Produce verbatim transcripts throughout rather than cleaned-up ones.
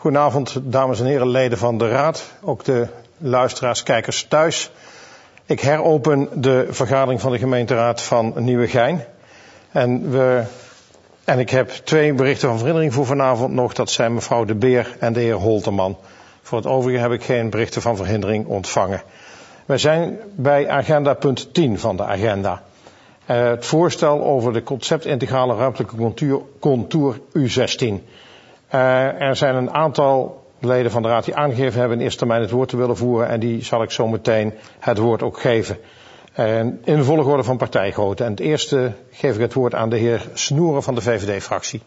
Goedenavond, dames en heren, leden van de Raad, ook de luisteraars, kijkers thuis. Ik heropen de vergadering van de gemeenteraad van Nieuwegein. En, we, en ik heb twee berichten van verhindering voor vanavond nog. Dat zijn mevrouw De Beer en de heer Holterman. Voor het overige heb ik geen berichten van verhindering ontvangen. We zijn bij agenda punt tien van de agenda. Uh, het voorstel over de concept integrale ruimtelijke contour, contour U zestien. Uh, er zijn een aantal leden van de Raad die aangegeven hebben in eerste termijn het woord te willen voeren. En die zal ik zo meteen het woord ook geven. Uh, in de volgorde van partijgrootte. En het eerste geef ik het woord aan de heer Snoeren van de V V D-fractie.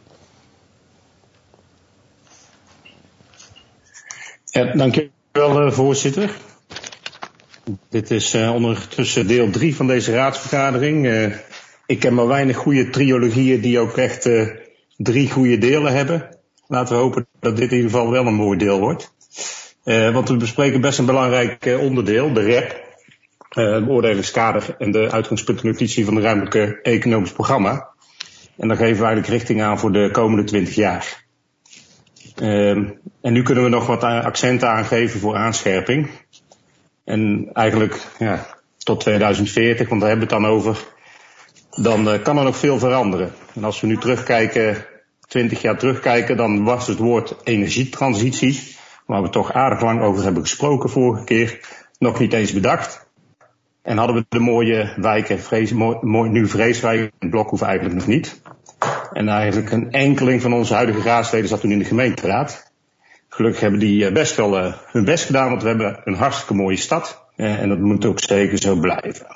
Ja, dank u wel, voorzitter. Dit is uh, ondertussen deel drie van deze raadsvergadering. Uh, ik ken maar weinig goede triologieën die ook echt uh, drie goede delen hebben. Laten we hopen dat dit in ieder geval wel een mooi deel wordt. Uh, want we bespreken best een belangrijk uh, onderdeel, de R E P. Uh, het beoordelingskader en de uitgangspunten notitie van het ruimtelijke economisch programma. En daar geven we eigenlijk richting aan voor de komende twintig jaar. Uh, en nu kunnen we nog wat accenten aangeven voor aanscherping. En eigenlijk ja, tot tweeduizend veertig, want daar hebben we het dan over, dan uh, kan er nog veel veranderen. En als we nu terugkijken, twintig jaar terugkijken, dan was het woord energietransitie, waar we toch aardig lang over hebben gesproken vorige keer, nog niet eens bedacht. En hadden we de mooie wijken, vrees, mooi, mooi, nu Vreeswijk en Blokhoeven eigenlijk nog niet. En eigenlijk een enkeling van onze huidige raadsleden zat toen in de gemeenteraad. Gelukkig hebben die best wel uh, hun best gedaan, want we hebben een hartstikke mooie stad. Uh, en dat moet ook zeker zo blijven.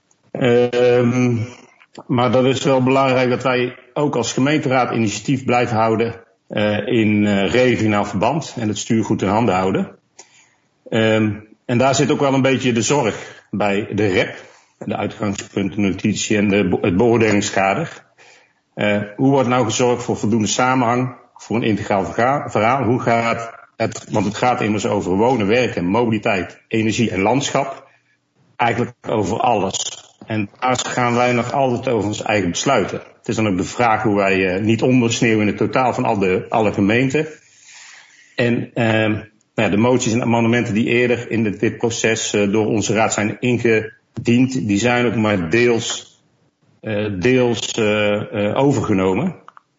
Uh, maar dat is wel belangrijk dat wij ook als gemeenteraad initiatief blijven houden uh, in uh, regionaal verband en het stuur goed in handen houden. Uh, en daar zit ook wel een beetje de zorg bij de R E P, de uitgangspunten, notitie en de, het beoordelingskader. Uh, hoe wordt nou gezorgd voor voldoende samenhang, voor een integraal verhaal? Hoe gaat het, want het gaat immers over wonen, werken, mobiliteit, energie en landschap. Eigenlijk over alles. En daar gaan wij nog altijd over ons eigen besluiten. Het is dan ook de vraag hoe wij uh, niet ondersneeuwen in het totaal van al de, alle gemeenten. En uh, nou ja, de moties en amendementen die eerder in dit, dit proces uh, door onze raad zijn ingediend, die zijn ook maar deels, uh, deels uh, uh, overgenomen.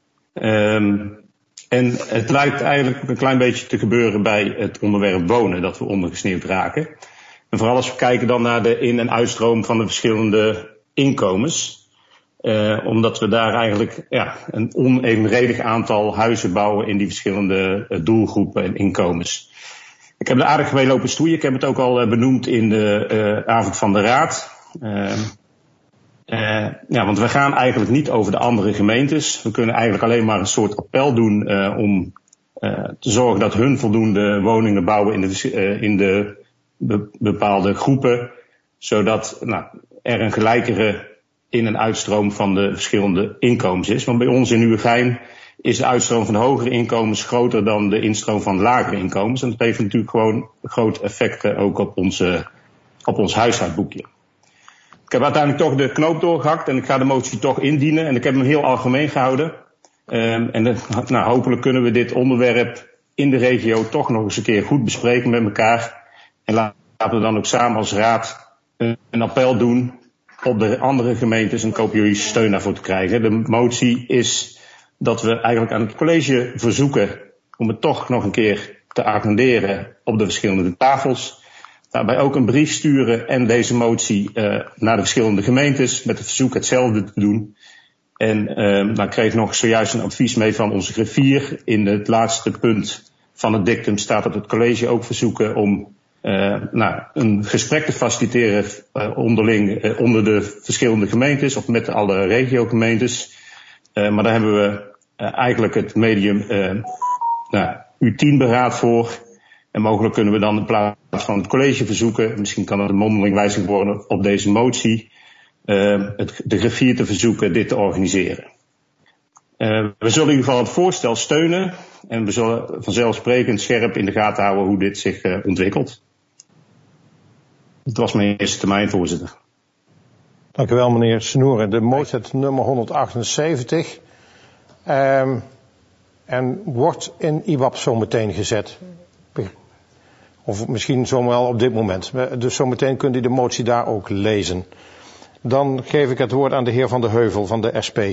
Um, En het lijkt eigenlijk een klein beetje te gebeuren bij het onderwerp wonen, dat we ondergesneeuwd raken. En vooral als we kijken dan naar de in- en uitstroom van de verschillende inkomens. Uh, omdat we daar eigenlijk ja, een onevenredig aantal huizen bouwen in die verschillende uh, doelgroepen en inkomens. Ik heb er aardig mee lopen stoeien. Ik heb het ook al uh, benoemd in de uh, avond van de raad. Uh, Uh, ja, want we gaan eigenlijk niet over de andere gemeentes. We kunnen eigenlijk alleen maar een soort appel doen uh, om uh, te zorgen dat hun voldoende woningen bouwen in de, uh, in de be- bepaalde groepen. Zodat nou, er een gelijkere in- en uitstroom van de verschillende inkomens is. Want bij ons in Nieuwegein is de uitstroom van de hogere inkomens groter dan de instroom van de lagere inkomens. En dat heeft natuurlijk gewoon groot effect ook op, onze, op ons huishoudboekje. Ik heb uiteindelijk toch de knoop doorgehakt en ik ga de motie toch indienen. En ik heb hem heel algemeen gehouden. Um, en de, nou, hopelijk kunnen we dit onderwerp in de regio toch nog eens een keer goed bespreken met elkaar. En laten we dan ook samen als raad een, een appel doen op de andere gemeentes en ik hoop jullie steun daarvoor te krijgen. De motie is dat we eigenlijk aan het college verzoeken om het toch nog een keer te agenderen op de verschillende tafels. Daarbij ook een brief sturen en deze motie uh, naar de verschillende gemeentes met het verzoek hetzelfde te doen. En uh, dan kreeg ik nog zojuist een advies mee van onze griffier. In het laatste punt van het dictum staat dat het college ook verzoeken om uh, nou, een gesprek te faciliteren uh, onderling uh, onder de verschillende gemeentes of met alle regiogemeentes. Uh, maar daar hebben we uh, eigenlijk het medium uh, nou, U tien beraad voor. En mogelijk kunnen we dan in plaats van het college verzoeken, misschien kan het een mondeling wijziging worden op deze motie, uh, het, de griffier te verzoeken dit te organiseren. Uh, we zullen in ieder geval het voorstel steunen en we zullen vanzelfsprekend scherp in de gaten houden hoe dit zich uh, ontwikkelt. Dat was mijn eerste termijn, voorzitter. Dank u wel, meneer Snoeren. De motie nummer honderdachtenzeventig. Um, en wordt in I W A P zo meteen gezet. Of misschien zomaar op dit moment. Dus zometeen kunt u de motie daar ook lezen. Dan geef ik het woord aan de heer Van de Heuvel van de S P.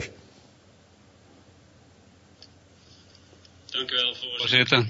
Dank u wel, voorzitter.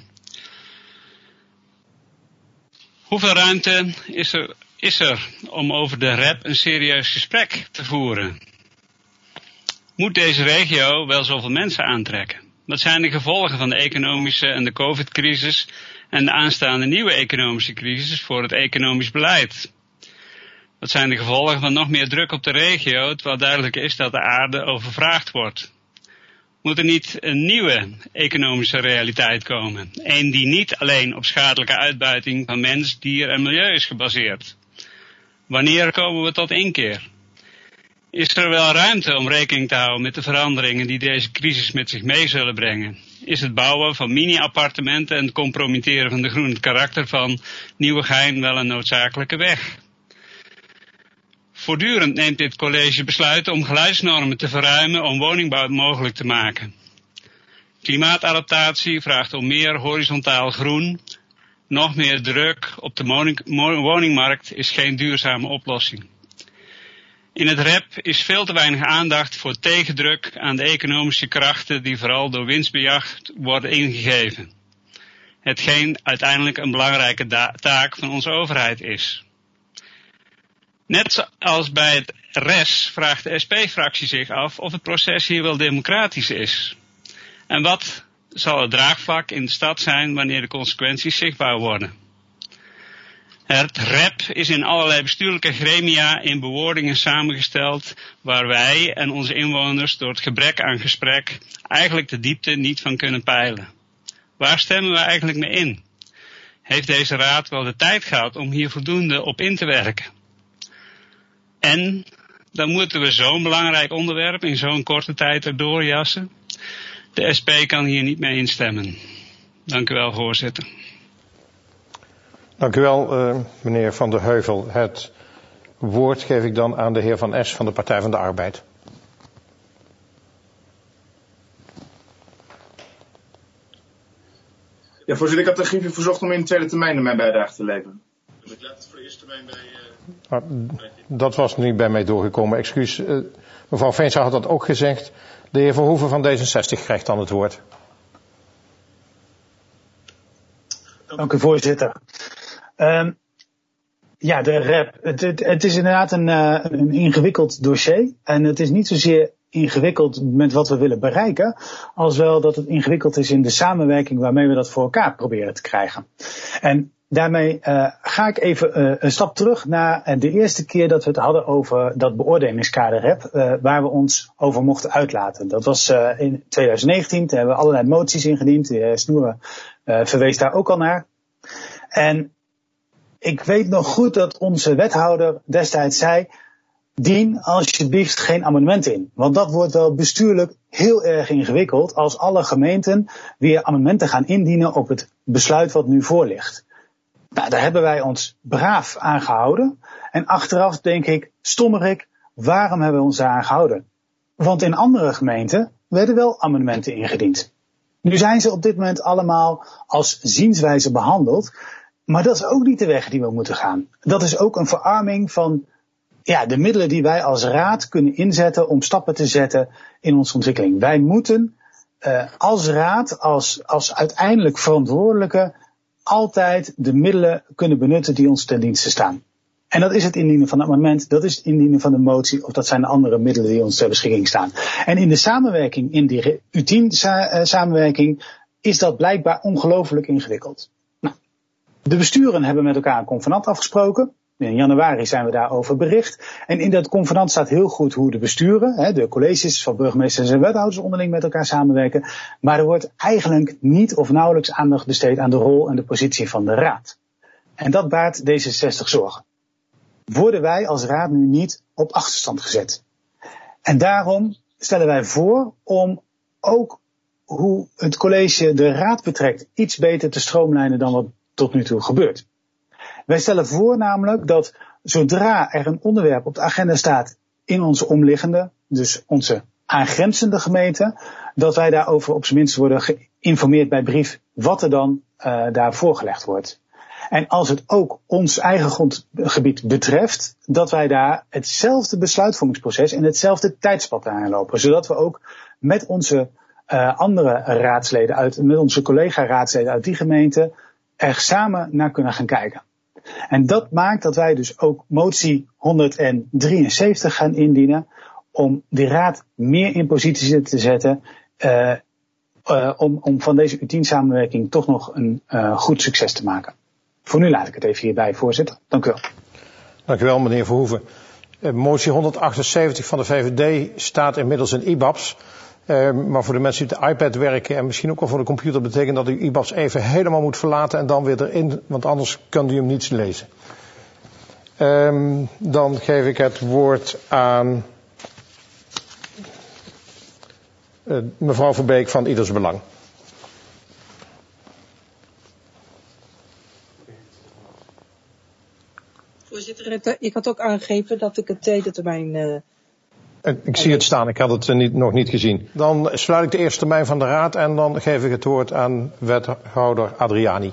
Hoeveel ruimte is er, is er om over de R E P een serieus gesprek te voeren? Moet deze regio wel zoveel mensen aantrekken? Wat zijn de gevolgen van de economische en de COVID-crisis en de aanstaande nieuwe economische crisis voor het economisch beleid? Wat zijn de gevolgen van nog meer druk op de regio, terwijl duidelijk is dat de aarde overvraagd wordt? Moet er niet een nieuwe economische realiteit komen? Een die niet alleen op schadelijke uitbuiting van mens, dier en milieu is gebaseerd. Wanneer komen we tot inkeer? Is er wel ruimte om rekening te houden met de veranderingen die deze crisis met zich mee zullen brengen? Is het bouwen van mini-appartementen en het compromitteren van de groene karakter van Nieuwegein wel een noodzakelijke weg? Voortdurend neemt dit college besluiten om geluidsnormen te verruimen om woningbouw mogelijk te maken. Klimaatadaptatie vraagt om meer horizontaal groen. Nog meer druk op de woningmarkt is geen duurzame oplossing. In het R E P is veel te weinig aandacht voor tegendruk aan de economische krachten die vooral door winstbejag worden ingegeven. Hetgeen uiteindelijk een belangrijke da- taak van onze overheid is. Net als bij het R E S vraagt de S P-fractie zich af of het proces hier wel democratisch is. En wat zal het draagvlak in de stad zijn wanneer de consequenties zichtbaar worden? Het R E P is in allerlei bestuurlijke gremia in bewoordingen samengesteld waar wij en onze inwoners door het gebrek aan gesprek eigenlijk de diepte niet van kunnen peilen. Waar stemmen we eigenlijk mee in? Heeft deze raad wel de tijd gehad om hier voldoende op in te werken? En dan moeten we zo'n belangrijk onderwerp in zo'n korte tijd erdoor jassen. De S P kan hier niet mee instemmen. Dank u wel, voorzitter. Dank u wel, uh, meneer Van der Heuvel. Het woord geef ik dan aan de heer Van Es van de Partij van de Arbeid. Ja, voorzitter, ik had de griepje verzocht om in de tweede termijn mijn bijdrage te leveren. Dus ik laat het voor de eerste termijn bij... Uh... Maar, dat was niet bij mij doorgekomen, excuus. Uh, mevrouw Veenstra had dat ook gezegd. De heer Verhoeven van D zesenzestig krijgt dan het woord. Dank u, voorzitter. Um, ja, de R E P. Het, het, het is inderdaad een, uh, een ingewikkeld dossier. En het is niet zozeer ingewikkeld met wat we willen bereiken, als wel dat het ingewikkeld is in de samenwerking waarmee we dat voor elkaar proberen te krijgen. En daarmee uh, ga ik even uh, een stap terug naar de eerste keer dat we het hadden over dat beoordelingskader R E P, uh, waar we ons over mochten uitlaten. Dat was uh, in twintig negentien, daar hebben we allerlei moties ingediend. De heer Snoeren uh, verwees daar ook al naar. En ik weet nog goed dat onze wethouder destijds zei, dien alsjeblieft geen amendement in. Want dat wordt wel bestuurlijk heel erg ingewikkeld als alle gemeenten weer amendementen gaan indienen op het besluit wat nu voor ligt. Nou, daar hebben wij ons braaf aan gehouden. En achteraf denk ik, stommerik, waarom hebben we ons daar aan gehouden? Want in andere gemeenten werden wel amendementen ingediend. Nu zijn ze op dit moment allemaal als zienswijze behandeld. Maar dat is ook niet de weg die we moeten gaan. Dat is ook een verarming van ja, de middelen die wij als raad kunnen inzetten om stappen te zetten in onze ontwikkeling. Wij moeten uh, als raad, als, als uiteindelijk verantwoordelijke, altijd de middelen kunnen benutten die ons ten dienste staan. En dat is het indienen van het amendement, dat is het indienen van de motie, of dat zijn de andere middelen die ons ter beschikking staan. En in de samenwerking, in die U tien samenwerking, is dat blijkbaar ongelooflijk ingewikkeld. Nou, de besturen hebben met elkaar een convenant afgesproken. In januari zijn we daarover bericht. En in dat convenant staat heel goed hoe de besturen, de colleges van burgemeesters en wethouders onderling met elkaar samenwerken. Maar er wordt eigenlijk niet of nauwelijks aandacht besteed aan de rol en de positie van de raad. En dat baart D zesenzestig zorgen. Worden wij als raad nu niet op achterstand gezet? En daarom stellen wij voor om ook hoe het college de raad betrekt iets beter te stroomlijnen dan wat tot nu toe gebeurt. Wij stellen voor namelijk dat zodra er een onderwerp op de agenda staat in onze omliggende, dus onze aangrenzende gemeenten, dat wij daarover op zijn minst worden geïnformeerd bij brief wat er dan uh, daar voorgelegd wordt. En als het ook ons eigen grondgebied betreft, dat wij daar hetzelfde besluitvormingsproces en hetzelfde tijdspad aanlopen. Zodat we ook met onze uh, andere raadsleden uit, met onze collega-raadsleden uit die gemeente er samen naar kunnen gaan kijken. En dat maakt dat wij dus ook motie honderddrieënzeventig gaan indienen om die raad meer in positie te zetten uh, uh, om, om van deze U tien samenwerking toch nog een uh, goed succes te maken. Voor nu laat ik het even hierbij, voorzitter. Dank u wel. Dank u wel, meneer Verhoeven. Uh, motie honderdachtenzeventig van de V V D staat inmiddels in I B A B S. Uh, maar voor de mensen die op de iPad werken en misschien ook wel voor de computer betekent dat u I B A B S even helemaal moet verlaten en dan weer erin, want anders kan u hem niet lezen. Um, dan geef ik het woord aan uh, mevrouw Verbeek van Ieders Belang. Voorzitter, ik had ook aangegeven dat ik het tweede termijn... Uh, ik zie het staan, ik had het niet, nog niet gezien. Dan sluit ik de eerste termijn van de Raad en dan geef ik het woord aan wethouder Adriani.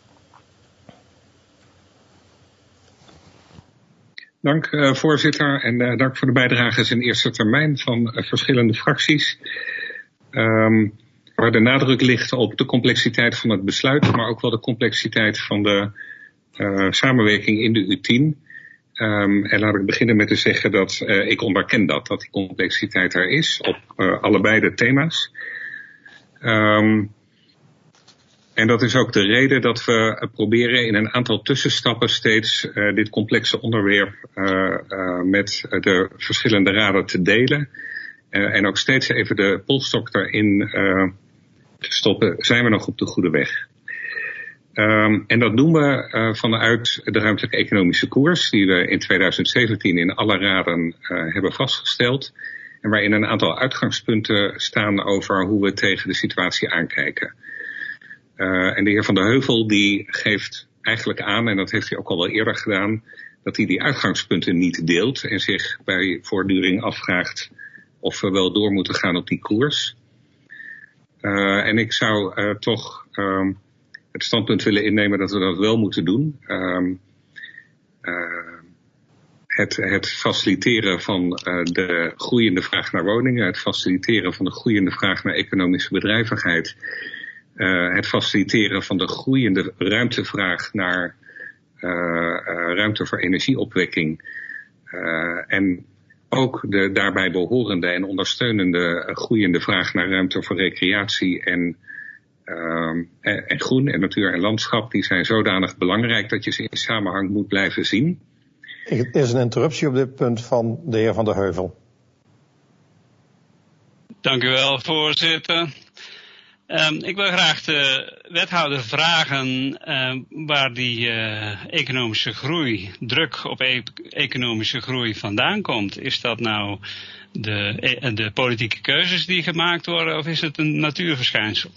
Dank uh, voorzitter en uh, dank voor de bijdrages in eerste termijn van uh, verschillende fracties. Um, waar de nadruk ligt op de complexiteit van het besluit, maar ook wel de complexiteit van de uh, samenwerking in de U tien. Um, en laat ik beginnen met te zeggen dat uh, ik onderken dat, dat die complexiteit er is op uh, allebei de thema's. Um, en dat is ook de reden dat we proberen in een aantal tussenstappen steeds uh, dit complexe onderwerp uh, uh, met de verschillende raden te delen. Uh, en ook steeds even de polstok erin uh, te stoppen, zijn we nog op de goede weg. Um, en dat doen we uh, vanuit de ruimtelijke economische koers die we in tweeduizend zeventien in alle raden uh, hebben vastgesteld. En waarin een aantal uitgangspunten staan over hoe we tegen de situatie aankijken. Uh, en de heer Van der Heuvel die geeft eigenlijk aan, en dat heeft hij ook al wel eerder gedaan, dat hij die uitgangspunten niet deelt en zich bij voortduring afvraagt of we wel door moeten gaan op die koers. Uh, en ik zou uh, toch um, het standpunt willen innemen dat we dat wel moeten doen. Um, uh, het, het faciliteren van uh, de groeiende vraag naar woningen, het faciliteren van de groeiende vraag naar economische bedrijvigheid, uh, het faciliteren van de groeiende ruimtevraag naar uh, uh, ruimte voor energieopwekking uh, en ook de daarbij behorende en ondersteunende uh, groeiende vraag naar ruimte voor recreatie en Uh, en, en groen en natuur en landschap, die zijn zodanig belangrijk dat je ze in samenhang moet blijven zien. Er is een interruptie op dit punt van de heer Van der Heuvel. Dank u wel, voorzitter. Um, ik wil graag de wethouder vragen uh, waar die uh, economische groei, druk op e- economische groei vandaan komt. Is dat nou de, de politieke keuzes die gemaakt worden of is het een natuurverschijnsel?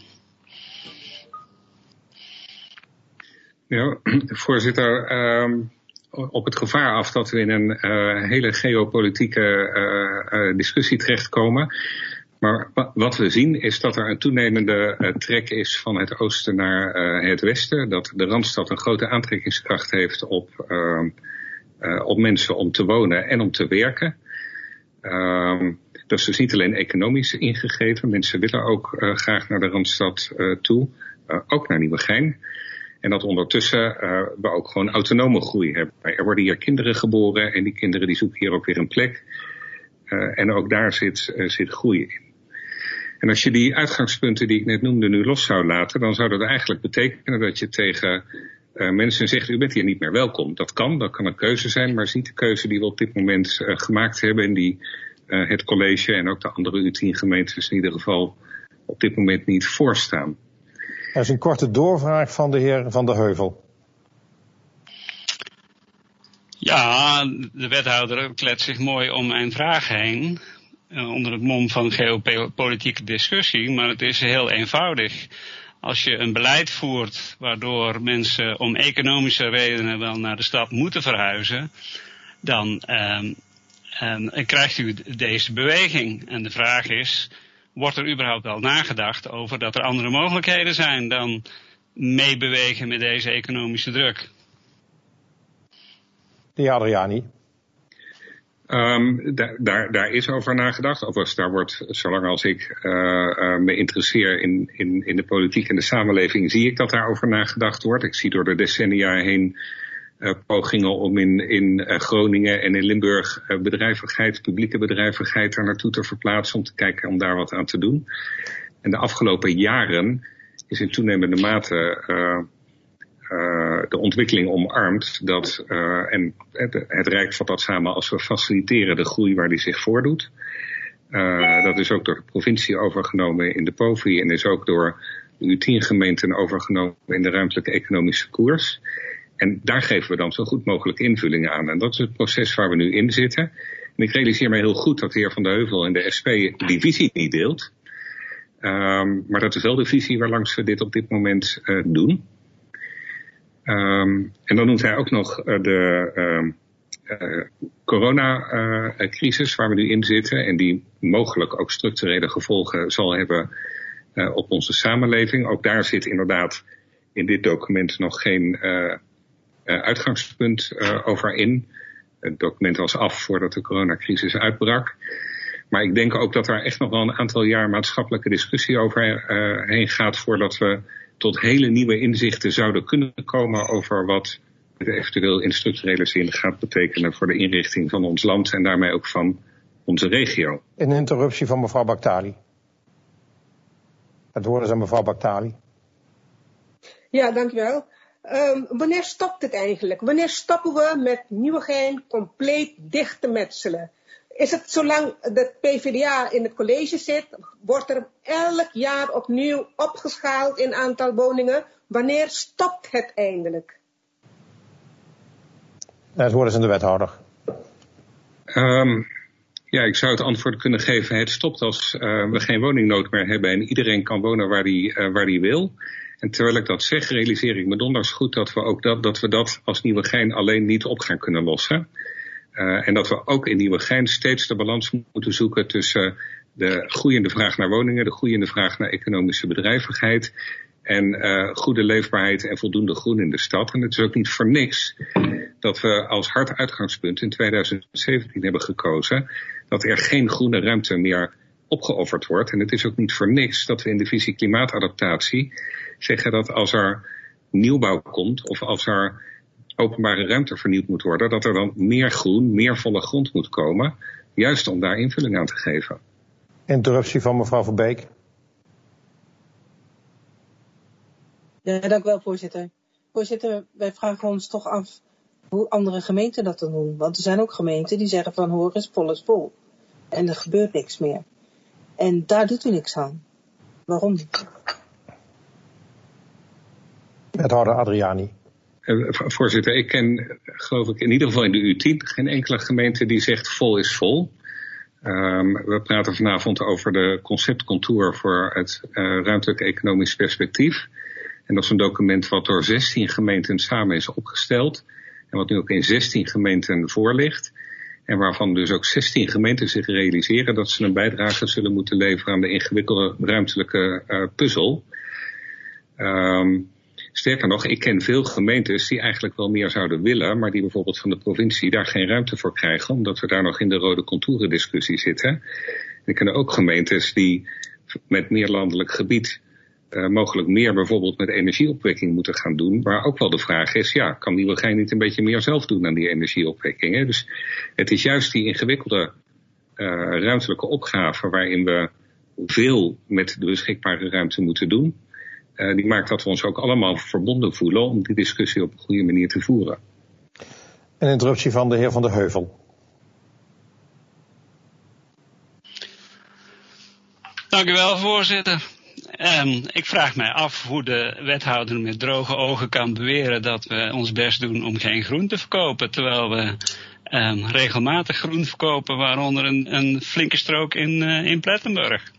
Ja, voorzitter, um, op het gevaar af dat we in een uh, hele geopolitieke uh, uh, discussie terechtkomen. Maar wat we zien is dat er een toenemende uh, trek is van het oosten naar uh, het westen. Dat de Randstad een grote aantrekkingskracht heeft op, uh, uh, op mensen om te wonen en om te werken. Um, dat is dus niet alleen economisch ingegeven. Mensen willen ook uh, graag naar de Randstad uh, toe, uh, ook naar Nieuwegein. En dat ondertussen uh, we ook gewoon autonome groei hebben. Er worden hier kinderen geboren en die kinderen die zoeken hier ook weer een plek. Uh, en ook daar zit, uh, zit groei in. En als je die uitgangspunten die ik net noemde nu los zou laten, dan zou dat eigenlijk betekenen dat je tegen uh, mensen zegt, u bent hier niet meer welkom. Dat kan, dat kan een keuze zijn, maar is niet de keuze die we op dit moment uh, gemaakt hebben en die uh, het college en ook de andere U tien gemeentes in ieder geval op dit moment niet voorstaan. Er is een korte doorvraag van de heer Van der Heuvel. Ja, de wethouder klet zich mooi om mijn vraag heen. Uh, onder het mom van geopolitieke discussie. Maar het is heel eenvoudig. Als je een beleid voert waardoor mensen om economische redenen wel naar de stad moeten verhuizen. Dan uh, En, en krijgt u deze beweging. En de vraag is, wordt er überhaupt wel nagedacht over dat er andere mogelijkheden zijn dan meebewegen met deze economische druk? De heer Adriani. Um, daar, daar, daar is over nagedacht. Overigens, daar wordt, zolang als ik uh, uh, me interesseer in, in, in de politiek en de samenleving, zie ik dat daarover nagedacht wordt. Ik zie door de decennia heen uh, pogingen om in, in uh, Groningen en in Limburg uh, bedrijvigheid, publieke bedrijvigheid daar naartoe te verplaatsen om te kijken om daar wat aan te doen. En de afgelopen jaren is in toenemende mate uh, Uh, de ontwikkeling omarmt dat, uh, en het, het Rijk vat dat samen als we faciliteren de groei waar die zich voordoet. Uh, dat is ook door de provincie overgenomen in de P O V I en is ook door de U tien gemeenten overgenomen in de ruimtelijke economische koers. En daar geven we dan zo goed mogelijk invullingen aan. En dat is het proces waar we nu in zitten. En ik realiseer me heel goed dat de heer Van de Heuvel en de S P die visie niet deelt. Um, maar dat is wel de visie waarlangs we dit op dit moment uh, doen. Um, en dan noemt hij ook nog uh, de uh, uh, coronacrisis uh, waar we nu in zitten en die mogelijk ook structurele gevolgen zal hebben uh, op onze samenleving. Ook daar zit inderdaad in dit document nog geen uh, uh, uitgangspunt uh, over in. Het document was af voordat de coronacrisis uitbrak. Maar ik denk ook dat er echt nog wel een aantal jaar maatschappelijke discussie over uh, heen gaat voordat we tot hele nieuwe inzichten zouden kunnen komen over wat het eventueel in structurele zin gaat betekenen voor de inrichting van ons land en daarmee ook van onze regio. Een interruptie van mevrouw Baktali. Het woord is aan mevrouw Baktali. Ja, dankjewel. Um, wanneer stopt het eigenlijk? Wanneer stoppen we met Nieuwegein compleet dicht te metselen? Is het zolang de P v d A in het college zit, wordt er elk jaar opnieuw opgeschaald in aantal woningen? Wanneer stopt het eindelijk? Het woord is aan de wethouder. Um, ja, ik zou het antwoord kunnen geven. Het stopt als uh, we geen woningnood meer hebben en iedereen kan wonen waar die, uh, waar die wil. En terwijl ik dat zeg, realiseer ik me donders goed dat we ook dat, dat we dat als Nieuwegein alleen niet op gaan kunnen lossen. Uh, en dat we ook in Nieuwegein steeds de balans moeten zoeken tussen de groeiende vraag naar woningen, de groeiende vraag naar economische bedrijvigheid en uh, goede leefbaarheid en voldoende groen in de stad. En het is ook niet voor niks dat we als hard uitgangspunt in tweeduizend zeventien hebben gekozen dat er geen groene ruimte meer opgeofferd wordt. En het is ook niet voor niks dat we in de visie klimaatadaptatie zeggen dat als er nieuwbouw komt of als er openbare ruimte vernieuwd moet worden, dat er dan meer groen, meer volle grond moet komen, juist om daar invulling aan te geven. Interruptie van mevrouw Verbeek. Ja, dank u wel, voorzitter. Voorzitter, wij vragen ons toch af hoe andere gemeenten dat dan doen. Want er zijn ook gemeenten die zeggen van hoor is vol is vol. En er gebeurt niks meer. En daar doet u niks aan. Waarom niet? Wethouder Adriani. Uh, voorzitter, ik ken, geloof ik, in ieder geval in de U tien geen enkele gemeente die zegt vol is vol. Um, we praten vanavond over de conceptcontour voor het uh, ruimtelijk economisch perspectief. En dat is een document wat door zestien gemeenten samen is opgesteld. En wat nu ook in zestien gemeenten voor ligt. En waarvan dus ook zestien gemeenten zich realiseren dat ze een bijdrage zullen moeten leveren aan de ingewikkelde ruimtelijke uh, puzzel. Um, Sterker nog, ik ken veel gemeentes die eigenlijk wel meer zouden willen, maar die bijvoorbeeld van de provincie daar geen ruimte voor krijgen, omdat we daar nog in de rode contouren discussie zitten. Ik ken ook gemeentes die met meer landelijk gebied uh, mogelijk meer bijvoorbeeld met energieopwekking moeten gaan doen, waar ook wel de vraag is, ja, kan Nieuwegein niet een beetje meer zelf doen aan die energieopwekking? Hè? Dus het is juist die ingewikkelde uh, ruimtelijke opgave waarin we veel met de beschikbare ruimte moeten doen. Uh, die maakt dat we ons ook allemaal verbonden voelen om die discussie op een goede manier te voeren. Een interruptie van de heer Van de Heuvel. Dank u wel, voorzitter. Um, ik vraag mij af hoe de wethouder met droge ogen kan beweren dat we ons best doen om geen groen te verkopen, terwijl we um, regelmatig groen verkopen, waaronder een, een flinke strook in, uh, in Plettenburg.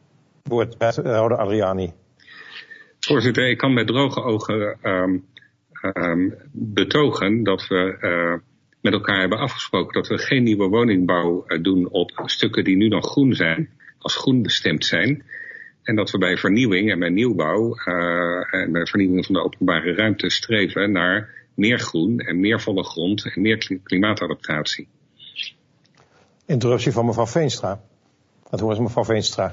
Woord, wethouder Adriani. Voorzitter, ik kan met droge ogen um, um, betogen dat we uh, met elkaar hebben afgesproken dat we geen nieuwe woningbouw uh, doen op stukken die nu nog groen zijn, als groen bestemd zijn. En dat we bij vernieuwing en bij nieuwbouw uh, en bij vernieuwing van de openbare ruimte streven naar meer groen en meer volle grond en meer klimaatadaptatie. Interruptie van mevrouw Veenstra. Dat hoort mevrouw Veenstra.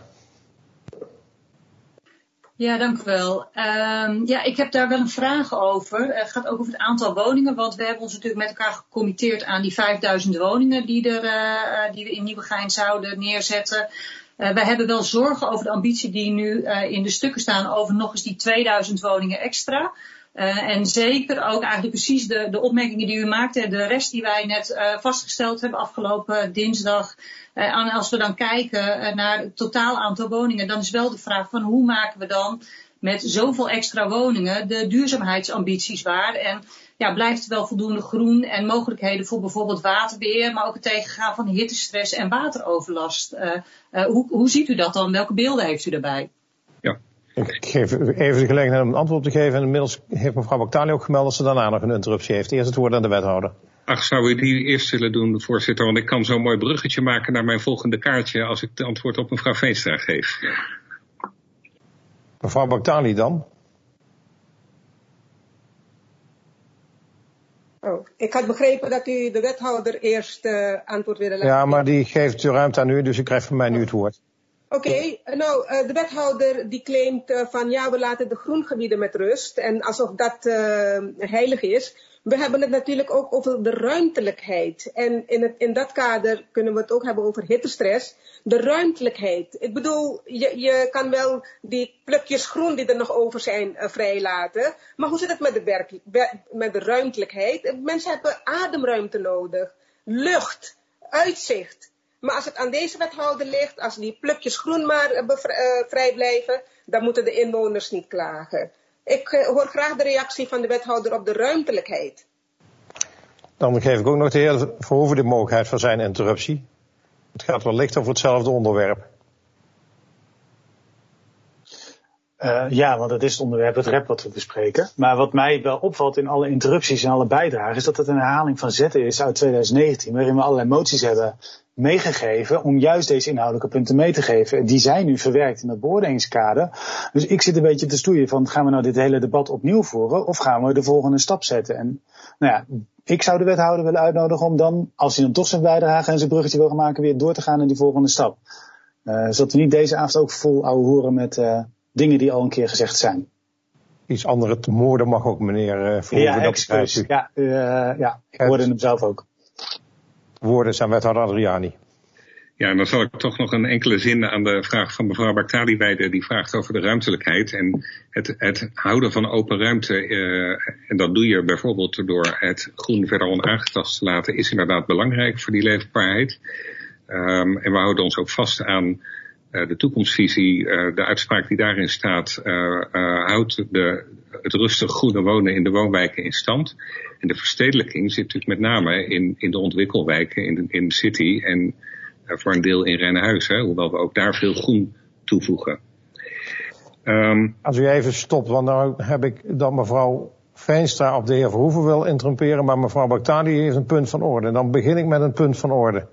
Ja, dank u wel. Um, ja, ik heb daar wel een vraag over. Het gaat ook over het aantal woningen, want we hebben ons natuurlijk met elkaar gecommitteerd aan die vijfduizend woningen die, er, uh, die we in Nieuwegein zouden neerzetten. Uh, wij hebben wel zorgen over de ambitie die nu uh, in de stukken staan over nog eens die tweeduizend woningen extra. Uh, en zeker ook eigenlijk precies de, de opmerkingen die u maakte, de rest die wij net uh, vastgesteld hebben afgelopen dinsdag. Uh, en als we dan kijken uh, naar het totaal aantal woningen, dan is wel de vraag van hoe maken we dan met zoveel extra woningen de duurzaamheidsambities waar. En ja, blijft er wel voldoende groen en mogelijkheden voor bijvoorbeeld waterbeheer, maar ook het tegengaan van hittestress en wateroverlast. Uh, uh, hoe, hoe ziet u dat dan? Welke beelden heeft u daarbij? Ja. Ik geef even de gelegenheid om een antwoord te geven. En inmiddels heeft mevrouw Baktali ook gemeld dat ze daarna nog een interruptie heeft. Eerst het woord aan de wethouder. Ach, zou u die eerst willen doen, voorzitter? Want ik kan zo'n mooi bruggetje maken naar mijn volgende kaartje als ik het antwoord op mevrouw Veenstra geef. Mevrouw Baktali dan? Oh, ik had begrepen dat u de wethouder eerst uh, antwoord wilde laten. Ja, maar die geeft de ruimte aan u, dus u krijgt van mij nu het woord. Oké, okay, nou, uh, de wethouder die claimt uh, van ja, we laten de groengebieden met rust. En alsof dat uh, heilig is. We hebben het natuurlijk ook over de ruimtelijkheid. En in, het, in dat kader kunnen we het ook hebben over hittestress. De ruimtelijkheid. Ik bedoel, je, je kan wel die plukjes groen die er nog over zijn uh, vrijlaten. Maar hoe zit het met de, werk, met de ruimtelijkheid? Mensen hebben ademruimte nodig. Lucht. Uitzicht. Maar als het aan deze wethouder ligt, als die plukjes groen maar uh, bevri- uh, vrij blijven, dan moeten de inwoners niet klagen. Ik uh, hoor graag de reactie van de wethouder op de ruimtelijkheid. Dan geef ik ook nog de heer Verhoeven de mogelijkheid voor zijn interruptie. Het gaat wellicht over hetzelfde onderwerp. Uh, ja, want dat is het onderwerp, het rep wat we bespreken. Maar wat mij wel opvalt in alle interrupties en alle bijdragen, is dat het een herhaling van zetten is uit twintig negentien, waarin we allerlei moties hebben meegegeven om juist deze inhoudelijke punten mee te geven. Die zijn nu verwerkt in het beoordelingskader. Dus ik zit een beetje te stoeien van, gaan we nou dit hele debat opnieuw voeren of gaan we de volgende stap zetten? En nou ja, ik zou de wethouder willen uitnodigen om dan, als hij dan toch zijn bijdrage en zijn bruggetje wil gaan maken, weer door te gaan in die volgende stap. Uh, zodat we niet deze avond ook vol ouwe horen met uh, dingen die al een keer gezegd zijn. Iets andere te moorden mag ook, meneer uh, Verhoeven. Ja, excuus. Ja, uh, ja, ik hoorde hem zelf ook. Woorden zijn wethouder Adriani. Ja, en dan zal ik toch nog een enkele zin aan de vraag van mevrouw Baktali wijden. Die vraagt over de ruimtelijkheid en het, het houden van open ruimte. Uh, en dat doe je bijvoorbeeld door het groen verder onaangetast te laten. Is inderdaad belangrijk voor die leefbaarheid. Um, en we houden ons ook vast aan uh, de toekomstvisie. Uh, de uitspraak die daarin staat uh, uh, houdt de, het rustig groene wonen in de woonwijken in stand. En de verstedelijking zit natuurlijk met name in, in de ontwikkelwijken, in, in de city en uh, voor een deel in Rijnhuizen, hoewel we ook daar veel groen toevoegen. Um, Als u even stopt, want nou heb ik dat mevrouw Veenstra op de heer Verhoeven wil interrumperen, maar mevrouw Baktali heeft een punt van orde. Dan begin ik met een punt van orde.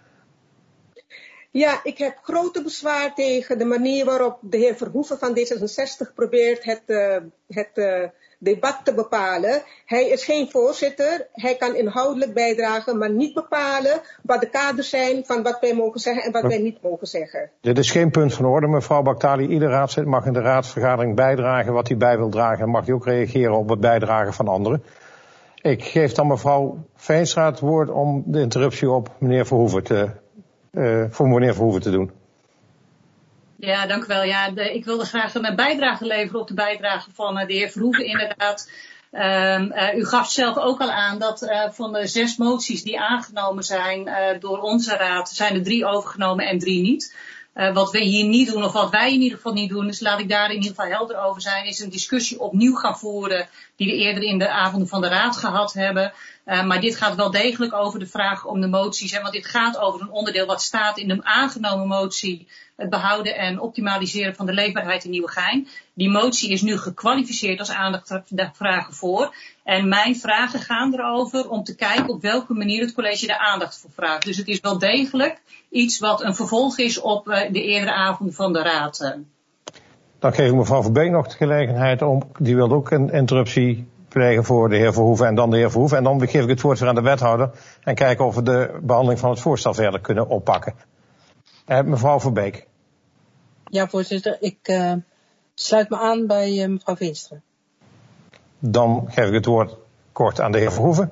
Ja, ik heb grote bezwaar tegen de manier waarop de heer Verhoeven van D zesenzestig probeert het, uh, het uh, debat te bepalen. Hij is geen voorzitter, hij kan inhoudelijk bijdragen, maar niet bepalen wat de kaders zijn van wat wij mogen zeggen en wat wij niet mogen zeggen. Dit is geen punt van orde, mevrouw Baktali. Ieder raadslid mag in de raadsvergadering bijdragen wat hij bij wil dragen en mag hij ook reageren op het bijdragen van anderen. Ik geef dan mevrouw Veenstra het woord om de interruptie op meneer Verhoeven te Uh, voor meneer Verhoeven te doen. Ja, dank u wel. Ja, de, ik wilde graag een bijdrage leveren op de bijdrage van uh, de heer Verhoeven inderdaad. Um, uh, u gaf zelf ook al aan dat uh, van de zes moties die aangenomen zijn uh, door onze raad, zijn er drie overgenomen en drie niet. Uh, wat we hier niet doen, of wat wij in ieder geval niet doen, dus laat ik daar in ieder geval helder over zijn, is een discussie opnieuw gaan voeren die we eerder in de avonden van de Raad gehad hebben. Uh, maar dit gaat wel degelijk over de vraag om de moties. Hè, want dit gaat over een onderdeel wat staat in de aangenomen motie. Het behouden en optimaliseren van de leefbaarheid in Nieuwegein. Die motie is nu gekwalificeerd als aandachtvragen voor. En mijn vragen gaan erover om te kijken op welke manier het college daar aandacht voor vraagt. Dus het is wel degelijk iets wat een vervolg is op uh, de eerdere avonden van de Raad. Dan geef ik mevrouw Verbeek nog de gelegenheid om, die wil ook een interruptie plegen voor de heer Verhoeven en dan de heer Verhoeven. En dan geef ik het woord weer aan de wethouder en kijken of we de behandeling van het voorstel verder kunnen oppakken. Uh, mevrouw Verbeek. Ja, voorzitter. Ik uh, sluit me aan bij uh, mevrouw Veenstra. Dan geef ik het woord kort aan de heer Verhoeven.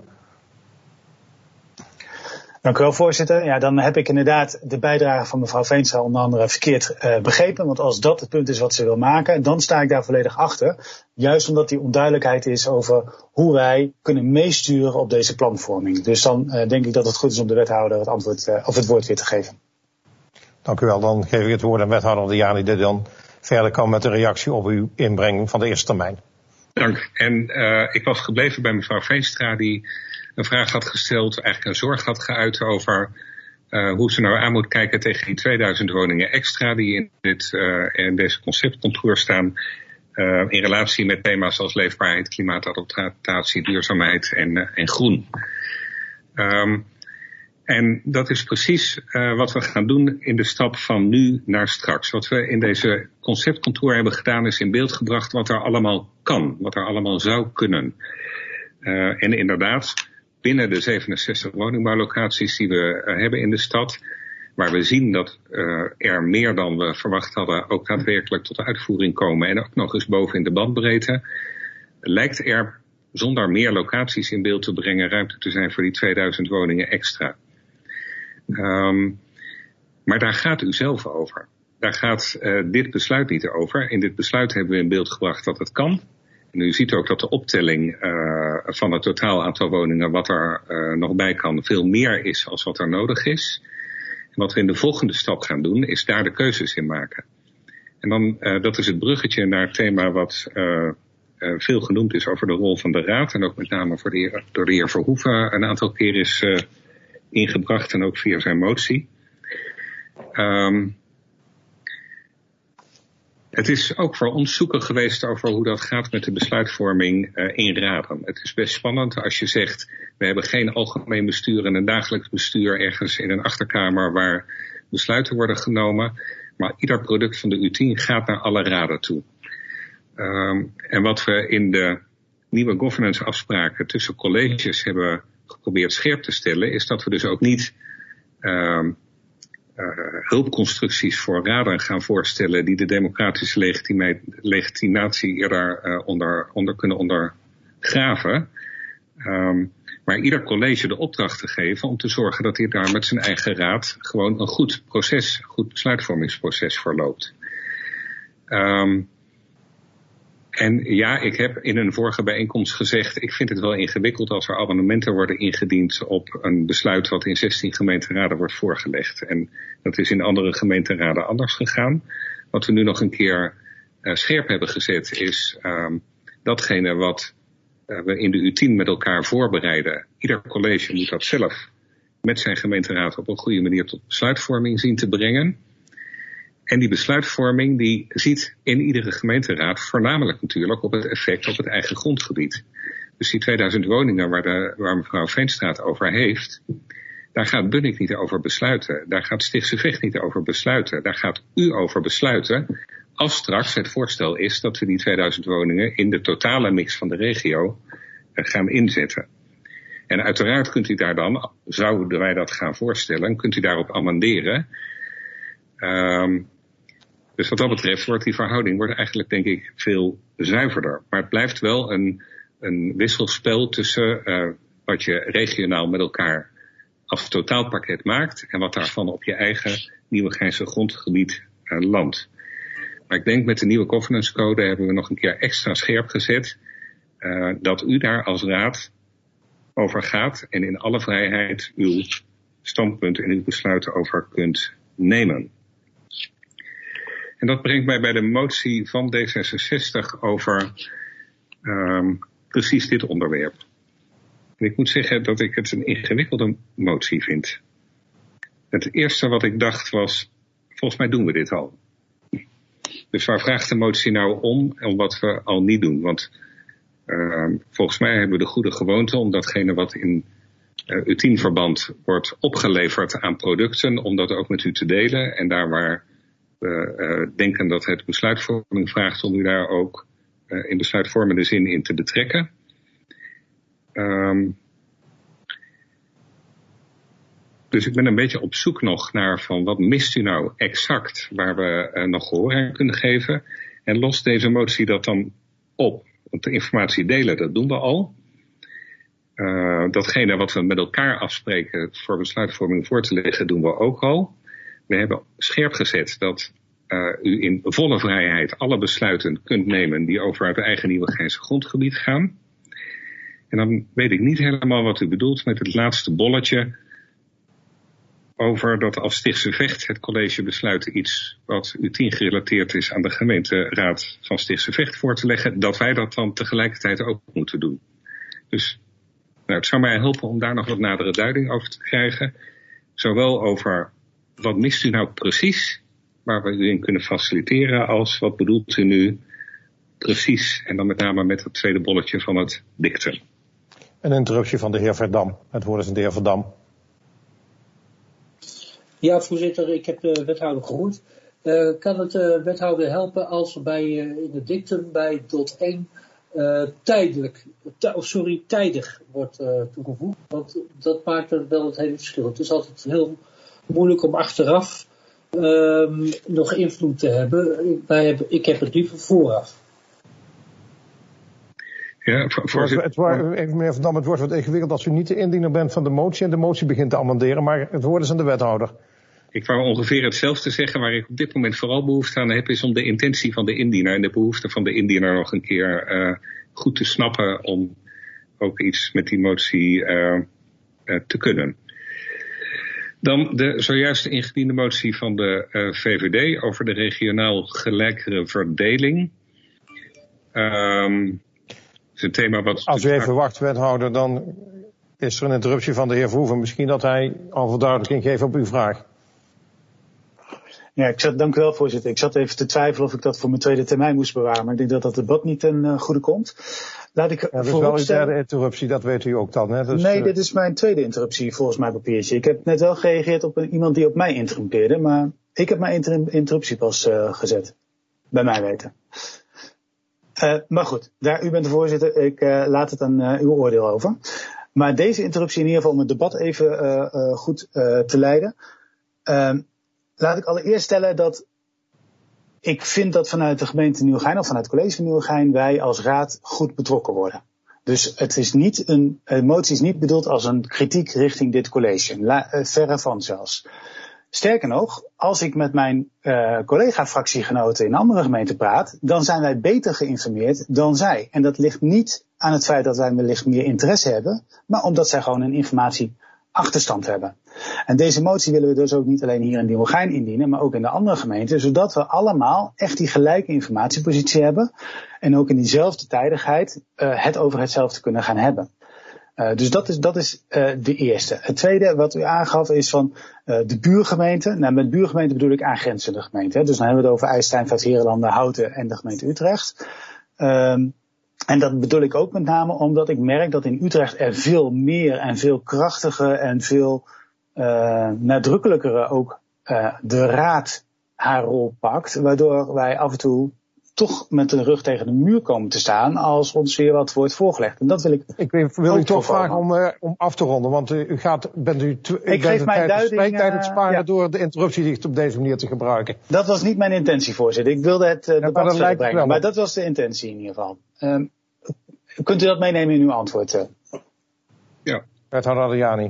Dank u wel, voorzitter. Ja, dan heb ik inderdaad de bijdrage van mevrouw Veenstra onder andere verkeerd uh, begrepen. Want als dat het punt is wat ze wil maken, dan sta ik daar volledig achter. Juist omdat die onduidelijkheid is over hoe wij kunnen meesturen op deze planvorming. Dus dan uh, denk ik dat het goed is om de wethouder het antwoord uh, of het woord weer te geven. Dank u wel. Dan geef ik het woord aan wethouder De Jani die dan verder kan met de reactie op uw inbreng van de eerste termijn. Dank. En uh, ik was gebleven bij mevrouw Veenstra die een vraag had gesteld, eigenlijk een zorg had geuit over uh, hoe ze nou aan moet kijken tegen die tweeduizend woningen extra die in, dit, uh, in deze conceptcontour staan. Uh, in relatie met thema's als leefbaarheid, klimaatadaptatie, duurzaamheid en, uh, en groen. Um, en dat is precies uh, wat we gaan doen in de stap van nu naar straks. Wat we in deze conceptcontour hebben gedaan is in beeld gebracht wat er allemaal kan, wat er allemaal zou kunnen. Uh, en inderdaad, binnen de zevenenzestig woningbouwlocaties die we uh, hebben in de stad, waar we zien dat uh, er meer dan we verwacht hadden ook daadwerkelijk tot uitvoering komen en ook nog eens boven in de bandbreedte, lijkt er zonder meer locaties in beeld te brengen ruimte te zijn voor die tweeduizend woningen extra. Um, maar daar gaat u zelf over. Daar gaat uh, dit besluit niet over. In dit besluit hebben we in beeld gebracht dat het kan. En u ziet ook dat de optelling uh, van het totaal aantal woningen wat er uh, nog bij kan veel meer is als wat er nodig is. En wat we in de volgende stap gaan doen is daar de keuzes in maken. En dan, uh, dat is het bruggetje naar het thema wat uh, uh, veel genoemd is over de rol van de Raad. En ook met name voor de heer, door de heer Verhoeven een aantal keer is uh, ingebracht en ook via zijn motie. Um, Het is ook voor ons zoeken geweest over hoe dat gaat met de besluitvorming uh, in raden. Het is best spannend als je zegt, we hebben geen algemeen bestuur en een dagelijks bestuur ergens in een achterkamer waar besluiten worden genomen. Maar ieder product van de U tien gaat naar alle raden toe. Um, en wat we in de nieuwe governance afspraken tussen colleges hebben geprobeerd scherp te stellen, is dat we dus ook niet Um, Uh, hulpconstructies voor raden gaan voorstellen die de democratische legitima- legitimatie eerder uh, onder, onder kunnen ondergraven. Um, maar ieder college de opdracht te geven om te zorgen dat hij daar met zijn eigen raad gewoon een goed proces, een goed besluitvormingsproces verloopt. Um, En ja, ik heb in een vorige bijeenkomst gezegd, ik vind het wel ingewikkeld als er amendementen worden ingediend op een besluit wat in zestien gemeenteraden wordt voorgelegd. En dat is in andere gemeenteraden anders gegaan. Wat we nu nog een keer uh, scherp hebben gezet is um, datgene wat uh, we in de U tien met elkaar voorbereiden. Ieder college moet dat zelf met zijn gemeenteraad op een goede manier tot besluitvorming zien te brengen. En die besluitvorming die ziet in iedere gemeenteraad voornamelijk natuurlijk op het effect op het eigen grondgebied. Dus die tweeduizend woningen waar, de, waar mevrouw Veenstra het over heeft, daar gaat Bunnik niet over besluiten. Daar gaat Stichtse Vecht niet over besluiten. Daar gaat u over besluiten als straks het voorstel is dat we die tweeduizend woningen in de totale mix van de regio gaan inzetten. En uiteraard kunt u daar dan, zouden wij dat gaan voorstellen, kunt u daarop amenderen. Um, dus wat dat betreft wordt die verhouding wordt eigenlijk denk ik veel zuiverder. Maar het blijft wel een, een wisselspel tussen uh, wat je regionaal met elkaar als totaalpakket maakt en wat daarvan op je eigen Nieuwegeinse grondgebied uh, landt. Maar ik denk met de nieuwe governance code hebben we nog een keer extra scherp gezet uh, dat u daar als raad over gaat en in alle vrijheid uw standpunt en uw besluiten over kunt nemen. En dat brengt mij bij de motie van D zesenzestig over um, precies dit onderwerp. En ik moet zeggen dat ik het een ingewikkelde motie vind. Het eerste wat ik dacht was, volgens mij doen we dit al. Dus waar vraagt de motie nou om, om wat we al niet doen? Want uh, volgens mij hebben we de goede gewoonte om datgene wat in uh, U tien verband wordt opgeleverd aan producten, om dat ook met u te delen. En daar waar we uh, denken dat het besluitvorming vraagt, om u daar ook uh, in besluitvormende zin in te betrekken. Um, Dus ik ben een beetje op zoek nog naar van wat mist u nou exact waar we uh, nog gehoor aan kunnen geven. En lost deze motie dat dan op. Want de informatie delen, dat doen we al. Uh, datgene wat we met elkaar afspreken voor besluitvorming voor te leggen, doen we ook al. We hebben scherp gezet dat uh, u in volle vrijheid alle besluiten kunt nemen die over het eigen Nieuwegeinse grondgebied gaan. En dan weet ik niet helemaal wat u bedoelt met het laatste bolletje over dat als Stichtse Vecht het college besluit iets wat U tien gerelateerd is aan de gemeenteraad van Stichtse Vecht voor te leggen, dat wij dat dan tegelijkertijd ook moeten doen. Dus nou, het zou mij helpen om daar nog wat nadere duiding over te krijgen. Zowel over wat mist u nou precies, waar we u in kunnen faciliteren, als wat bedoelt u nu precies. En dan met name met het tweede bolletje van het dictum. Een interruptie van de heer Verdam. Het woord is aan de heer Verdam. Ja, voorzitter, ik heb de wethouder gehoord. Uh, kan het de uh, wethouder helpen als er bij, uh, in het dictum bij dot één uh, tijdelijk, t- of sorry, tijdig wordt uh, toegevoegd? Want dat maakt er wel het hele verschil. Het is altijd heel moeilijk om achteraf uh, nog invloed te hebben. Ik, wij hebben. ik heb het liever vooraf. Ja, voor, voor het, het, even meneer Verdam, het wordt wat ingewikkeld als u niet de indiener bent van de motie en de motie begint te amenderen, maar het woord is aan de wethouder. Ik wou ongeveer hetzelfde zeggen. Waar ik op dit moment vooral behoefte aan heb, is om de intentie van de indiener en de behoefte van de indiener nog een keer uh, goed te snappen om ook iets met die motie uh, uh, te kunnen. Dan de zojuist ingediende motie van de uh, V V D over de regionaal gelijkere verdeling. Um, is een thema wat Als u even wacht, wethouder, dan is er een interruptie van de heer Verhoeven. Misschien dat hij al verduidelijking geeft op uw vraag. Ja, ik zat, dank u wel, voorzitter. Ik zat even te twijfelen of ik dat voor mijn tweede termijn moest bewaren. Maar ik denk dat dat debat niet ten uh, goede komt. Laat ik ja, dat is wel uw derde interruptie, dat weet u ook dan. Hè? Dus, nee, uh... dit is mijn tweede interruptie volgens mijn papiertje. Ik heb net wel gereageerd op een, iemand die op mij interrumpeerde. Maar ik heb mijn inter- interruptie pas uh, gezet. Bij mij weten. Uh, maar goed, daar, u bent de voorzitter. Ik uh, laat het aan uh, uw oordeel over. Maar deze interruptie in ieder geval om het debat even uh, uh, goed uh, te leiden. Uh, laat ik allereerst stellen dat ik vind dat vanuit de gemeente Nieuwegein of vanuit het college van Nieuwegein wij als raad goed betrokken worden. Dus het is niet een, een motie is niet bedoeld als een kritiek richting dit college. La, uh, verre van zelfs. Sterker nog, als ik met mijn uh, collega-fractiegenoten in andere gemeenten praat, dan zijn wij beter geïnformeerd dan zij. En dat ligt niet aan het feit dat wij wellicht meer interesse hebben, maar omdat zij gewoon een informatieachterstand hebben. En deze motie willen we dus ook niet alleen hier in Nieuwegein indienen, maar ook in de andere gemeenten, zodat we allemaal echt die gelijke informatiepositie hebben en ook in diezelfde tijdigheid uh, het over hetzelfde kunnen gaan hebben. Uh, dus dat is, dat is uh, de eerste. Het tweede wat u aangaf is van uh, de buurgemeente. Nou, met buurgemeente bedoel ik aangrenzende gemeenten. Hè. Dus dan hebben we het over IJsselstein, Vijfheerenlanden, Houten en de gemeente Utrecht. Um, en dat bedoel ik ook met name omdat ik merk dat in Utrecht er veel meer en veel krachtiger en veel uh, nadrukkelijkere ook uh, de raad haar rol pakt. Waardoor wij af en toe toch met de rug tegen de muur komen te staan als ons weer wat wordt voorgelegd. En dat wil ik. Ik wil u toch vragen om, uh, om af te ronden, want uh, u gaat, bent u, tw- ik geef mijn duiding, spreektijd het sparen uh, ja. door de interruptie op deze manier te gebruiken. Dat was niet mijn intentie, voorzitter. Ik wilde het uh, ja, debat maar verder brengen, maar dat was de intentie in ieder geval. Um, kunt u dat meenemen in uw antwoord? Uh? Ja. Wethouder Adriani.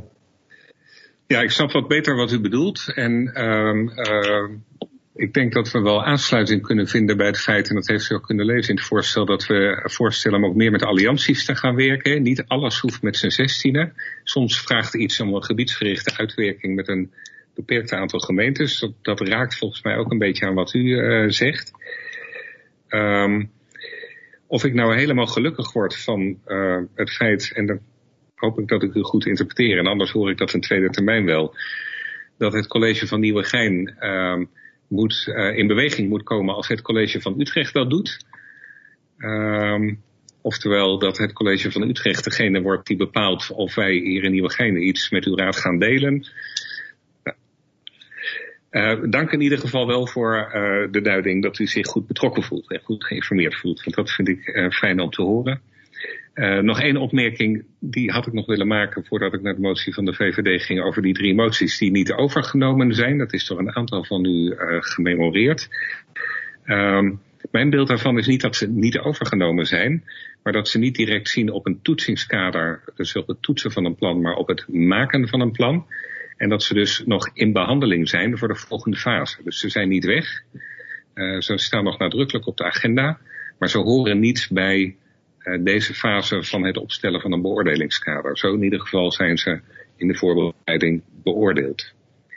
Ja, ik snap wat beter wat u bedoelt. En um, uh, ik denk dat we wel aansluiting kunnen vinden bij het feit, en dat heeft u ook kunnen lezen in het voorstel, dat we voorstellen om ook meer met allianties te gaan werken. Niet alles hoeft met z'n zestienen. Soms vraagt iets om een gebiedsgerichte uitwerking met een beperkt aantal gemeentes. Dat, dat raakt volgens mij ook een beetje aan wat u uh, zegt. Um, of ik nou helemaal gelukkig word van uh, het feit, en dan hoop ik dat ik u goed interpreteer, en anders hoor ik dat een tweede termijn wel, dat het college van Nieuwegein uh, moet, uh, in beweging moet komen als het college van Utrecht dat doet. Um, oftewel dat het college van Utrecht degene wordt die bepaalt of wij hier in Nieuwegein iets met uw raad gaan delen. Uh, dank in ieder geval wel voor uh, de duiding dat u zich goed betrokken voelt en goed geïnformeerd voelt. Want dat vind ik uh, fijn om te horen. Uh, nog één opmerking, die had ik nog willen maken voordat ik naar de motie van de V V D ging over die drie moties die niet overgenomen zijn. Dat is door een aantal van u uh, gememoreerd. Um, mijn beeld daarvan is niet dat ze niet overgenomen zijn, maar dat ze niet direct zien op een toetsingskader, dus op het toetsen van een plan, maar op het maken van een plan. En dat ze dus nog in behandeling zijn voor de volgende fase. Dus ze zijn niet weg. Uh, ze staan nog nadrukkelijk op de agenda. Maar ze horen niet bij uh, deze fase van het opstellen van een beoordelingskader. Zo in ieder geval zijn ze in de voorbereiding beoordeeld.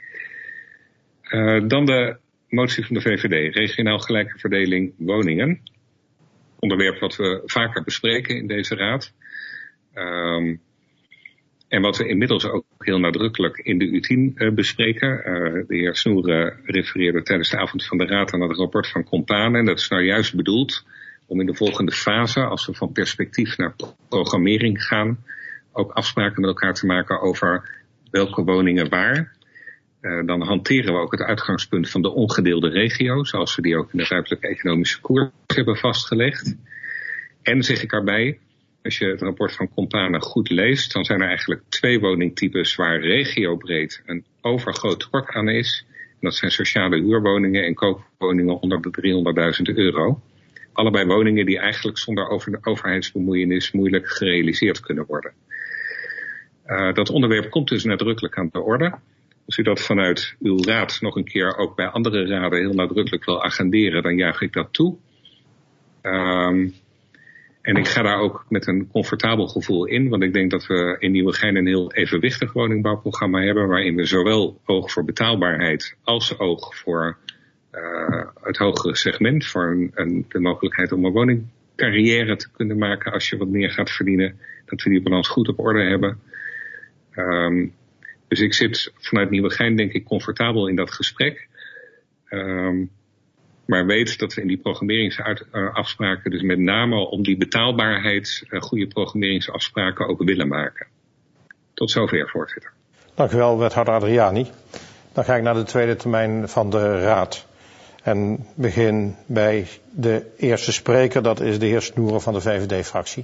Uh, dan de motie van de V V D. Regionaal gelijke verdeling woningen. Onderwerp wat we vaker bespreken in deze raad. Um, En wat we inmiddels ook heel nadrukkelijk in de U tien uh, bespreken. Uh, de heer Snoer uh, refereerde tijdens de avond van de raad aan het rapport van Compane. En dat is nou juist bedoeld om in de volgende fase, als we van perspectief naar programmering gaan, ook afspraken met elkaar te maken over welke woningen waar. Uh, dan hanteren we ook het uitgangspunt van de ongedeelde regio, zoals we die ook in de ruimtelijke economische koers hebben vastgelegd. En zeg ik erbij, als je het rapport van Compane goed leest, dan zijn er eigenlijk twee woningtypes waar regiobreed een overgroot tekort aan is. En dat zijn sociale huurwoningen en koopwoningen onder de driehonderdduizend euro. Allebei woningen die eigenlijk zonder over overheidsbemoeienis moeilijk gerealiseerd kunnen worden. Uh, dat onderwerp komt dus nadrukkelijk aan de orde. Als u dat vanuit uw raad nog een keer ook bij andere raden heel nadrukkelijk wil agenderen, dan juich ik dat toe. Um, En ik ga daar ook met een comfortabel gevoel in, want ik denk dat we in Nieuwegein een heel evenwichtig woningbouwprogramma hebben, waarin we zowel oog voor betaalbaarheid als oog voor uh, het hogere segment, voor een, een, de mogelijkheid om een woningcarrière te kunnen maken als je wat meer gaat verdienen, dat we die balans goed op orde hebben. Um, dus ik zit vanuit Nieuwegein denk ik comfortabel in dat gesprek. Um, Maar weet dat we in die programmeringsafspraken dus met name om die betaalbaarheid uh, goede programmeringsafspraken ook willen maken. Tot zover, voorzitter. Dank u wel, wethouder Adriani. Dan ga ik naar de tweede termijn van de raad. En begin bij de eerste spreker, dat is de heer Snoeren van de V V D-fractie.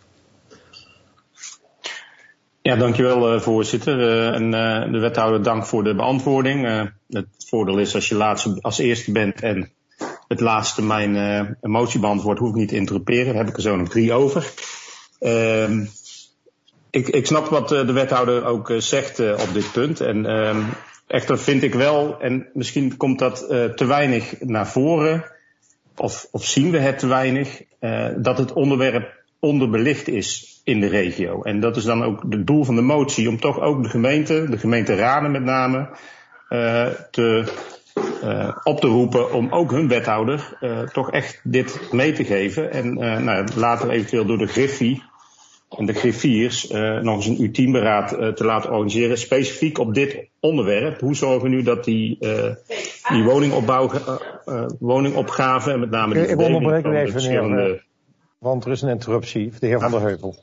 Ja, dankjewel uh, voorzitter. Uh, en uh, de wethouder dank voor de beantwoording. Uh, het voordeel is als je laatste, als eerste bent en het laatste mijn uh, motie beantwoord, hoef ik niet te interruperen. Daar heb ik er zo nog drie over. Uh, ik, ik snap wat uh, de wethouder ook uh, zegt uh, op dit punt. En uh, echter vind ik wel, en misschien komt dat uh, te weinig naar voren, of, of zien we het te weinig, uh, dat het onderwerp onderbelicht is in de regio. En dat is dan ook het doel van de motie, om toch ook de gemeente, de gemeenteraden met name, uh, te... Uh, op te roepen om ook hun wethouder uh, toch echt dit mee te geven. En uh, nou, later eventueel door de Griffie en de griffiers uh, nog eens een U tien beraad uh, te laten organiseren. Specifiek op dit onderwerp. Hoe zorgen we nu dat die, uh, die woningopbouw, uh, uh, woningopgave en met name die ik onderbreek u even, verschillende... meneer, want er is een interruptie. De heer Van der Heuvel.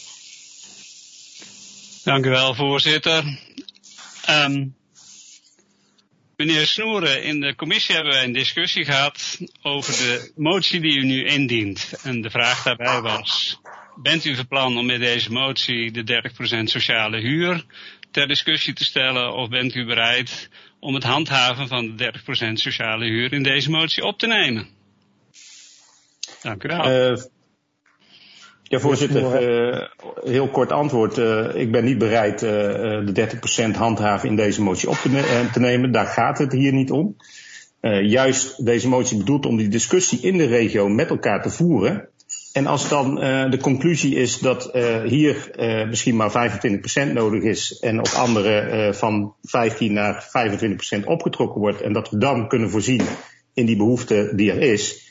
Dank u wel, voorzitter. Um, Meneer Snoeren, in de commissie hebben wij een discussie gehad over de motie die u nu indient. En de vraag daarbij was, bent u van plan om met deze motie de dertig procent sociale huur ter discussie te stellen? Of bent u bereid om het handhaven van de dertig procent sociale huur in deze motie op te nemen? Dank u wel. Uh, Ja, voorzitter, uh, heel kort antwoord. Uh, ik ben niet bereid uh, de dertig procent handhaven in deze motie op te, ne- te nemen. Daar gaat het hier niet om. Uh, juist deze motie bedoelt om die discussie in de regio met elkaar te voeren. En als dan uh, de conclusie is dat uh, hier uh, misschien maar vijfentwintig procent nodig is en op andere uh, van vijftien naar vijfentwintig procent opgetrokken wordt en dat we dan kunnen voorzien in die behoefte die er is,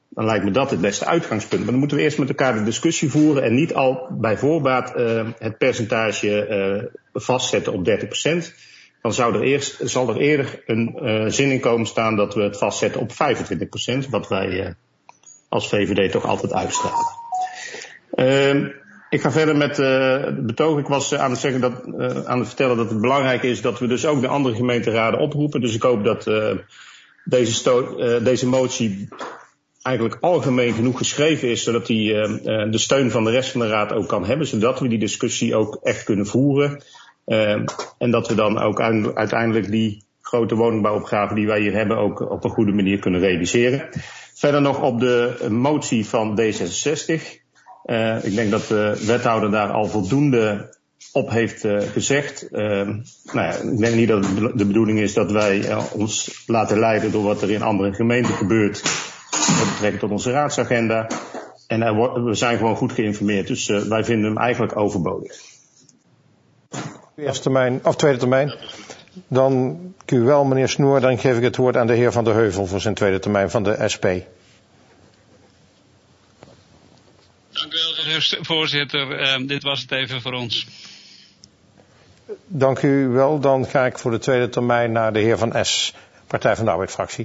dan lijkt me dat het beste uitgangspunt. Maar dan moeten we eerst met elkaar de discussie voeren en niet al bij voorbaat uh, het percentage uh, vastzetten op dertig procent. Dan zou er eerst, zal er eerder een uh, zin in komen staan dat we het vastzetten op vijfentwintig procent, wat wij uh, als V V D toch altijd uitstralen. Uh, ik ga verder met uh, het betoog. Ik was uh, aan het zeggen dat, uh, aan het vertellen dat het belangrijk is dat we dus ook de andere gemeenteraden oproepen. Dus ik hoop dat uh, deze, sto- uh, deze motie eigenlijk algemeen genoeg geschreven is, zodat die uh, uh, de steun van de rest van de raad ook kan hebben, zodat we die discussie ook echt kunnen voeren. Uh, en dat we dan ook uiteindelijk die grote woningbouwopgave die wij hier hebben ook op een goede manier kunnen realiseren. Verder nog op de motie van D zesenzestig. Uh, ik denk dat de wethouder daar al voldoende op heeft uh, gezegd. Uh, nou ja, ik denk niet dat het de bedoeling is dat wij uh, ons laten leiden door wat er in andere gemeenten gebeurt met betrekking tot onze raadsagenda. En er wo- we zijn gewoon goed geïnformeerd, dus uh, wij vinden hem eigenlijk overbodig. Eerste termijn, of tweede termijn. Dan dank u wel, meneer Snoer. Dan geef ik het woord aan de heer Van der Heuvel voor zijn tweede termijn van de S P. Dank u wel, voorzitter. Uh, dit was het even voor ons. Dank u wel. Dan ga ik voor de tweede termijn naar de heer Van S, Partij van de Arbeid-fractie.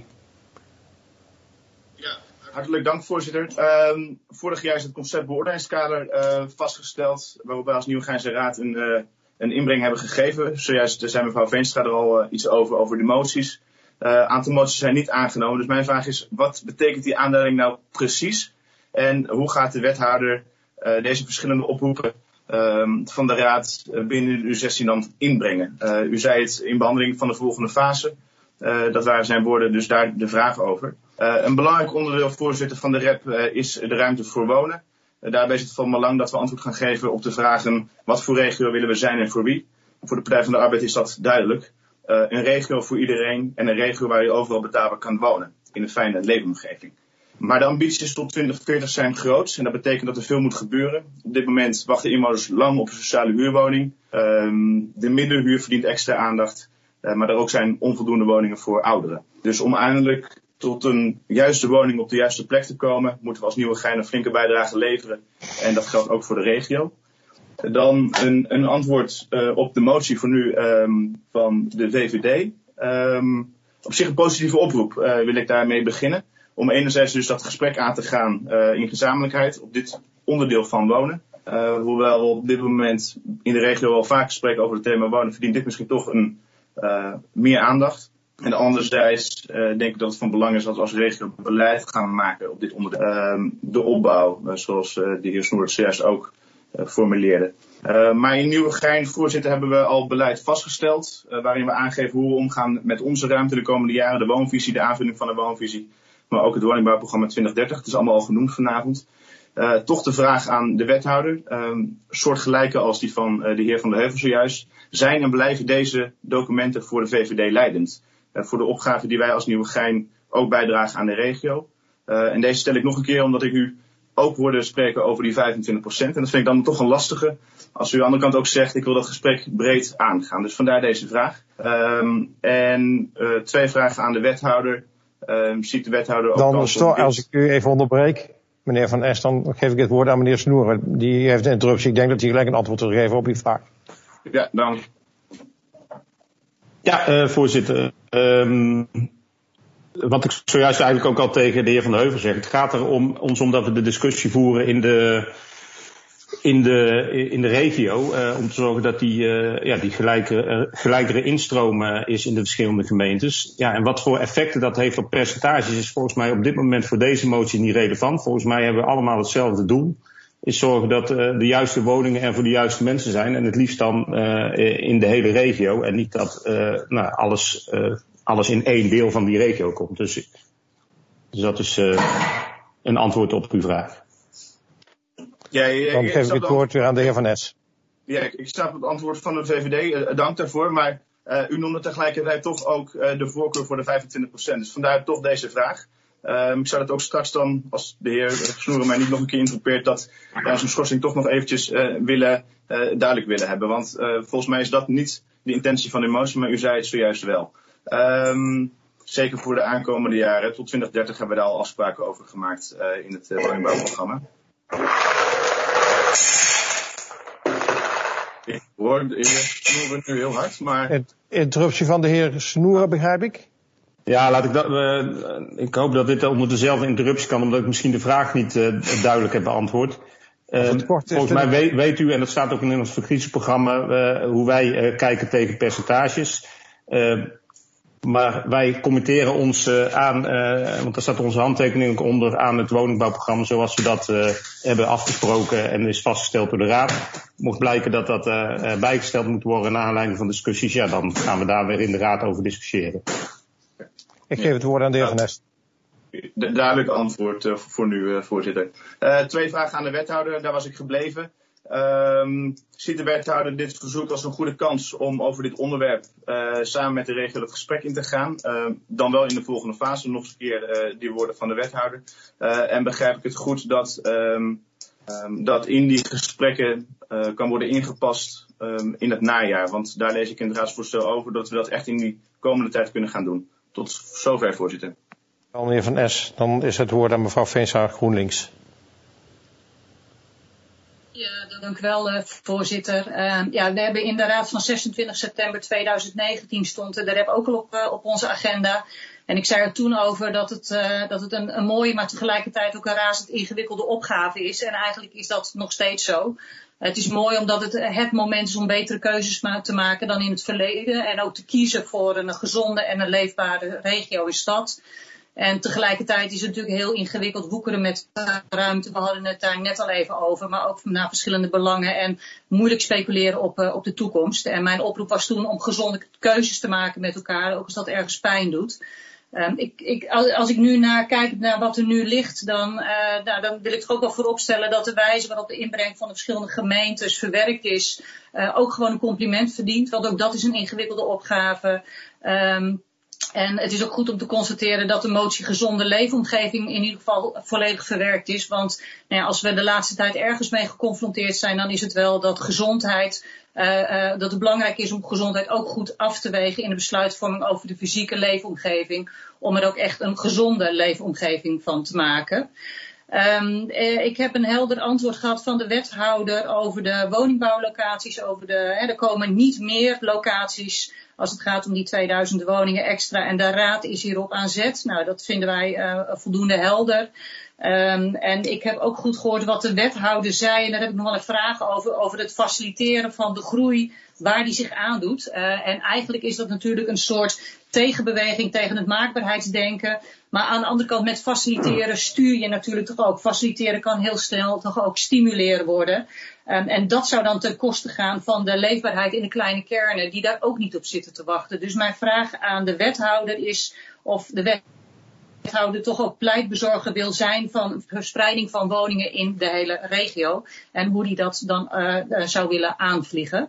Ja, hartelijk dank, voorzitter. Uh, vorig jaar is het concept beoordelingskader uh, vastgesteld, waarop wij als Nieuwegeinse Raad een, uh, een inbreng hebben gegeven. Zojuist zei mevrouw Veenstra er al uh, iets over, over de moties. Een uh, aantal moties zijn niet aangenomen. Dus mijn vraag is, wat betekent die aanduiding nou precies? En hoe gaat de wethouder uh, deze verschillende oproepen uh, van de Raad uh, binnen de U zestien dan inbrengen? Uh, u zei het in behandeling van de volgende fase. Uh, dat waren zijn woorden, dus daar de vraag over. Uh, een belangrijk onderdeel, voorzitter, van de R E P uh, is de ruimte voor wonen. Uh, daarbij is het van belang dat we antwoord gaan geven op de vragen wat voor regio willen we zijn en voor wie. Voor de Partij van de Arbeid is dat duidelijk. Uh, een regio voor iedereen en een regio waar je overal betaalbaar kan wonen. In een fijne leefomgeving. Maar de ambities tot twintig veertig zijn groot en dat betekent dat er veel moet gebeuren. Op dit moment wachten inwoners lang op een sociale huurwoning. Um, de middenhuur verdient extra aandacht, uh, maar er ook zijn onvoldoende woningen voor ouderen. Dus om eindelijk tot een juiste woning op de juiste plek te komen, moeten we als Nieuwegein een flinke bijdrage leveren. En dat geldt ook voor de regio. Dan een, een antwoord uh, op de motie voor nu um, van de V V D. Um, op zich een positieve oproep uh, wil ik daarmee beginnen. Om enerzijds dus dat gesprek aan te gaan uh, in gezamenlijkheid op dit onderdeel van wonen. Uh, hoewel we op dit moment in de regio al vaak spreken over het thema wonen, verdient dit misschien toch een uh, meer aandacht. En anderzijds uh, denk ik dat het van belang is dat we als regio beleid gaan maken op dit onderdeel. Uh, de opbouw, uh, zoals uh, de heer Snoer zojuist ook uh, formuleerde. Uh, maar in Nieuwegein, voorzitter, hebben we al beleid vastgesteld. Uh, waarin we aangeven hoe we omgaan met onze ruimte de komende jaren. De woonvisie, de aanvulling van de woonvisie. Maar ook het woningbouwprogramma twintig dertig. Het is allemaal al genoemd vanavond. Uh, toch de vraag aan de wethouder. Um, soortgelijke als die van uh, de heer Van der Heuvel zojuist. Zijn en blijven deze documenten voor de V V D leidend? Uh, voor de opgave die wij als Nieuwegein ook bijdragen aan de regio. Uh, en deze stel ik nog een keer omdat ik u ook hoorde spreken over die vijfentwintig procent. En dat vind ik dan toch een lastige. Als u aan de andere kant ook zegt, ik wil dat gesprek breed aangaan. Dus vandaar deze vraag. Um, en uh, twee vragen aan de wethouder. Um, ziet de wethouder ook dan sto- als ik u even onderbreek, meneer Van S, dan geef ik het woord aan meneer Snoer. Die heeft een interruptie. Ik denk dat hij gelijk een antwoord wil geven op uw vraag. Ja, dank. Ja, uh, voorzitter. Um, wat ik zojuist eigenlijk ook al tegen de heer Van der Heuvel zeg. Het gaat er om ons omdat we de discussie voeren in de, in de, in de regio. Uh, om te zorgen dat die, uh, ja, die gelijke, uh, gelijkere instroom uh, is in de verschillende gemeentes. Ja, en wat voor effecten dat heeft op percentages is volgens mij op dit moment voor deze motie niet relevant. Volgens mij hebben we allemaal hetzelfde doel. Is zorgen dat uh, de juiste woningen er voor de juiste mensen zijn. En het liefst dan uh, in de hele regio. En niet dat uh, nou, alles, uh, alles in één deel van die regio komt. Dus, dus dat is uh, een antwoord op uw vraag. Ja, ja, dan geef ik het woord weer aan de heer Van S. Ja, ik, ik snap het antwoord van de V V D. Uh, dank daarvoor. Maar uh, u noemde tegelijkertijd toch ook uh, de voorkeur voor de vijfentwintig procent. Dus vandaar toch deze vraag. Um, ik zou dat ook straks dan, als de heer Snoeren mij niet nog een keer interrupeert, dat ja, zo'n schorsing toch nog eventjes uh, willen, uh, duidelijk willen hebben. Want uh, volgens mij is dat niet de intentie van de motie, maar u zei het zojuist wel. Um, zeker voor de aankomende jaren. Tot twintig dertig hebben we daar al afspraken over gemaakt uh, in het uh, woningbouwprogramma. Ik hoor de heer Snoeren nu heel hard, maar... Interruptie van de heer Snoeren, begrijp ik? Ja, laat ik dat. Uh, ik hoop dat dit onder dezelfde interruptie kan, omdat ik misschien de vraag niet uh, duidelijk heb beantwoord. Uh, volgens mij weet, weet u, en dat staat ook in ons verkiezingsprogramma, uh, hoe wij uh, kijken tegen percentages. Uh, maar wij committeren ons uh, aan, uh, want daar staat onze handtekening ook onder, aan het woningbouwprogramma zoals we dat uh, hebben afgesproken en is vastgesteld door de Raad. Mocht blijken dat dat uh, bijgesteld moet worden naar aanleiding van discussies, ja, dan gaan we daar weer in de Raad over discussiëren. Ik geef het woord aan de heer Van Est. Duidelijk antwoord uh, voor nu, uh, voorzitter. Uh, twee vragen aan de wethouder, daar was ik gebleven. Um, ziet de wethouder dit verzoek als een goede kans om over dit onderwerp uh, samen met de regio het gesprek in te gaan? Uh, dan wel in de volgende fase, nog eens een keer uh, die woorden van de wethouder. Uh, en begrijp ik het goed dat, um, um, dat in die gesprekken uh, kan worden ingepast um, in het najaar? Want daar lees ik in het raadsvoorstel over dat we dat echt in die komende tijd kunnen gaan doen. Tot zover, voorzitter. Meneer Van Es, dan is het woord aan mevrouw Veenstra, GroenLinks. Ja, dank u wel, uh, voorzitter. Uh, ja, we hebben in de raad van zesentwintig september tweeduizend negentien stond de R E P ook al op, uh, op onze agenda. En ik zei er toen over dat het, uh, dat het een, een mooie, maar tegelijkertijd ook een razend ingewikkelde opgave is. En eigenlijk is dat nog steeds zo. Uh, het is mooi omdat het het moment is om betere keuzes ma- te maken dan in het verleden. En ook te kiezen voor een gezonde en een leefbare regio en stad. En tegelijkertijd is het natuurlijk heel ingewikkeld woekeren met ruimte. We hadden het daar net al even over, maar ook naar verschillende belangen en moeilijk speculeren op, uh, op de toekomst. En mijn oproep was toen om gezonde keuzes te maken met elkaar, ook als dat ergens pijn doet. Um, ik, ik, als ik nu naar kijk naar wat er nu ligt, dan, uh, nou, dan wil ik toch ook wel vooropstellen dat de wijze waarop de inbreng van de verschillende gemeentes verwerkt is, uh, ook gewoon een compliment verdient. Want ook dat is een ingewikkelde opgave. Um, En het is ook goed om te constateren dat de motie gezonde leefomgeving in ieder geval volledig verwerkt is. Want nou ja, als we de laatste tijd ergens mee geconfronteerd zijn, dan is het wel dat gezondheid, uh, uh, dat het belangrijk is om gezondheid ook goed af te wegen in de besluitvorming over de fysieke leefomgeving. Om er ook echt een gezonde leefomgeving van te maken. Um, eh, ik heb een helder antwoord gehad van de wethouder over de woningbouwlocaties. Over de, hè, er komen niet meer locaties als het gaat om die tweeduizend woningen extra. En de raad is hierop aan zet. Nou, dat vinden wij uh, voldoende helder. Um, en ik heb ook goed gehoord wat de wethouder zei. En daar heb ik nog wel een vraag over. Over het faciliteren van de groei waar die zich aandoet. Uh, en eigenlijk is dat natuurlijk een soort tegenbeweging tegen het maakbaarheidsdenken. Maar aan de andere kant met faciliteren stuur je natuurlijk toch ook. Faciliteren kan heel snel toch ook stimuleren worden. Um, en dat zou dan ten koste gaan van de leefbaarheid in de kleine kernen die daar ook niet op zitten te wachten. Dus mijn vraag aan de wethouder is of de wethouder toch ook pleitbezorger wil zijn van verspreiding van woningen in de hele regio. En hoe die dat dan uh, uh, zou willen aanvliegen.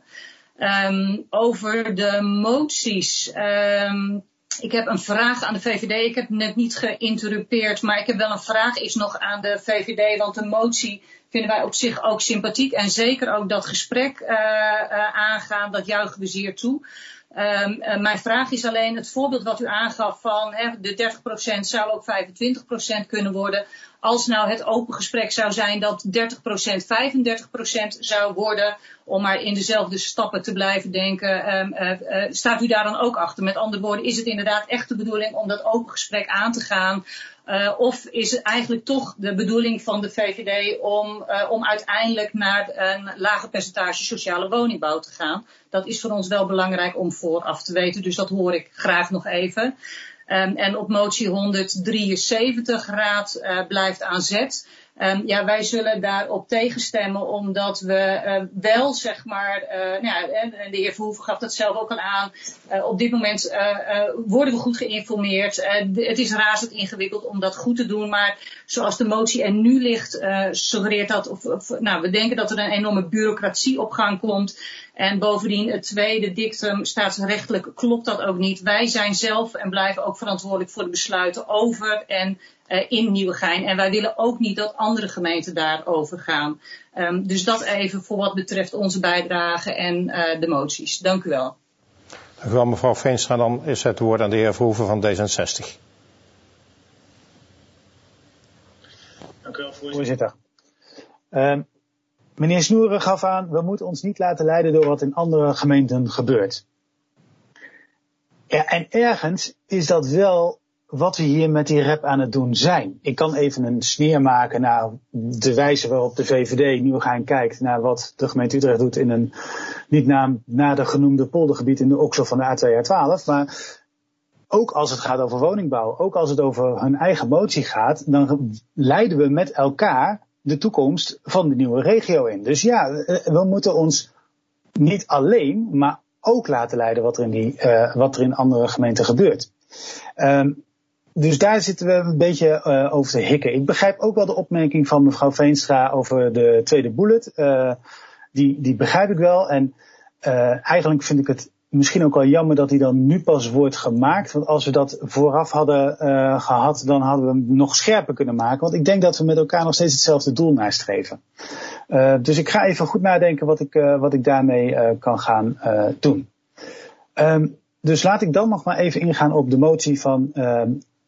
Um, over de moties. Um, Ik heb een vraag aan de V V D. Ik heb net niet geïnterrumpeerd, maar ik heb wel een vraag is nog aan de V V D. Want de motie vinden wij op zich ook sympathiek. En zeker ook dat gesprek uh, uh, aangaan, dat juichen we zeer toe. Um, uh, mijn vraag is alleen het voorbeeld wat u aangaf van hè, de dertig procent zou ook vijfentwintig procent kunnen worden. Als nou het open gesprek zou zijn dat dertig procent vijfendertig procent zou worden, om maar in dezelfde stappen te blijven denken, um, uh, uh, staat u daar dan ook achter? Met andere woorden, is het inderdaad echt de bedoeling om dat open gesprek aan te gaan? Uh, of is het eigenlijk toch de bedoeling van de V V D om, uh, om uiteindelijk naar een lager percentage sociale woningbouw te gaan? Dat is voor ons wel belangrijk om vooraf te weten, dus dat hoor ik graag nog even. Um, en op motie honderddrieënzeventig raad uh, blijft aan zet. Um, ja, wij zullen daarop tegenstemmen omdat we uh, wel, zeg maar, uh, nou ja, en de heer Verhoeven gaf dat zelf ook al aan, uh, op dit moment uh, uh, worden we goed geïnformeerd. Uh, de, het is razend ingewikkeld om dat goed te doen, maar zoals de motie er nu ligt, uh, suggereert dat, of, of, nou, we denken dat er een enorme bureaucratie op gang komt. En bovendien het tweede dictum, staatsrechtelijk klopt dat ook niet. Wij zijn zelf en blijven ook verantwoordelijk voor de besluiten over en uh, in Nieuwegein. En wij willen ook niet dat andere gemeenten daarover gaan. Um, dus dat even voor wat betreft onze bijdrage en uh, de moties. Dank u wel. Dank u wel, mevrouw Veenstra. Dan is het woord aan de heer Verhoeven van D zesenzestig. Dank u wel, voorzitter. Uh, meneer Snoeren gaf aan, we moeten ons niet laten leiden door wat in andere gemeenten gebeurt. Ja, en ergens is dat wel wat we hier met die rep aan het doen zijn. Ik kan even een sneer maken naar de wijze waarop de V V D Nieuwegein kijkt naar wat de gemeente Utrecht doet in een niet naam nader genoemde poldergebied in de oksel van de A twee A twaalf. Maar ook als het gaat over woningbouw, ook als het over hun eigen motie gaat, dan leiden we met elkaar de toekomst van de nieuwe regio in. Dus ja, we moeten ons niet alleen, maar ook laten leiden wat er in, die, uh, wat er in andere gemeenten gebeurt. Um, dus daar zitten we een beetje uh, over te hikken. Ik begrijp ook wel de opmerking van mevrouw Veenstra over de tweede bullet. Uh, die, die begrijp ik wel. En uh, eigenlijk vind ik het misschien ook wel jammer dat die dan nu pas wordt gemaakt. Want als we dat vooraf hadden uh, gehad, dan hadden we hem nog scherper kunnen maken. Want ik denk dat we met elkaar nog steeds hetzelfde doel nastreven. Uh, dus ik ga even goed nadenken wat ik, uh, wat ik daarmee uh, kan gaan uh, doen. Um, dus laat ik dan nog maar even ingaan op de motie van, uh,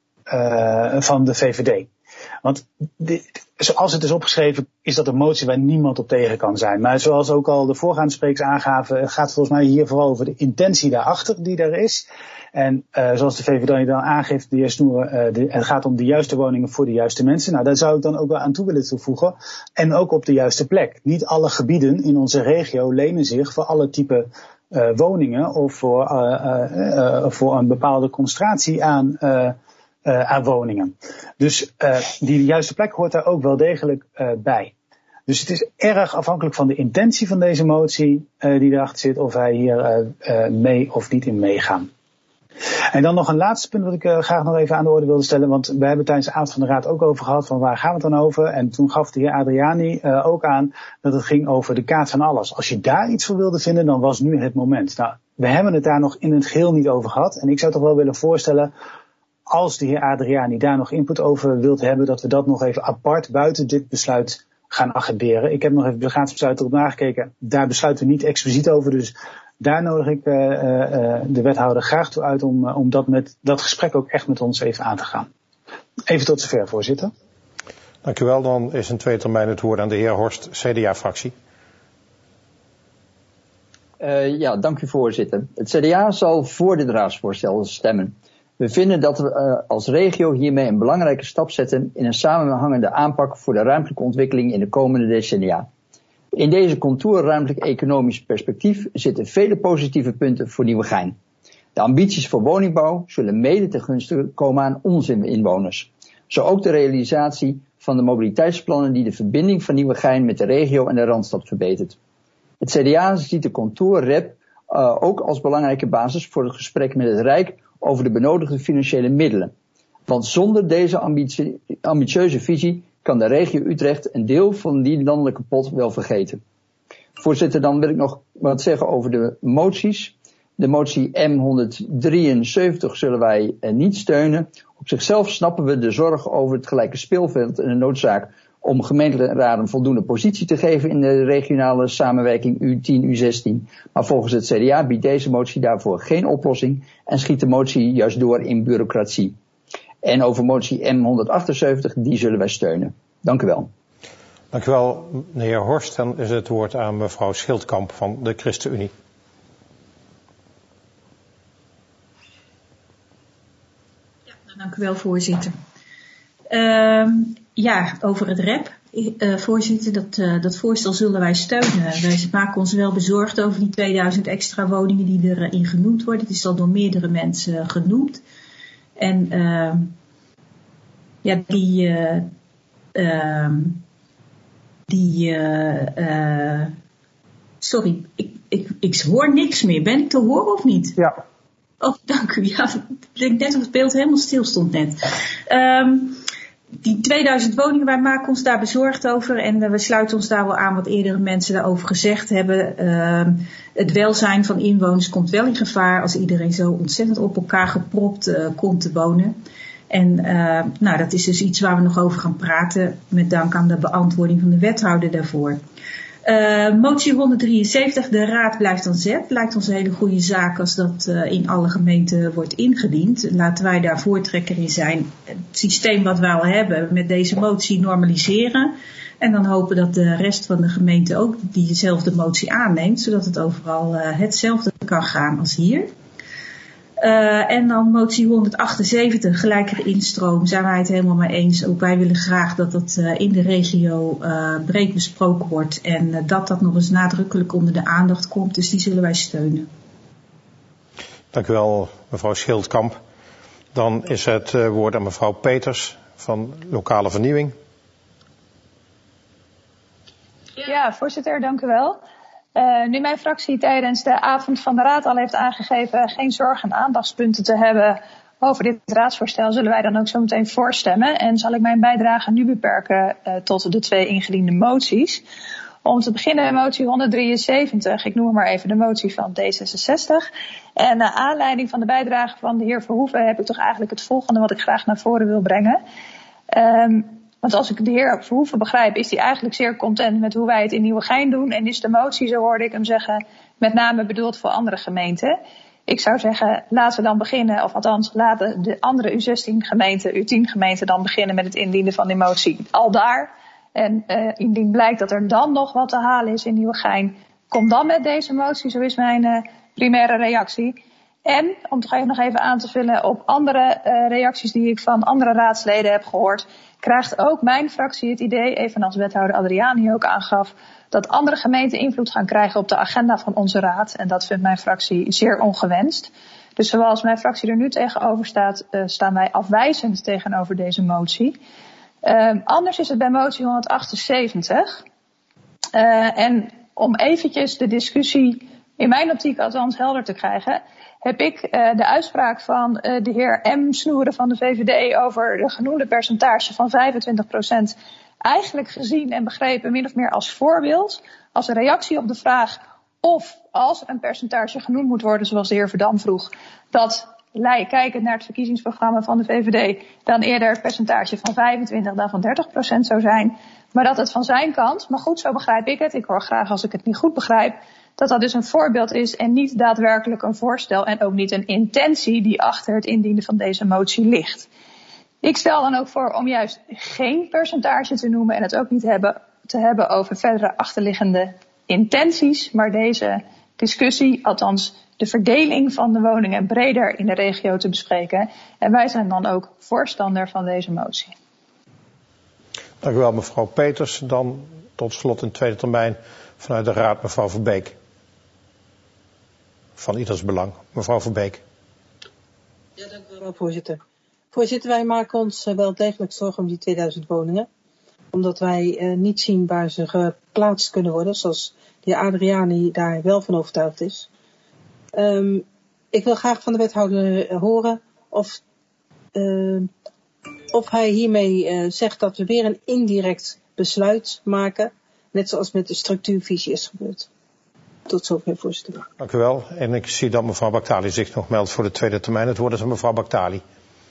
uh, van de V V D. Want dit, zoals het is opgeschreven, is dat een motie waar niemand op tegen kan zijn. Maar zoals ook al de voorgaande sprekers aangaven, gaat het volgens mij hier vooral over de intentie daarachter die er is. En uh, zoals de V V D dan aangeeft, de heer Snoeren, uh, de, het gaat om de juiste woningen voor de juiste mensen. Nou, daar zou ik dan ook wel aan toe willen toevoegen. En ook op de juiste plek. Niet alle gebieden in onze regio lenen zich voor alle typen uh, woningen of voor, uh, uh, uh, voor een bepaalde concentratie aan uh, Uh, aan woningen. Dus uh, die juiste plek hoort daar ook wel degelijk uh, bij. Dus het is erg afhankelijk van de intentie van deze motie uh, die erachter zit, of wij hier uh, uh, mee of niet in meegaan. En dan nog een laatste punt wat ik uh, graag nog even aan de orde wilde stellen, want we hebben tijdens de avond van de raad ook over gehad van waar gaan we het dan over? En toen gaf de heer Adriani uh, ook aan dat het ging over de kaart van alles. Als je daar iets voor wilde vinden, dan was nu het moment. Nou, we hebben het daar nog in het geheel niet over gehad. En ik zou toch wel willen voorstellen, als de heer Adriani daar nog input over wilt hebben, dat we dat nog even apart buiten dit besluit gaan agenderen. Ik heb nog even het raadsbesluit erop nagekeken. Daar besluiten we niet expliciet over. Dus daar nodig ik uh, uh, de wethouder graag toe uit om, uh, om dat, met, dat gesprek ook echt met ons even aan te gaan. Even tot zover, voorzitter. Dank u wel. Dan is in tweede termijn het woord aan de heer Horst, C D A-fractie. Uh, ja, dank u voorzitter. Het C D A zal voor dit raadsvoorstel stemmen. We vinden dat we uh, als regio hiermee een belangrijke stap zetten in een samenhangende aanpak voor de ruimtelijke ontwikkeling in de komende decennia. In deze contour ruimtelijk-economisch perspectief zitten vele positieve punten voor Nieuwegein. De ambities voor woningbouw zullen mede ten gunste komen aan onze inwoners. Zo ook de realisatie van de mobiliteitsplannen die de verbinding van Nieuwegein met de regio en de Randstad verbetert. Het C D A ziet de contour-rep uh, ook als belangrijke basis voor het gesprek met het Rijk over de benodigde financiële middelen. Want zonder deze ambitie, ambitieuze visie kan de regio Utrecht een deel van die landelijke pot wel vergeten. Voorzitter, dan wil ik nog wat zeggen over de moties. De motie M honderddrieënzeventig zullen wij eh, niet steunen. Op zichzelf snappen we de zorg over het gelijke speelveld en de noodzaak om gemeenteraden voldoende positie te geven in de regionale samenwerking U tien U zestien. Maar volgens het C D A biedt deze motie daarvoor geen oplossing en schiet de motie juist door in bureaucratie. En over motie M honderdachtenzeventig, die zullen wij steunen. Dank u wel. Dank u wel, meneer Horst. Dan is het woord aan mevrouw Schildkamp van de ChristenUnie. Ja, dank u wel, voorzitter. Uh, ja, over het R E P. Uh, voorzitter, dat, uh, dat voorstel zullen wij steunen. Wij maken ons wel bezorgd over die tweeduizend extra woningen die erin uh, genoemd worden. Het is al door meerdere mensen uh, genoemd. En uh, ja, die, uh, uh, die, uh, uh, sorry, ik, ik, ik hoor niks meer. Ben ik te horen of niet? Ja. Oh, dank u. Ja, ik denk net of het beeld helemaal stil stond net. Um, die tweeduizend woningen, wij maken ons daar bezorgd over en uh, we sluiten ons daar wel aan wat eerdere mensen daarover gezegd hebben. Uh, het welzijn van inwoners komt wel in gevaar als iedereen zo ontzettend op elkaar gepropt uh, komt te wonen. En uh, nou, dat is dus iets waar we nog over gaan praten met dank aan de beantwoording van de wethouder daarvoor. Uh, motie honderddrieënzeventig, de raad blijft aan zet. Lijkt ons een hele goede zaak als dat uh, in alle gemeenten wordt ingediend. Laten wij daar voortrekker in zijn. Het systeem wat we al hebben met deze motie normaliseren. En dan hopen dat de rest van de gemeente ook diezelfde motie aanneemt. Zodat het overal uh, hetzelfde kan gaan als hier. Uh, en dan motie honderdachtenzeventig, gelijkere instroom, zijn wij het helemaal mee eens. Ook wij willen graag dat dat uh, in de regio uh, breed besproken wordt en uh, dat dat nog eens nadrukkelijk onder de aandacht komt. Dus die zullen wij steunen. Dank u wel, mevrouw Schildkamp. Dan is het uh, woord aan mevrouw Peters van Lokale Vernieuwing. Ja, voorzitter, dank u wel. Uh, nu mijn fractie tijdens de avond van de raad al heeft aangegeven geen zorgen en aandachtspunten te hebben over dit raadsvoorstel, zullen wij dan ook zo meteen voorstemmen. En zal ik mijn bijdrage nu beperken uh, tot de twee ingediende moties. Om te beginnen motie honderddrieënzeventig, ik noem maar even de motie van D zesenzestig. En naar aanleiding van de bijdrage van de heer Verhoeven heb ik toch eigenlijk het volgende wat ik graag naar voren wil brengen. Um, Want als ik de heer Verhoeven begrijp, is hij eigenlijk zeer content met hoe wij het in Nieuwegein doen. En is de motie, zo hoorde ik hem zeggen, met name bedoeld voor andere gemeenten. Ik zou zeggen, laten we dan beginnen, of althans laten de andere U zestien gemeenten, U tien gemeenten dan beginnen met het indienen van die motie al daar. En uh, indien blijkt dat er dan nog wat te halen is in Nieuwegein, kom dan met deze motie, zo is mijn uh, primaire reactie. En, om toch nog even aan te vullen op andere uh, reacties die ik van andere raadsleden heb gehoord, krijgt ook mijn fractie het idee, evenals wethouder Adriani ook aangaf, dat andere gemeenten invloed gaan krijgen op de agenda van onze raad. En dat vindt mijn fractie zeer ongewenst. Dus zoals mijn fractie er nu tegenover staat, uh, staan wij afwijzend tegenover deze motie. Uh, anders is het bij motie honderdachtenzeventig. Uh, en om eventjes de discussie in mijn optiek althans helder te krijgen, heb ik uh, de uitspraak van uh, de heer M. Snoeren van de V V D over de genoemde percentage van vijfentwintig procent eigenlijk gezien en begrepen min of meer als voorbeeld, als een reactie op de vraag of als er een percentage genoemd moet worden, zoals de heer Verdam vroeg, dat kijkend naar het verkiezingsprogramma van de V V D dan eerder het percentage van vijfentwintig dan van dertig procent zou zijn. Maar dat het van zijn kant, maar goed, zo begrijp ik het, ik hoor graag als ik het niet goed begrijp, dat dat dus een voorbeeld is en niet daadwerkelijk een voorstel en ook niet een intentie die achter het indienen van deze motie ligt. Ik stel dan ook voor om juist geen percentage te noemen en het ook niet hebben, te hebben over verdere achterliggende intenties, maar deze discussie, althans de verdeling van de woningen breder in de regio te bespreken. En wij zijn dan ook voorstander van deze motie. Dank u wel, mevrouw Peters. Dan tot slot in tweede termijn vanuit de raad mevrouw Verbeek. Van ieders belang. Mevrouw Verbeek. Ja, dank u wel, voorzitter. Voorzitter, wij maken ons uh, wel degelijk zorgen om die tweeduizend woningen. Omdat wij uh, niet zien waar ze geplaatst kunnen worden, zoals de heer Adriani daar wel van overtuigd is. Um, ik wil graag van de wethouder uh, horen of, uh, of hij hiermee uh, zegt dat we weer een indirect besluit maken, net zoals met de structuurvisie is gebeurd. Tot zover, voorzitter. Dank u wel. En ik zie dat mevrouw Baktali zich nog meldt voor de tweede termijn. Het woord is aan mevrouw Baktali.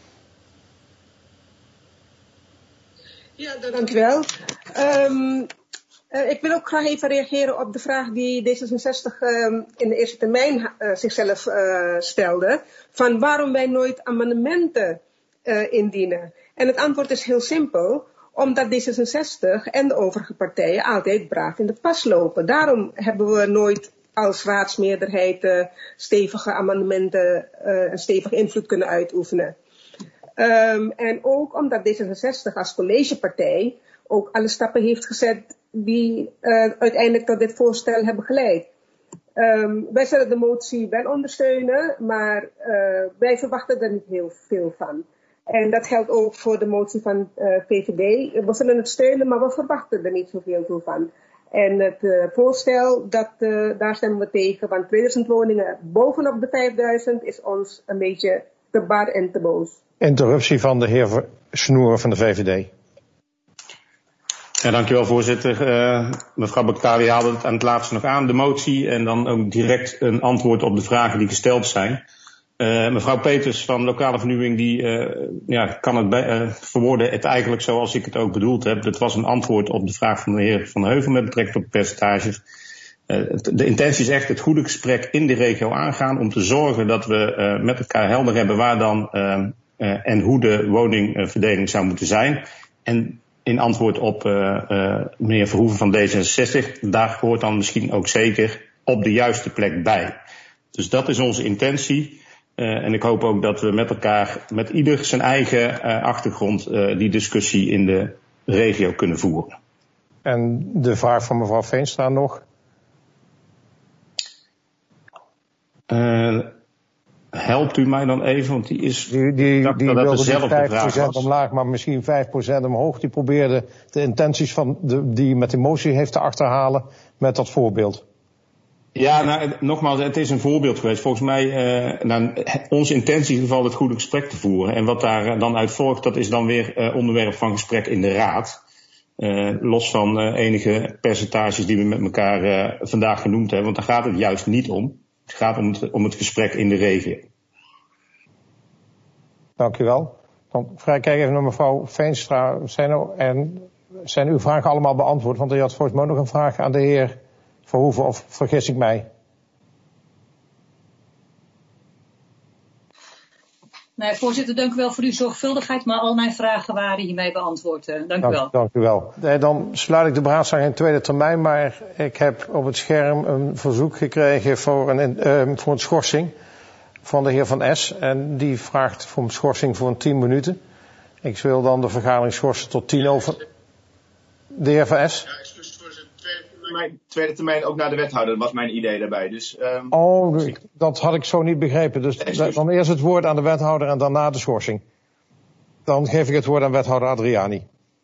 Ja, dank u wel. Um, uh, ik wil ook graag even reageren op de vraag die D zesenzestig um, in de eerste termijn uh, zichzelf uh, stelde. Van waarom wij nooit amendementen uh, indienen. En het antwoord is heel simpel. Omdat D zesenzestig en de overige partijen altijd braaf in de pas lopen. Daarom hebben we nooit als raadsmeerderheid uh, stevige amendementen, uh, een stevige invloed kunnen uitoefenen. Um, en ook omdat D zesenzestig als collegepartij ook alle stappen heeft gezet die uh, uiteindelijk tot dit voorstel hebben geleid. Um, wij zullen de motie wel ondersteunen, maar uh, wij verwachten er niet heel veel van. En dat geldt ook voor de motie van uh, V V D. We zullen het steunen, maar we verwachten er niet zoveel van. En het uh, voorstel, dat, uh, daar stemmen we tegen. Want tweeduizend woningen bovenop de vijfduizend is ons een beetje te bar en te boos. Interruptie van de heer Snoeren van de V V D. Ja, dankjewel voorzitter. Uh, mevrouw Baktali haalde het aan het laatste nog aan, de motie. En dan ook direct een antwoord op de vragen die gesteld zijn. Uh, mevrouw Peters van Lokale Vernieuwing, die uh, ja, kan het bij, uh, verwoorden het eigenlijk zoals ik het ook bedoeld heb. Dat was een antwoord op de vraag van de heer Van Heuvel met betrekking tot percentages. Uh, de intentie is echt het goede gesprek in de regio aangaan om te zorgen dat we uh, met elkaar helder hebben waar dan uh, uh, en hoe de woningverdeling zou moeten zijn. En in antwoord op uh, uh, meneer Verhoeven van D zesenzestig, daar hoort dan misschien ook zeker op de juiste plek bij. Dus dat is onze intentie. Uh, en ik hoop ook dat we met elkaar, met ieder zijn eigen uh, achtergrond, uh, die discussie in de regio kunnen voeren. En de vraag van mevrouw Veenstra nog? Uh, helpt u mij dan even, want die is... Die, die, dat, die dat wilde niet vijf procent omlaag, maar misschien vijf procent omhoog. Die probeerde de intenties van de, die met de motie heeft te achterhalen met dat voorbeeld. Ja, nou, nogmaals, het is een voorbeeld geweest. Volgens mij, uh, nou, onze intentie is in ieder geval het goede gesprek te voeren. En wat daar dan uit volgt, dat is dan weer uh, onderwerp van gesprek in de raad. Uh, los van uh, enige percentages die we met elkaar uh, vandaag genoemd hebben. Want daar gaat het juist niet om. Het gaat om het, om het gesprek in de regio. Dank u wel. Dan kijk even naar mevrouw Veenstra. Zijn, er, en zijn uw vragen allemaal beantwoord? Want u had volgens mij nog een vraag aan de heer Verhoeven, of vergis ik mij? Nee, voorzitter, dank u wel voor uw zorgvuldigheid, maar al mijn vragen waren hiermee beantwoord. Dank, dank u wel. Dank u wel. Dan sluit ik de beraadslaging in tweede termijn, maar ik heb op het scherm een verzoek gekregen voor een, uh, voor een schorsing van de heer Van S. En die vraagt voor een schorsing voor een tien minuten. Ik wil dan de vergadering schorsen tot tien over. De heer Van S. Ja, excuus voor zijn tweede termijn, tweede termijn ook naar de wethouder, dat was mijn idee daarbij. Dus, um, oh, dat had ik zo niet begrepen. Dus excuus. Dan eerst het woord aan de wethouder en daarna de schorsing. Dan geef ik het woord aan wethouder Adriani.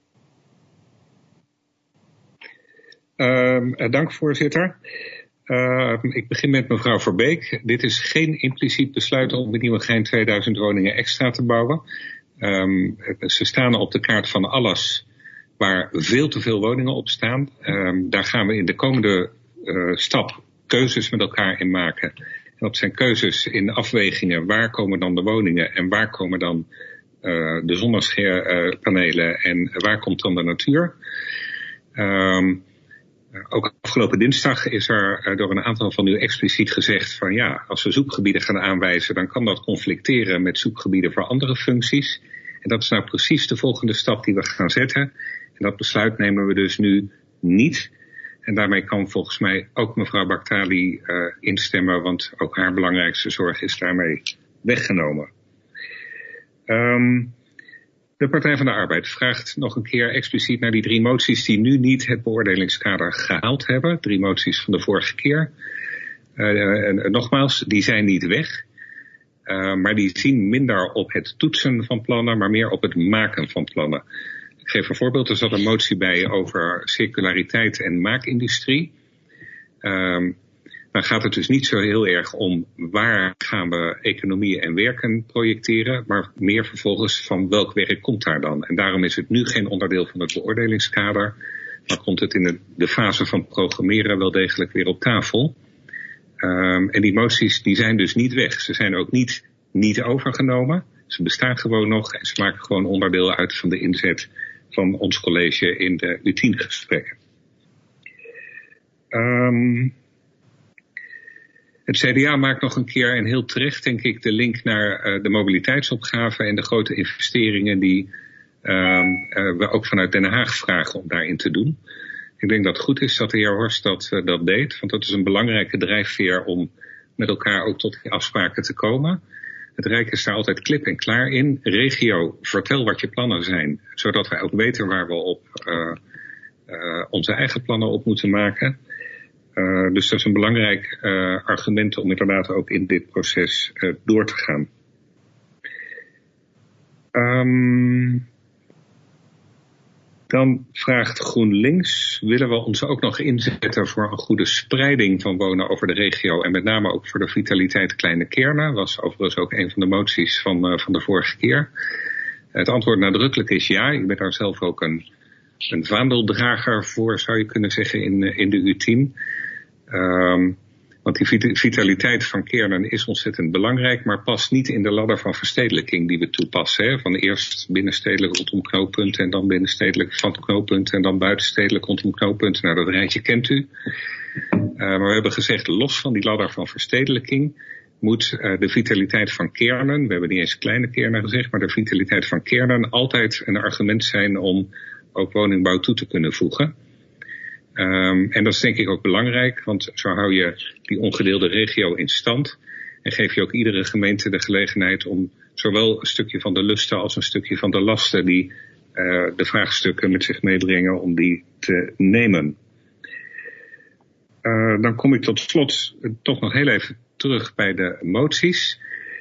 Uh, dank voorzitter. Uh, ik begin met mevrouw Verbeek. Dit is geen impliciet besluit om in Nieuwegein tweeduizend woningen extra te bouwen. Um, ze staan op de kaart van alles waar veel te veel woningen op staan. Um, daar gaan we in de komende uh, stap keuzes met elkaar in maken. En dat zijn keuzes in afwegingen. Waar komen dan de woningen en waar komen dan uh, de zonnepanelen en waar komt dan de natuur? Um, Ook afgelopen dinsdag is er door een aantal van u expliciet gezegd van ja, als we zoekgebieden gaan aanwijzen, dan kan dat conflicteren met zoekgebieden voor andere functies. En dat is nou precies de volgende stap die we gaan zetten. En dat besluit nemen we dus nu niet. En daarmee kan volgens mij ook mevrouw Baktali uh, instemmen, want ook haar belangrijkste zorg is daarmee weggenomen. Um, De Partij van de Arbeid vraagt nog een keer expliciet naar die drie moties die nu niet het beoordelingskader gehaald hebben. Drie moties van de vorige keer. Uh, en, nogmaals, die zijn niet weg. Uh, maar die zien minder op het toetsen van plannen, maar meer op het maken van plannen. Ik geef een voorbeeld. Er zat een motie bij over circulariteit en maakindustrie. Um, Dan gaat het dus niet zo heel erg om waar gaan we economie en werken projecteren, maar meer vervolgens van welk werk komt daar dan. En daarom is het nu geen onderdeel van het beoordelingskader, maar komt het in de, de fase van programmeren wel degelijk weer op tafel. Um, en die moties die zijn dus niet weg. Ze zijn ook niet, niet overgenomen. Ze bestaan gewoon nog en ze maken gewoon onderdeel uit van de inzet van ons college in de U tien gesprekken. Um, Het C D A maakt nog een keer, en heel terecht denk ik, de link naar uh, de mobiliteitsopgave en de grote investeringen die uh, uh, we ook vanuit Den Haag vragen om daarin te doen. Ik denk dat het goed is dat de heer Horst dat, uh, dat deed, want dat is een belangrijke drijfveer om met elkaar ook tot die afspraken te komen. Het Rijk is daar altijd klip en klaar in. Regio, vertel wat je plannen zijn, zodat wij ook weten waar we op uh, uh, onze eigen plannen op moeten maken. Uh, dus dat is een belangrijk uh, argument om inderdaad ook in dit proces uh, door te gaan. Um, dan vraagt GroenLinks, willen we ons ook nog inzetten voor een goede spreiding van wonen over de regio en met name ook voor de vitaliteit kleine kernen, was overigens ook een van de moties van, uh, van de vorige keer. Het antwoord nadrukkelijk is ja, ik ben daar zelf ook een, een vaandeldrager voor, zou je kunnen zeggen, in, in de U tien. Um, Want die vitaliteit van kernen is ontzettend belangrijk, maar past niet in de ladder van verstedelijking die we toepassen. Hè? Van eerst binnenstedelijk rondom knooppunten en dan binnenstedelijk van knooppunten en dan buitenstedelijk rondom knooppunten. Nou, dat rijtje kent u. Uh, maar we hebben gezegd, los van die ladder van verstedelijking moet uh, de vitaliteit van kernen, we hebben niet eens kleine kernen gezegd, maar de vitaliteit van kernen altijd een argument zijn om ook woningbouw toe te kunnen voegen. Um, en dat is denk ik ook belangrijk, want zo hou je die ongedeelde regio in stand en geef je ook iedere gemeente de gelegenheid om zowel een stukje van de lusten als een stukje van de lasten die uh, de vraagstukken met zich meebrengen om die te nemen. Uh, dan kom ik tot slot uh, toch nog heel even terug bij de moties.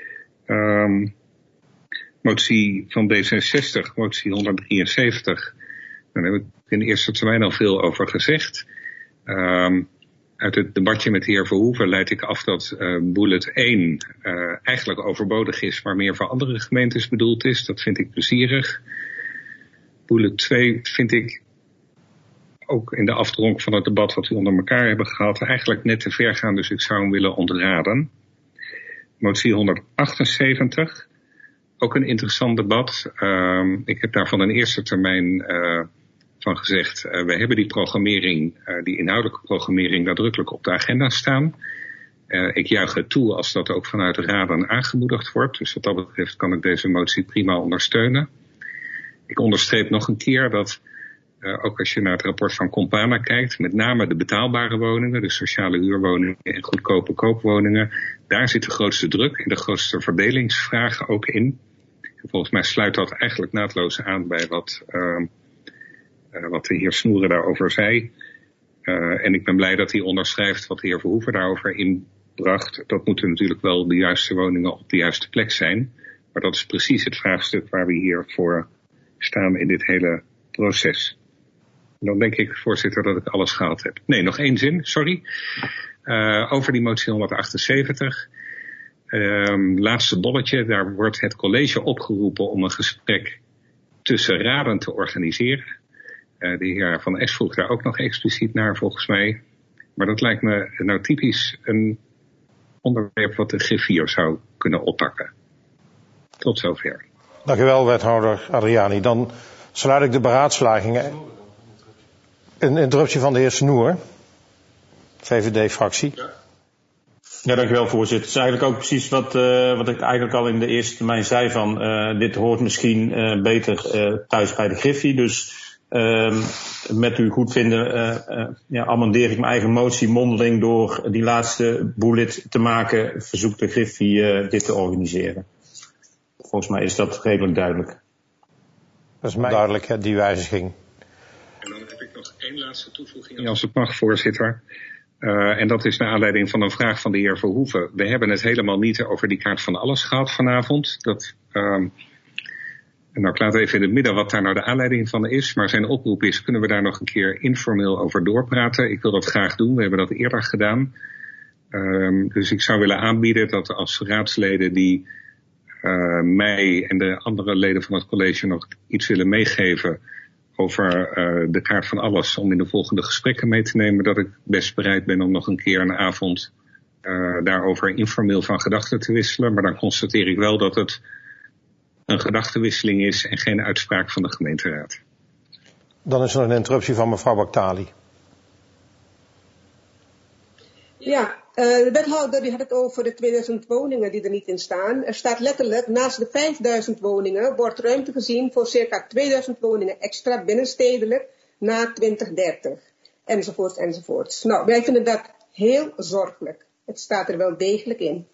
Um, motie van D zesenzestig, motie honderddrieënzeventig. Daar heb ik in de eerste termijn al veel over gezegd. Um, uit het debatje met de heer Verhoeven leid ik af dat uh, bullet één uh, eigenlijk overbodig is, maar meer voor andere gemeentes bedoeld is. Dat vind ik plezierig. Bullet twee vind ik ook in de afdronk van het debat wat we onder elkaar hebben gehad eigenlijk net te ver gaan, dus ik zou hem willen ontraden. Motie honderdachtenzeventig, ook een interessant debat. Uh, ik heb daar van een eerste termijn uh, van gezegd, uh, we hebben die programmering, uh, die inhoudelijke programmering nadrukkelijk op de agenda staan. Uh, ik juich het toe als dat ook vanuit de raden aangemoedigd wordt, dus wat dat betreft kan ik deze motie prima ondersteunen. Ik onderstreep nog een keer dat Uh, ook als je naar het rapport van Compana kijkt, met name de betaalbare woningen, de sociale huurwoningen en goedkope koopwoningen, daar zit de grootste druk en de grootste verdelingsvragen ook in. En volgens mij sluit dat eigenlijk naadloos aan bij wat, uh, uh, wat de heer Snoeren daarover zei. Uh, en ik ben blij dat hij onderschrijft wat de heer Verhoeven daarover inbracht. Dat moeten natuurlijk wel de juiste woningen op de juiste plek zijn. Maar dat is precies het vraagstuk waar we hier voor staan in dit hele proces. Dan denk ik, voorzitter, dat ik alles gehaald heb. Nee, nog één zin, sorry. Uh, over die motie honderdachtenzeventig. Uh, laatste bolletje, daar wordt het college opgeroepen om een gesprek tussen raden te organiseren. Uh, de heer Van Es vroeg daar ook nog expliciet naar, volgens mij. Maar dat lijkt me nou typisch een onderwerp wat de griffier zou kunnen oppakken. Tot zover. Dank u wel, wethouder Adriani. Dan sluit ik de beraadslagingen. Een interruptie van de heer Snoer, V V D-fractie. Ja. ja, dank u wel, voorzitter. Het is eigenlijk ook precies wat, uh, wat ik eigenlijk al in de eerste termijn zei van uh, dit hoort misschien uh, beter uh, thuis bij de Griffie. Dus uh, met uw goedvinden uh, uh, ja, amendeer ik mijn eigen motie mondeling door die laatste bullet te maken. Verzoek de Griffie uh, dit te organiseren. Volgens mij is dat redelijk duidelijk. Dat is mij duidelijk, hè, die wijziging. En dan heb ik nog één laatste toevoeging, als het mag, voorzitter. Uh, en dat is naar aanleiding van een vraag van de heer Verhoeven. We hebben het helemaal niet over die kaart van alles gehad vanavond. Dat, uh, en nou, ik laat even in het midden wat daar nou de aanleiding van is. Maar zijn oproep is, kunnen we daar nog een keer informeel over doorpraten? Ik wil dat graag doen, we hebben dat eerder gedaan. Uh, dus ik zou willen aanbieden dat als raadsleden die uh, mij en de andere leden van het college nog iets willen meegeven over uh, de kaart van alles om in de volgende gesprekken mee te nemen, dat ik best bereid ben om nog een keer een avond uh, daarover informeel van gedachten te wisselen. Maar dan constateer ik wel dat het een gedachtenwisseling is en geen uitspraak van de gemeenteraad. Dan is er nog een interruptie van mevrouw Baktali. Ja, uh, de wethouder die had het over de tweeduizend woningen die er niet in staan. Er staat letterlijk, naast de vijfduizend woningen wordt ruimte gezien voor circa tweeduizend woningen extra binnenstedelijk na twintig dertig. Enzovoorts, enzovoorts. Nou, wij vinden dat heel zorgelijk. Het staat er wel degelijk in.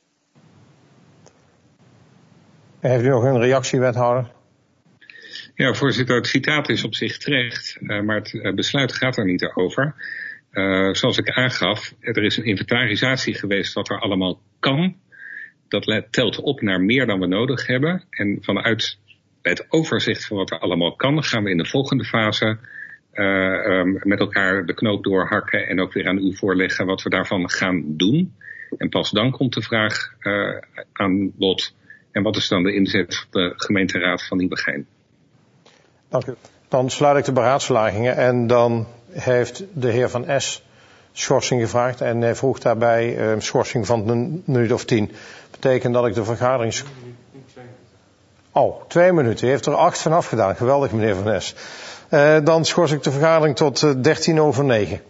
Heeft u nog een reactie, wethouder? Ja, voorzitter, het citaat is op zich terecht, uh, maar het uh, besluit gaat er niet over. Uh, zoals ik aangaf, er is een inventarisatie geweest wat er allemaal kan. Dat telt op naar meer dan we nodig hebben. En vanuit het overzicht van wat er allemaal kan, gaan we in de volgende fase uh, um, met elkaar de knoop doorhakken en ook weer aan u voorleggen wat we daarvan gaan doen. En pas dan komt de vraag uh, aan bod. En wat is dan de inzet van de gemeenteraad van Nieuwegein? Dank u. Dan sluit ik de beraadslagingen en dan heeft de heer Van Es schorsing gevraagd en hij vroeg daarbij uh, schorsing van een minuut of tien. Betekent dat ik de vergadering... Oh, twee minuten. U heeft er acht van afgedaan. Geweldig, meneer Van Nes. Uh, dan schors ik de vergadering tot uh, dertien over negen.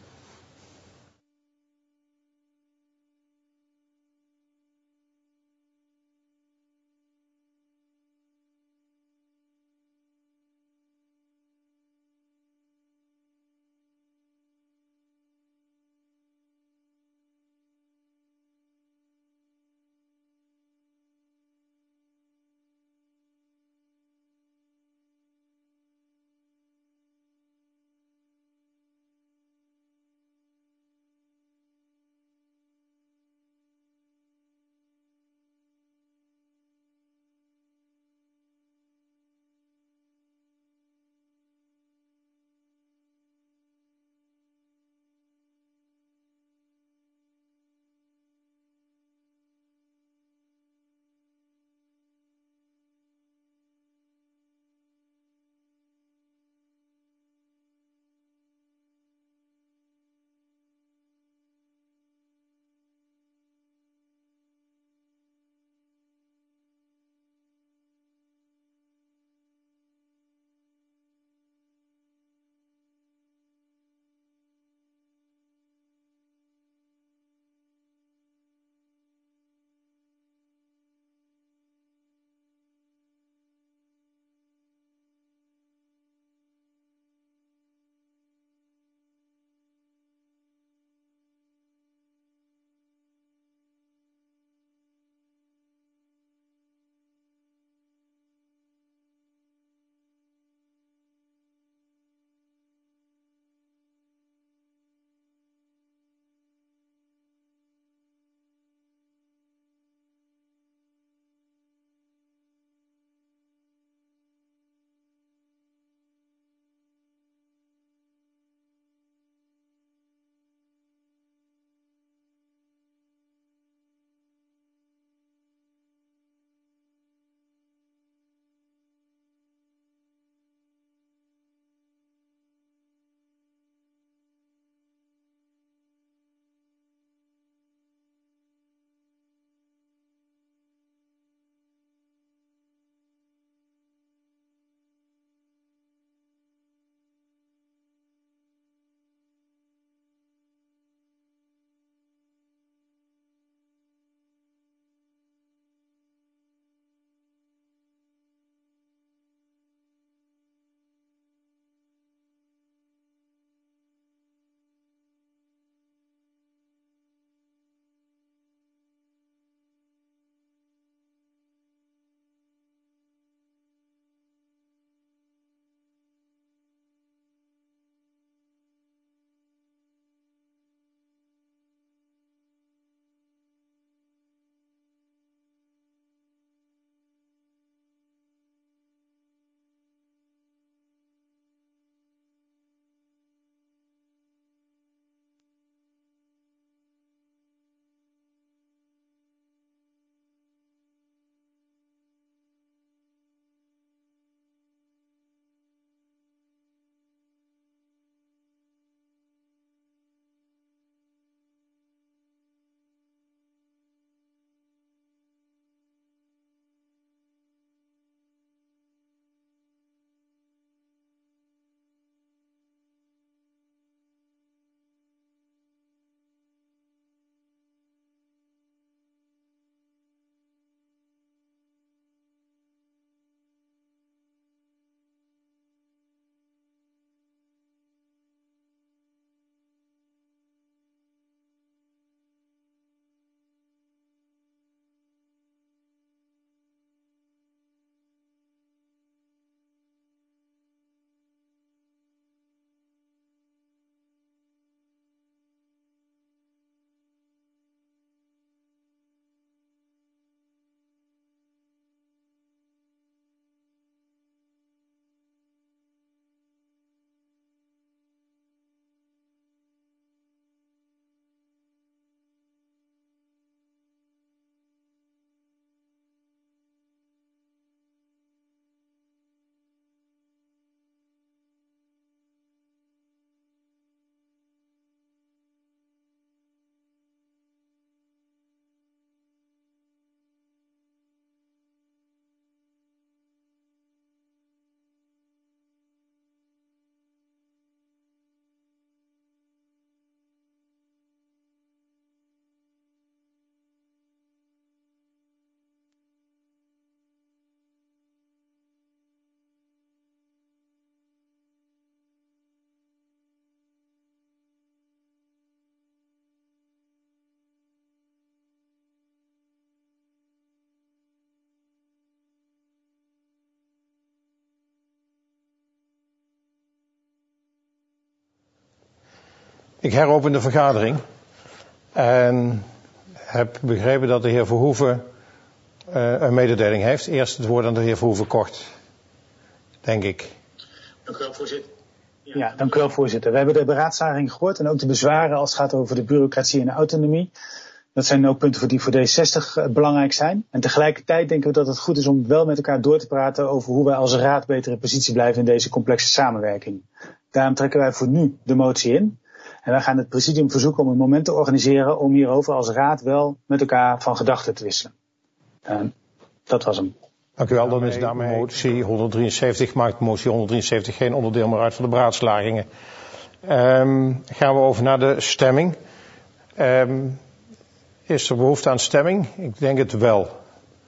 Ik heropen de vergadering. En heb begrepen dat de heer Verhoeven uh, een mededeling heeft. Eerst het woord aan de heer Verhoeven kort. Denk ik. Dank u wel, voorzitter. Ja, dank u wel, voorzitter. We hebben de beraadslaging gehoord en ook de bezwaren als het gaat over de bureaucratie en de autonomie. Dat zijn ook punten voor die voor D zestig uh, belangrijk zijn. En tegelijkertijd denken we dat het goed is om wel met elkaar door te praten over hoe wij als raad beter in positie blijven in deze complexe samenwerking. Daarom trekken wij voor nu de motie in. En wij gaan het presidium verzoeken om een moment te organiseren om hierover als raad wel met elkaar van gedachten te wisselen. Uh, dat was hem. Dank u wel. Dan is daarmee motie honderddrieënzeventig, maakt motie honderddrieënzeventig geen onderdeel meer uit van de beraadslagingen. Um, gaan we over naar de stemming. Um, is er behoefte aan stemming? Ik denk het wel.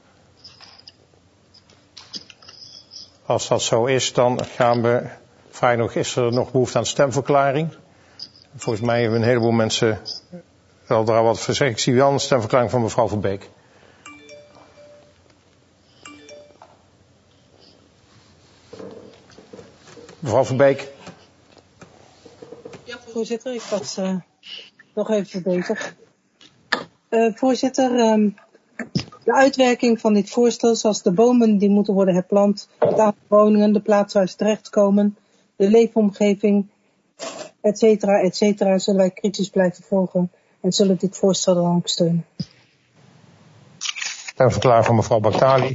Als dat zo is, dan gaan we, vraag nog, is er nog behoefte aan stemverklaring? Volgens mij hebben een heleboel mensen wel daar wat voor zeggen. Ik zie wel een stemverklaring van mevrouw Verbeek. Mevrouw Verbeek. Ja, voorzitter, ik was uh, nog even bezig. Uh, voorzitter, um, de uitwerking van dit voorstel, zoals de bomen die moeten worden herplant, het aantal woningen, de plaats waar ze terechtkomen, de leefomgeving, et cetera, et cetera, zullen wij kritisch blijven volgen en zullen dit voorstel dan ook steunen. En verklaar van mevrouw Baktali.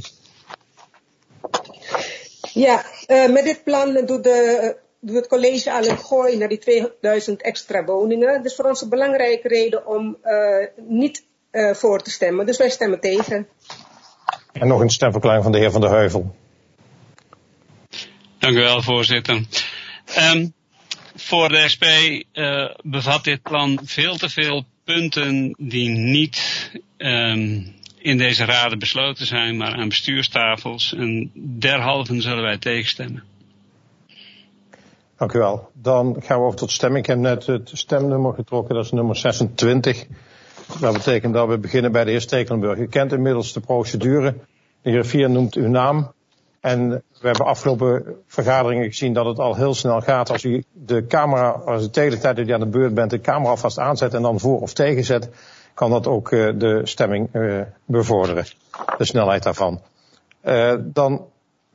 Ja, uh, met dit plan doet, de, doet het college al een gooi naar die tweeduizend extra woningen. Dus voor ons een belangrijke reden om uh, niet uh, voor te stemmen. Dus wij stemmen tegen. En nog een stemverklaring van de heer Van der Heuvel. Dank u wel, voorzitter. Um, voor de S P uh, bevat dit plan veel te veel punten die niet um, in deze raden besloten zijn, maar aan bestuurstafels. En derhalve zullen wij tegenstemmen. Dank u wel. Dan gaan we over tot stemming. Ik heb net het stemnummer getrokken, dat is nummer zesentwintig. Dat betekent dat we beginnen bij de heer Stekelenburg. U kent inmiddels de procedure. De heer Vier noemt uw naam. En we hebben afgelopen vergaderingen gezien dat het al heel snel gaat. Als u de camera, als u tegen de tijd dat u aan de beurt bent, de camera alvast aanzet en dan voor of tegen zet, kan dat ook uh, de stemming uh, bevorderen. De snelheid daarvan. Uh, dan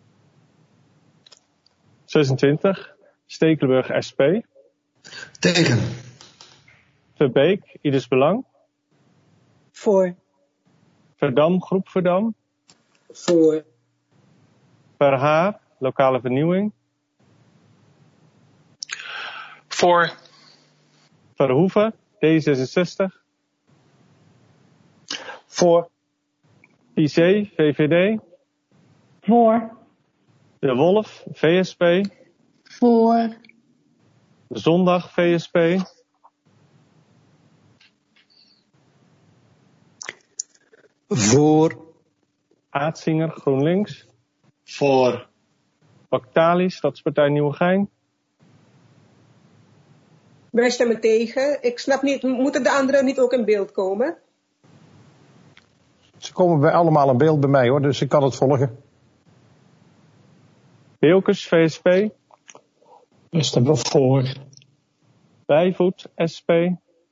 zesentwintig. Stekelenburg S P. Tegen. Verbeek, Ieders Belang. Voor. Verdam, Groep Verdam. Voor. Verhaar, Lokale Vernieuwing. Voor. Verhoeven, D zesenzestig. Voor. Pizé, V V D. Voor. De Wolf, V S P. Voor. Zondag, V S P. Voor. Aartsinger, GroenLinks. Voor. Baktali, Stadspartij Nieuwegein. Wij stemmen tegen. Ik snap niet, moeten de anderen niet ook in beeld komen? Ze komen bij allemaal in beeld bij mij hoor, dus ik kan het volgen. Beelkes, V S P. We stemmen voor. Bijvoet, S P.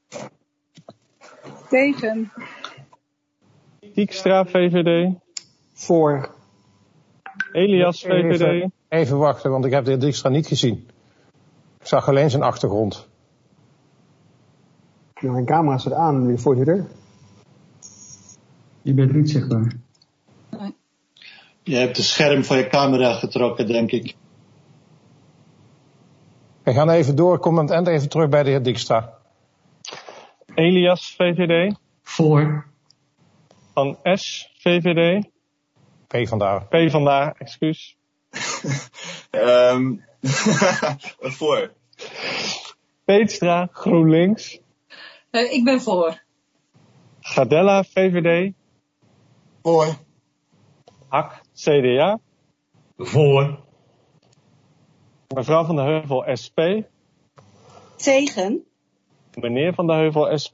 Tegen. Dijkstra, V V D. Voor. Elias, V V D. Even, even wachten, want ik heb de heer Dijkstra niet gezien. Ik zag alleen zijn achtergrond. Nou, mijn camera staat aan, meneer de voorzitter. Je bent niet zichtbaar. Je hebt de scherm van je camera getrokken, denk ik. We gaan even door, kom aan het eind even terug bij de heer Dijkstra. Elias, V V D. Voor. Van S, V V D. P vandaar. P vandaar, excuus. um, voor. Peetstra, GroenLinks. Uh, ik ben voor. Gardella, V V D. Voor. Hak, C D A. Voor. Mevrouw Van der Heuvel, S P. Tegen. Meneer Van der Heuvel, S P.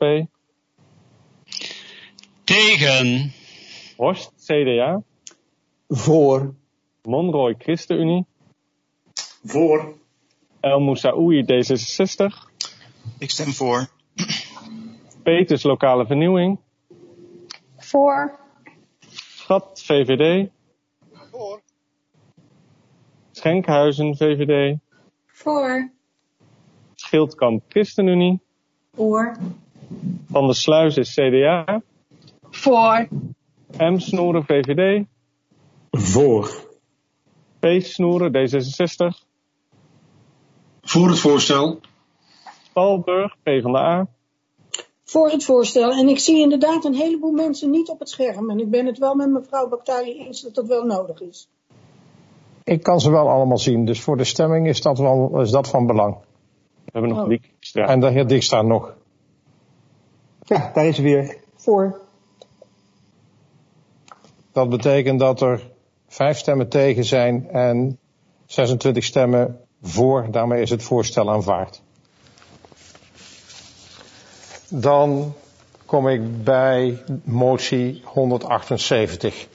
Tegen. Horst, C D A. Voor. Monroy, ChristenUnie. Voor. El Moussaoui, D zesenzestig. Ik stem voor. Peters Lokale Vernieuwing. Voor. Schat V V D. Voor. Schenkhuizen V V D. Voor. Schildkamp ChristenUnie. Voor. Van der Sluis is C D A. Voor. M-Snoeren V V D. Voor. P-Snoeren D zesenzestig. Voor het voorstel. Spalburg PvdA. Voor het voorstel. En ik zie inderdaad een heleboel mensen niet op het scherm. En ik ben het wel met mevrouw Bactali eens dat dat wel nodig is. Ik kan ze wel allemaal zien, dus voor de stemming is dat, wel, is dat van belang. We hebben nog Oh. Dijkstra. En de heer Dijkstra nog. Ja, daar is hij weer. Voor. Dat betekent dat er vijf stemmen tegen zijn en zesentwintig stemmen voor. Daarmee is het voorstel aanvaard. Dan kom ik bij motie honderdachtenzeventig.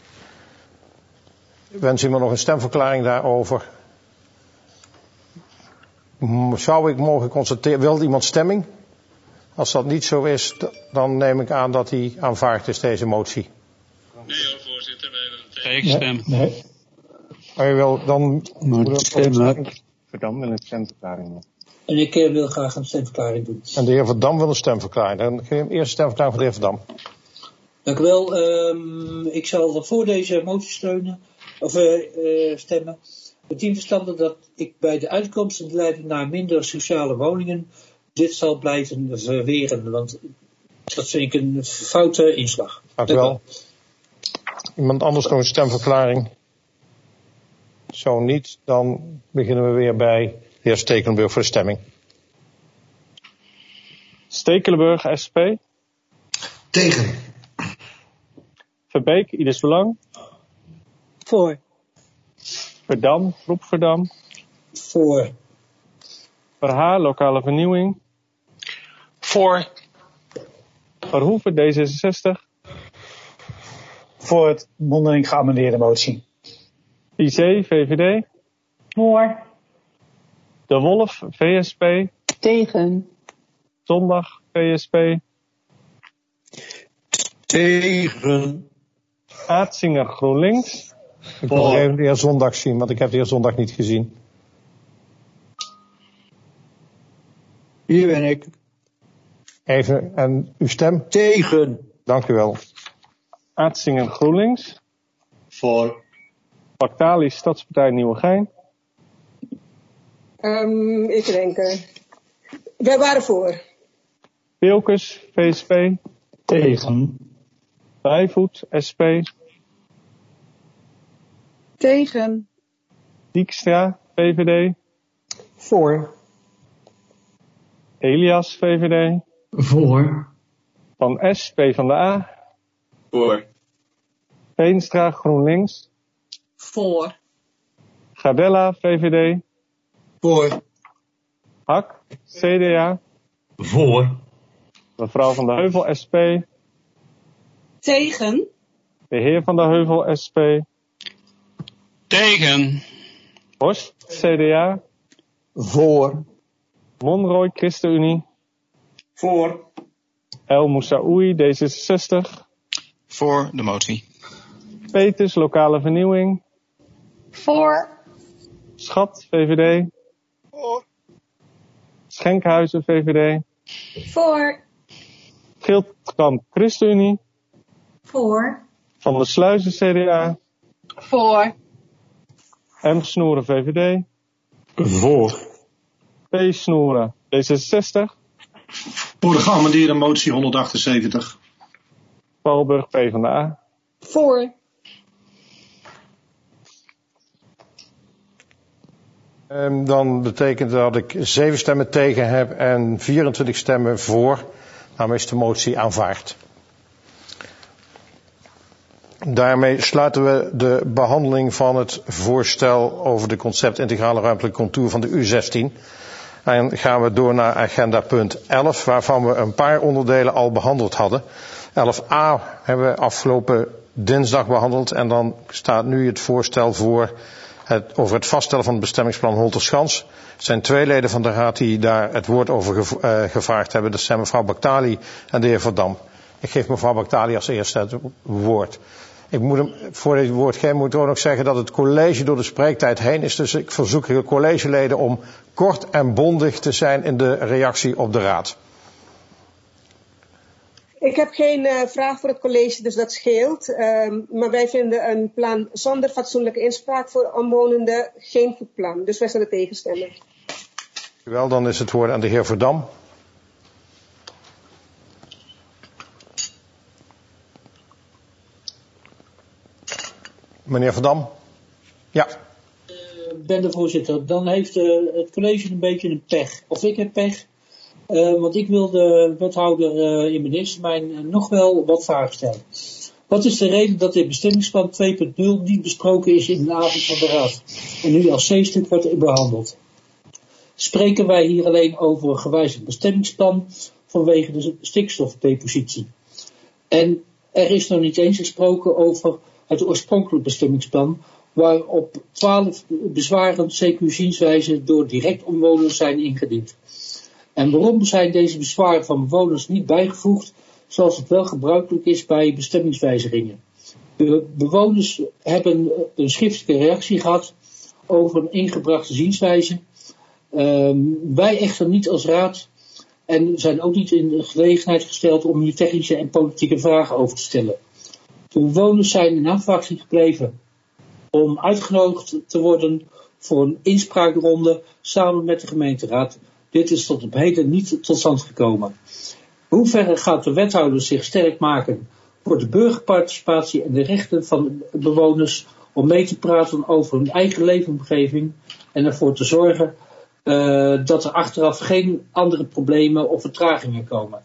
Wens iemand nog een stemverklaring daarover? Zou ik mogen constateren, wil iemand stemming? Als dat niet zo is, dan neem ik aan dat die aanvaard is, deze motie. Nee hoor, voorzitter, wij willen tegenstemmen. Nee. nee. Maar je wil dan... Moet stemmen. Verdam wil een stemverklaring. En ik eh, wil graag een stemverklaring doen. En de heer Verdam wil een stemverklaring. Dan geef je hem eerst een stemverklaring van de heer Verdam. Dank u wel. Um, ik zal voor deze motie steunen, of uh, uh, stemmen. Het dient verstandig dat ik bij de uitkomst leiden naar minder sociale woningen dit zal blijven verweren. Want dat vind ik een foute inslag. Dank u wel. Iemand anders nog een stemverklaring? Zo niet, dan beginnen we weer bij de heer Stekelenburg voor de stemming. Stekelenburg S P. Tegen. Verbeek Ieders Belang. Voor. Verdam, Groep Verdam. Voor. Verhaar Lokale Vernieuwing. Voor. Verhoeven D zesenzestig. Voor het mondeling geamendeerde motie. I C V V D. Voor. De Wolf V S P. Tegen. Zondag V S P. Tegen. Aartsinger GroenLinks. Ik wil nog even de heer Zondag zien, want ik heb de heer Zondag niet gezien. Hier ben ik. Even, en uw stem? Tegen. Dank u wel. Aartsinger GroenLinks. Voor. Bactali Stadspartij Nieuwegein. Um, even denken. Wij waren voor. Beelkes V S P. Tegen. Bijvoet S P. Tegen. Dijkstra V V D. Voor. Elias V V D. Voor. Van S PvdA. Voor. Veenstra GroenLinks. Voor. Gardella V V D. Voor. Hak C D A. Voor. Mevrouw van der Heuvel S P. Tegen. De heer van der Heuvel S P. Tegen. Horst C D A. Voor. Monroy ChristenUnie. Voor. El Moussaoui D zesenzestig. Voor de motie. Peters Lokale Vernieuwing. Voor. Schat V V D. Voor. Schenkhuizen V V D. Voor. Schildkamp ChristenUnie. Voor. Van der Sluizen C D A. Voor. M-Snoeren V V D. Voor. P-Snoeren D zesenzestig. Voor de geamendeerde motie honderdachtenzeventig. Valburg PvdA. Voor. Um, dan betekent dat ik zeven stemmen tegen heb en vierentwintig stemmen voor. Daarmee is de motie aanvaard. Daarmee sluiten we de behandeling van het voorstel over de concept integrale ruimtelijke contour van de U zestien. En gaan we door naar agenda punt elf, waarvan we een paar onderdelen al behandeld hadden. elf a hebben we afgelopen dinsdag behandeld en dan staat nu het voorstel voor het, over het vaststellen van het bestemmingsplan Holterschans. Er zijn twee leden van de raad die daar het woord over gev- uh, gevraagd hebben. Dat zijn mevrouw Baktali en de heer Verdam. Ik geef mevrouw Baktali als eerste het woord. Ik moet hem, voordat ik het woord geef, moet ik ook nog zeggen dat het college door de spreektijd heen is. Dus ik verzoek de collegeleden om kort en bondig te zijn in de reactie op de raad. Ik heb geen uh, vraag voor het college, dus dat scheelt. Uh, maar wij vinden een plan zonder fatsoenlijke inspraak voor omwonenden geen goed plan. Dus wij zullen tegenstemmen. Wel, dan is het woord aan de heer Verdam. Meneer Verdam. Ja. Uh, ben de voorzitter. Dan heeft uh, het college een beetje een pech. Of ik heb pech. Uh, want ik wil de wethouder uh, in mijn eerste termijn uh, nog wel wat vragen stellen. Wat is de reden dat dit bestemmingsplan twee punt nul niet besproken is in de avond van de raad? En nu als C-stuk wordt behandeld. Spreken wij hier alleen over een gewijzigd bestemmingsplan vanwege de stikstofdepositie? En er is nog niet eens gesproken over het oorspronkelijk bestemmingsplan, waarop twaalf bezwaren C Q-zienswijzen door direct omwoners zijn ingediend. En waarom zijn deze bezwaren van bewoners niet bijgevoegd, zoals het wel gebruikelijk is bij bestemmingswijzigingen? De bewoners hebben een schriftelijke reactie gehad over een ingebrachte zienswijze. Um, wij echter niet als raad en zijn ook niet in de gelegenheid gesteld om hier technische en politieke vragen over te stellen. De bewoners zijn in afwachting gebleven om uitgenodigd te worden voor een inspraakronde samen met de gemeenteraad. Dit is tot op heden niet tot stand gekomen. Hoe ver gaat de wethouder zich sterk maken voor de burgerparticipatie en de rechten van bewoners om mee te praten over hun eigen leefomgeving en ervoor te zorgen uh, dat er achteraf geen andere problemen of vertragingen komen?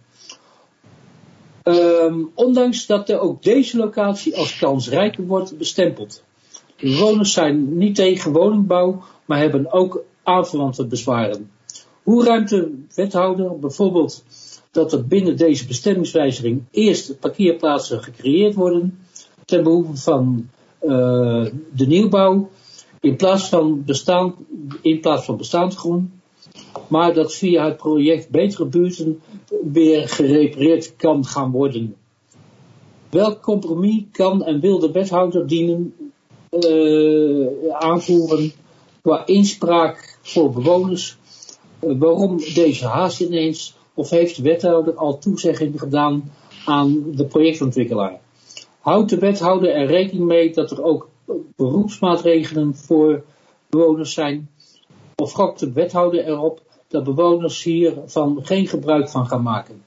Um, ondanks dat er ook deze locatie als kansrijk wordt bestempeld. De bewoners zijn niet tegen woningbouw, maar hebben ook aanverwante bezwaren. Hoe ruimt de wethouder bijvoorbeeld dat er binnen deze bestemmingswijziging eerst parkeerplaatsen gecreëerd worden ten behoeve van uh, de nieuwbouw in plaats van bestaand, in plaats van bestaand groen, maar dat via het project Betere Buurten weer gerepareerd kan gaan worden? Welk compromis kan en wil de wethouder dienen uh, aanvoeren qua inspraak voor bewoners? Uh, waarom deze haast ineens? Of heeft de wethouder al toezeggingen gedaan aan de projectontwikkelaar? Houdt de wethouder er rekening mee dat er ook beroepsmaatregelen voor bewoners zijn? Of gokt de wethouder erop dat bewoners hiervan geen gebruik van gaan maken?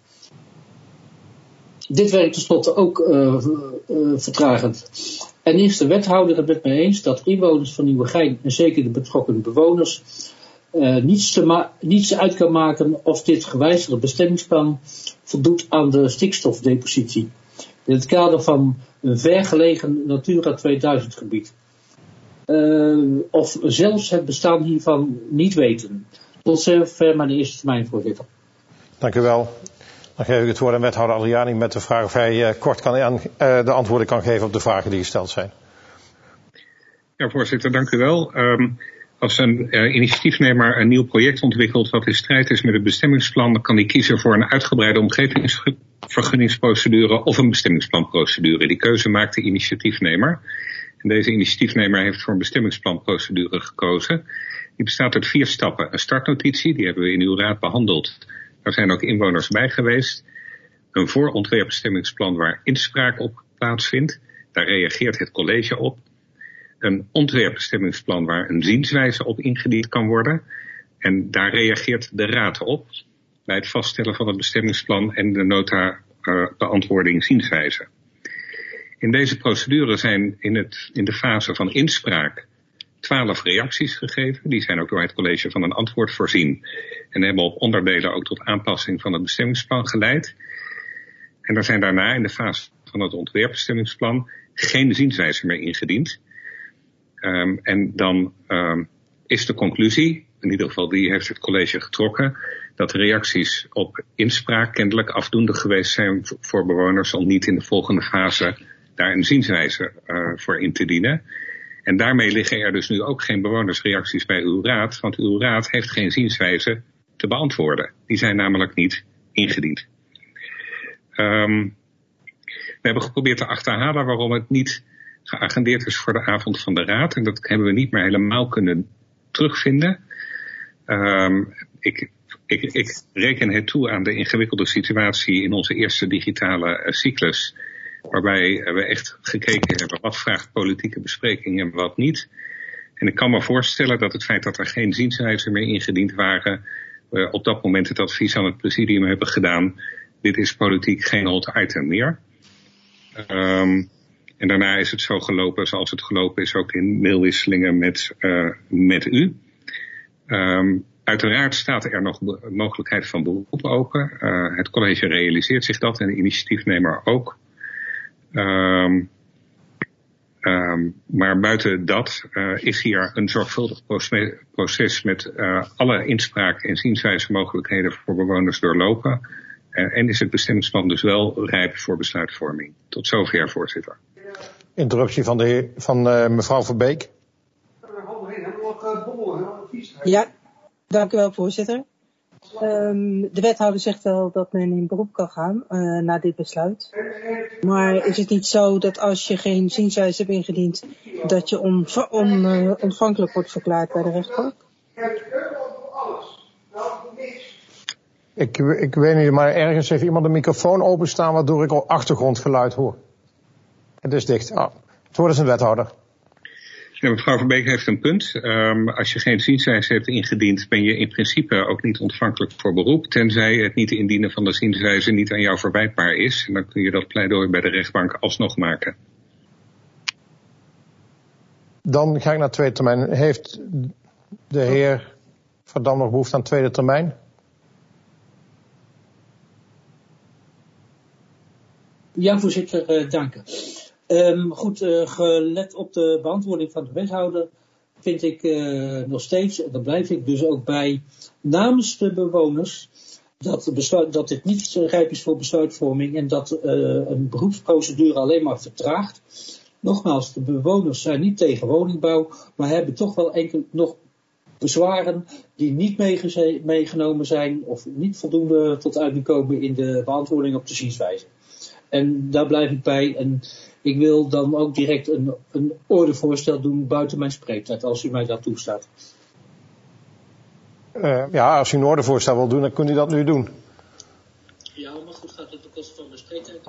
Dit werkt tenslotte ook uh, uh, vertragend. En is de wethouder het met mij eens dat inwoners van Nieuwegein en zeker de betrokken bewoners uh, niets, te ma- niets uit kan maken of dit gewijzigde bestemmingsplan voldoet aan de stikstofdepositie in het kader van een vergelegen Natura tweeduizend gebied. Uh, of zelfs het bestaan hiervan niet weten. Tot zover mijn eerste termijn, voorzitter. Dank u wel. Dan geef ik het woord aan wethouder Adriani met de vraag of hij uh, kort kan aan, uh, de antwoorden kan geven op de vragen die gesteld zijn. Ja, voorzitter, dank u wel. Um, als een uh, initiatiefnemer een nieuw project ontwikkelt wat in strijd is met het bestemmingsplan, dan kan hij kiezen voor een uitgebreide omgevingsvergunningsprocedure of een bestemmingsplanprocedure. Die keuze maakt de initiatiefnemer. En deze initiatiefnemer heeft voor een bestemmingsplanprocedure gekozen. Die bestaat uit vier stappen. Een startnotitie, die hebben we in uw raad behandeld. Daar zijn ook inwoners bij geweest. Een voorontwerpbestemmingsplan waar inspraak op plaatsvindt. Daar reageert het college op. Een ontwerpbestemmingsplan waar een zienswijze op ingediend kan worden. En daar reageert de raad op bij het vaststellen van het bestemmingsplan en de nota uh, beantwoording zienswijze. In deze procedure zijn in, het, in de fase van inspraak twaalf reacties gegeven. Die zijn ook door het college van een antwoord voorzien. En hebben op onderdelen ook tot aanpassing van het bestemmingsplan geleid. En er zijn daarna in de fase van het ontwerpbestemmingsplan geen zienswijze meer ingediend. Um, en dan um, is de conclusie, in ieder geval die heeft het college getrokken, dat de reacties op inspraak kennelijk afdoende geweest zijn voor bewoners om niet in de volgende fase daar een zienswijze uh, voor in te dienen. En daarmee liggen er dus nu ook geen bewonersreacties bij uw raad, want uw raad heeft geen zienswijze te beantwoorden. Die zijn namelijk niet ingediend. Um, we hebben geprobeerd te achterhalen waarom het niet geagendeerd is voor de avond van de raad. En dat hebben we niet meer helemaal kunnen terugvinden. Um, ik, ik, ik reken het toe aan de ingewikkelde situatie in onze eerste digitale uh, cyclus. Waarbij uh, we echt gekeken hebben wat vraagt politieke bespreking en wat niet. En ik kan me voorstellen dat het feit dat er geen zienswijzen meer ingediend waren, we op dat moment het advies aan het presidium hebben gedaan. Dit is politiek geen hot item meer. Um, en daarna is het zo gelopen zoals het gelopen is, ook in mailwisselingen met, uh, met u. Um, uiteraard staat er nog be- mogelijkheid van beroep open. Uh, het college realiseert zich dat en de initiatiefnemer ook. Um, um, maar buiten dat uh, is hier een zorgvuldig proces met uh, alle inspraak en zienswijze mogelijkheden voor bewoners doorlopen. Uh, en is het bestemmingsplan dus wel rijp voor besluitvorming. Tot zover, voorzitter. Interruptie van, de heer, van uh, mevrouw Verbeek. Ja, dank u wel, voorzitter. Um, de wethouder zegt wel dat men in beroep kan gaan uh, na dit besluit. Maar is het niet zo dat als je geen zienswijze hebt ingediend, dat je on, on, uh, ontvankelijk wordt verklaard bij de rechtbank? Ik, ik weet niet, maar ergens heeft iemand de microfoon openstaan waardoor ik al achtergrondgeluid hoor. Het is dicht. Ah, het woord is een wethouder. Ja, mevrouw Verbeek heeft een punt. Um, als je geen zienswijze hebt ingediend, ben je in principe ook niet ontvankelijk voor beroep, tenzij het niet indienen van de zienswijze niet aan jou verwijtbaar is. En dan kun je dat pleidooi bij de rechtbank alsnog maken. Dan ga ik naar tweede termijn. Heeft de heer Van Dam nog behoefte aan tweede termijn? Ja, voorzitter, uh, dank u. Um, goed, uh, gelet op de beantwoording van de wethouder vind ik uh, nog steeds, en daar blijf ik dus ook bij, namens de bewoners, dat, de besluit, dat dit niet rijp is voor besluitvorming en dat uh, een beroepsprocedure alleen maar vertraagt. Nogmaals, de bewoners zijn niet tegen woningbouw, maar hebben toch wel enkel nog bezwaren die niet meegeze- meegenomen zijn of niet voldoende tot uiting komen in de beantwoording op de zienswijze. En daar blijf ik bij. En ik wil dan ook direct een, een ordevoorstel doen buiten mijn spreektijd, als u mij dat toestaat. Uh, ja, als u een ordevoorstel wil doen, dan kunt u dat nu doen. Ja, maar goed, gaat het ten koste van mijn spreektijd?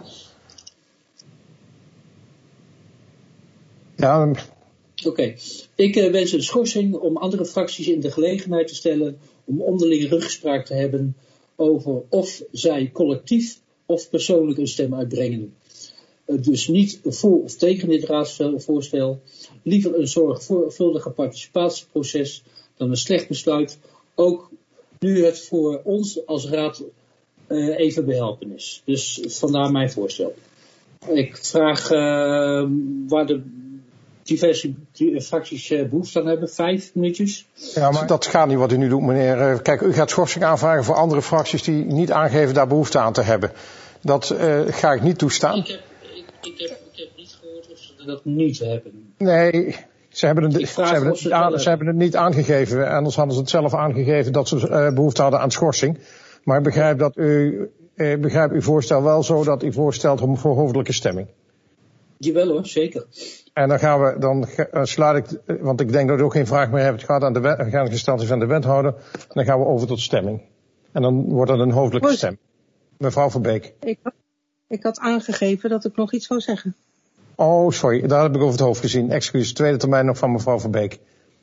Ja. Um... Oké. Okay. Ik uh, wens een schorsing om andere fracties in de gelegenheid te stellen om onderlinge ruggespraak te hebben over of zij collectief of persoonlijk een stem uitbrengen. Uh, dus niet voor of tegen dit raadsvoorstel. Liever een zorgvuldige participatieproces dan een slecht besluit. Ook nu het voor ons als raad uh, even behelpen is. Dus vandaar mijn voorstel. Ik vraag uh, waar de diverse fracties uh, behoefte aan hebben. Vijf minuutjes. Ja, maar dat gaat niet wat u nu doet, meneer. Kijk, u gaat schorsing aanvragen voor andere fracties die niet aangeven daar behoefte aan te hebben. Dat uh, ga ik niet toestaan. Ik heb, ik, ik, heb, ik heb niet gehoord of ze dat niet hebben. Nee, ze hebben het, ze hebben het, ze aan, ze hebben het niet aangegeven. Anders hadden ze het zelf aangegeven dat ze uh, behoefte hadden aan schorsing. Maar ik begrijp, dat u, uh, begrijp uw voorstel wel zo dat u voorstelt om voor hoofdelijke stemming. Jawel hoor, zeker. En dan gaan we, dan uh, sluit ik, want ik denk dat u ook geen vraag meer hebt. Het gaat aan de wet, gaan gesteld is aan de wethouder. En dan gaan we over tot stemming. En dan wordt het een hoofdelijke stem. Mevrouw Verbeek. Ik, ik had aangegeven dat ik nog iets wou zeggen. Oh, sorry. Daar heb ik over het hoofd gezien. Excuus. Tweede termijn nog van mevrouw Verbeek.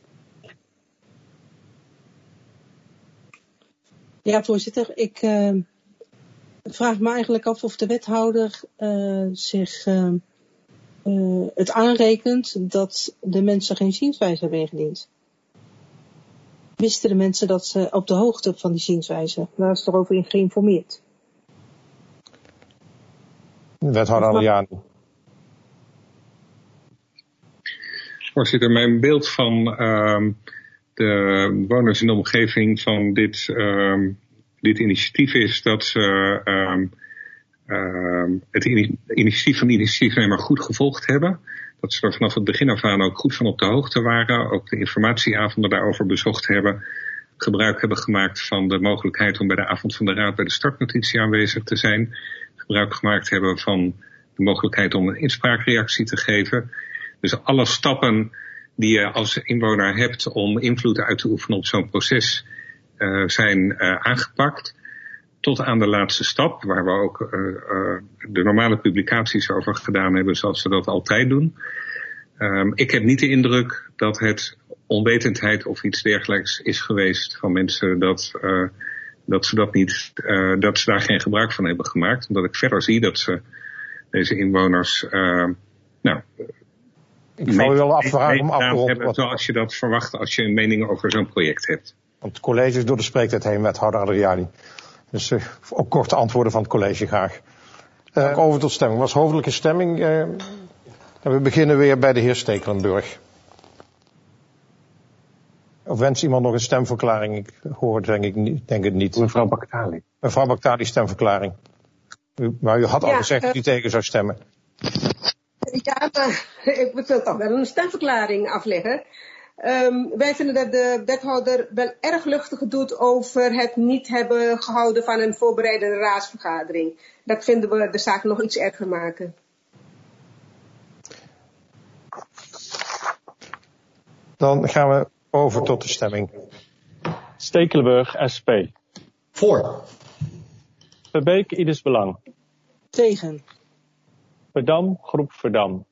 Ja, voorzitter. Ik uh, vraag me eigenlijk af of de wethouder uh, zich uh, uh, het aanrekent dat de mensen geen zienswijze hebben ingediend. Wisten de mensen dat ze op de hoogte van die zienswijze? Daar is erover in geïnformeerd. Wethouder Aliani. Voorzitter, mijn beeld van uh, de bewoners in de omgeving van dit, uh, dit initiatief is dat ze uh, uh, het initiatief van de initiatiefnemer goed gevolgd hebben. dat ze er vanaf het begin af aan ook goed van op de hoogte waren. Ook de informatieavonden daarover bezocht hebben. Gebruik hebben gemaakt van de mogelijkheid om bij de avond van de raad bij de startnotitie aanwezig te zijn. Gebruik gemaakt hebben van de mogelijkheid om een inspraakreactie te geven. Dus alle stappen die je als inwoner hebt om invloed uit te oefenen op zo'n proces uh, zijn uh, aangepakt. Tot aan de laatste stap, waar we ook uh, uh, de normale publicaties over gedaan hebben zoals we dat altijd doen. Um, ik heb niet de indruk dat het onwetendheid of iets dergelijks is geweest van mensen dat, uh, dat, ze dat, niet, uh, dat ze daar geen gebruik van hebben gemaakt. Omdat ik verder zie dat ze deze inwoners uh, nou, ik zou je wel afvragen om af te ronden. Hebben, zoals je dat verwacht als je een mening over zo'n project hebt. Want het college is door de spreektijd heen, wethouder Adriani. Dus uh, ook korte antwoorden van het college graag. Uh, over tot stemming. Was hoofdelijke stemming. Uh, en we beginnen weer bij de heer Stekelenburg. Of wens iemand nog een stemverklaring? Ik hoor denk ik niet, denk het niet. Mevrouw Baktali. Mevrouw Baktali, stemverklaring. U, maar u had al ja, gezegd dat u uh, tegen zou stemmen. Ja, maar ik wil toch wel een stemverklaring afleggen. Um, wij vinden dat de wethouder wel erg luchtig doet over het niet hebben gehouden van een voorbereidende raadsvergadering. Dat vinden we de zaak nog iets erger maken. Dan gaan we over tot de stemming. Stekelenburg, S P. Voor. Verbeek, Ieders Belang. Tegen. Verdam, Groep Verdam.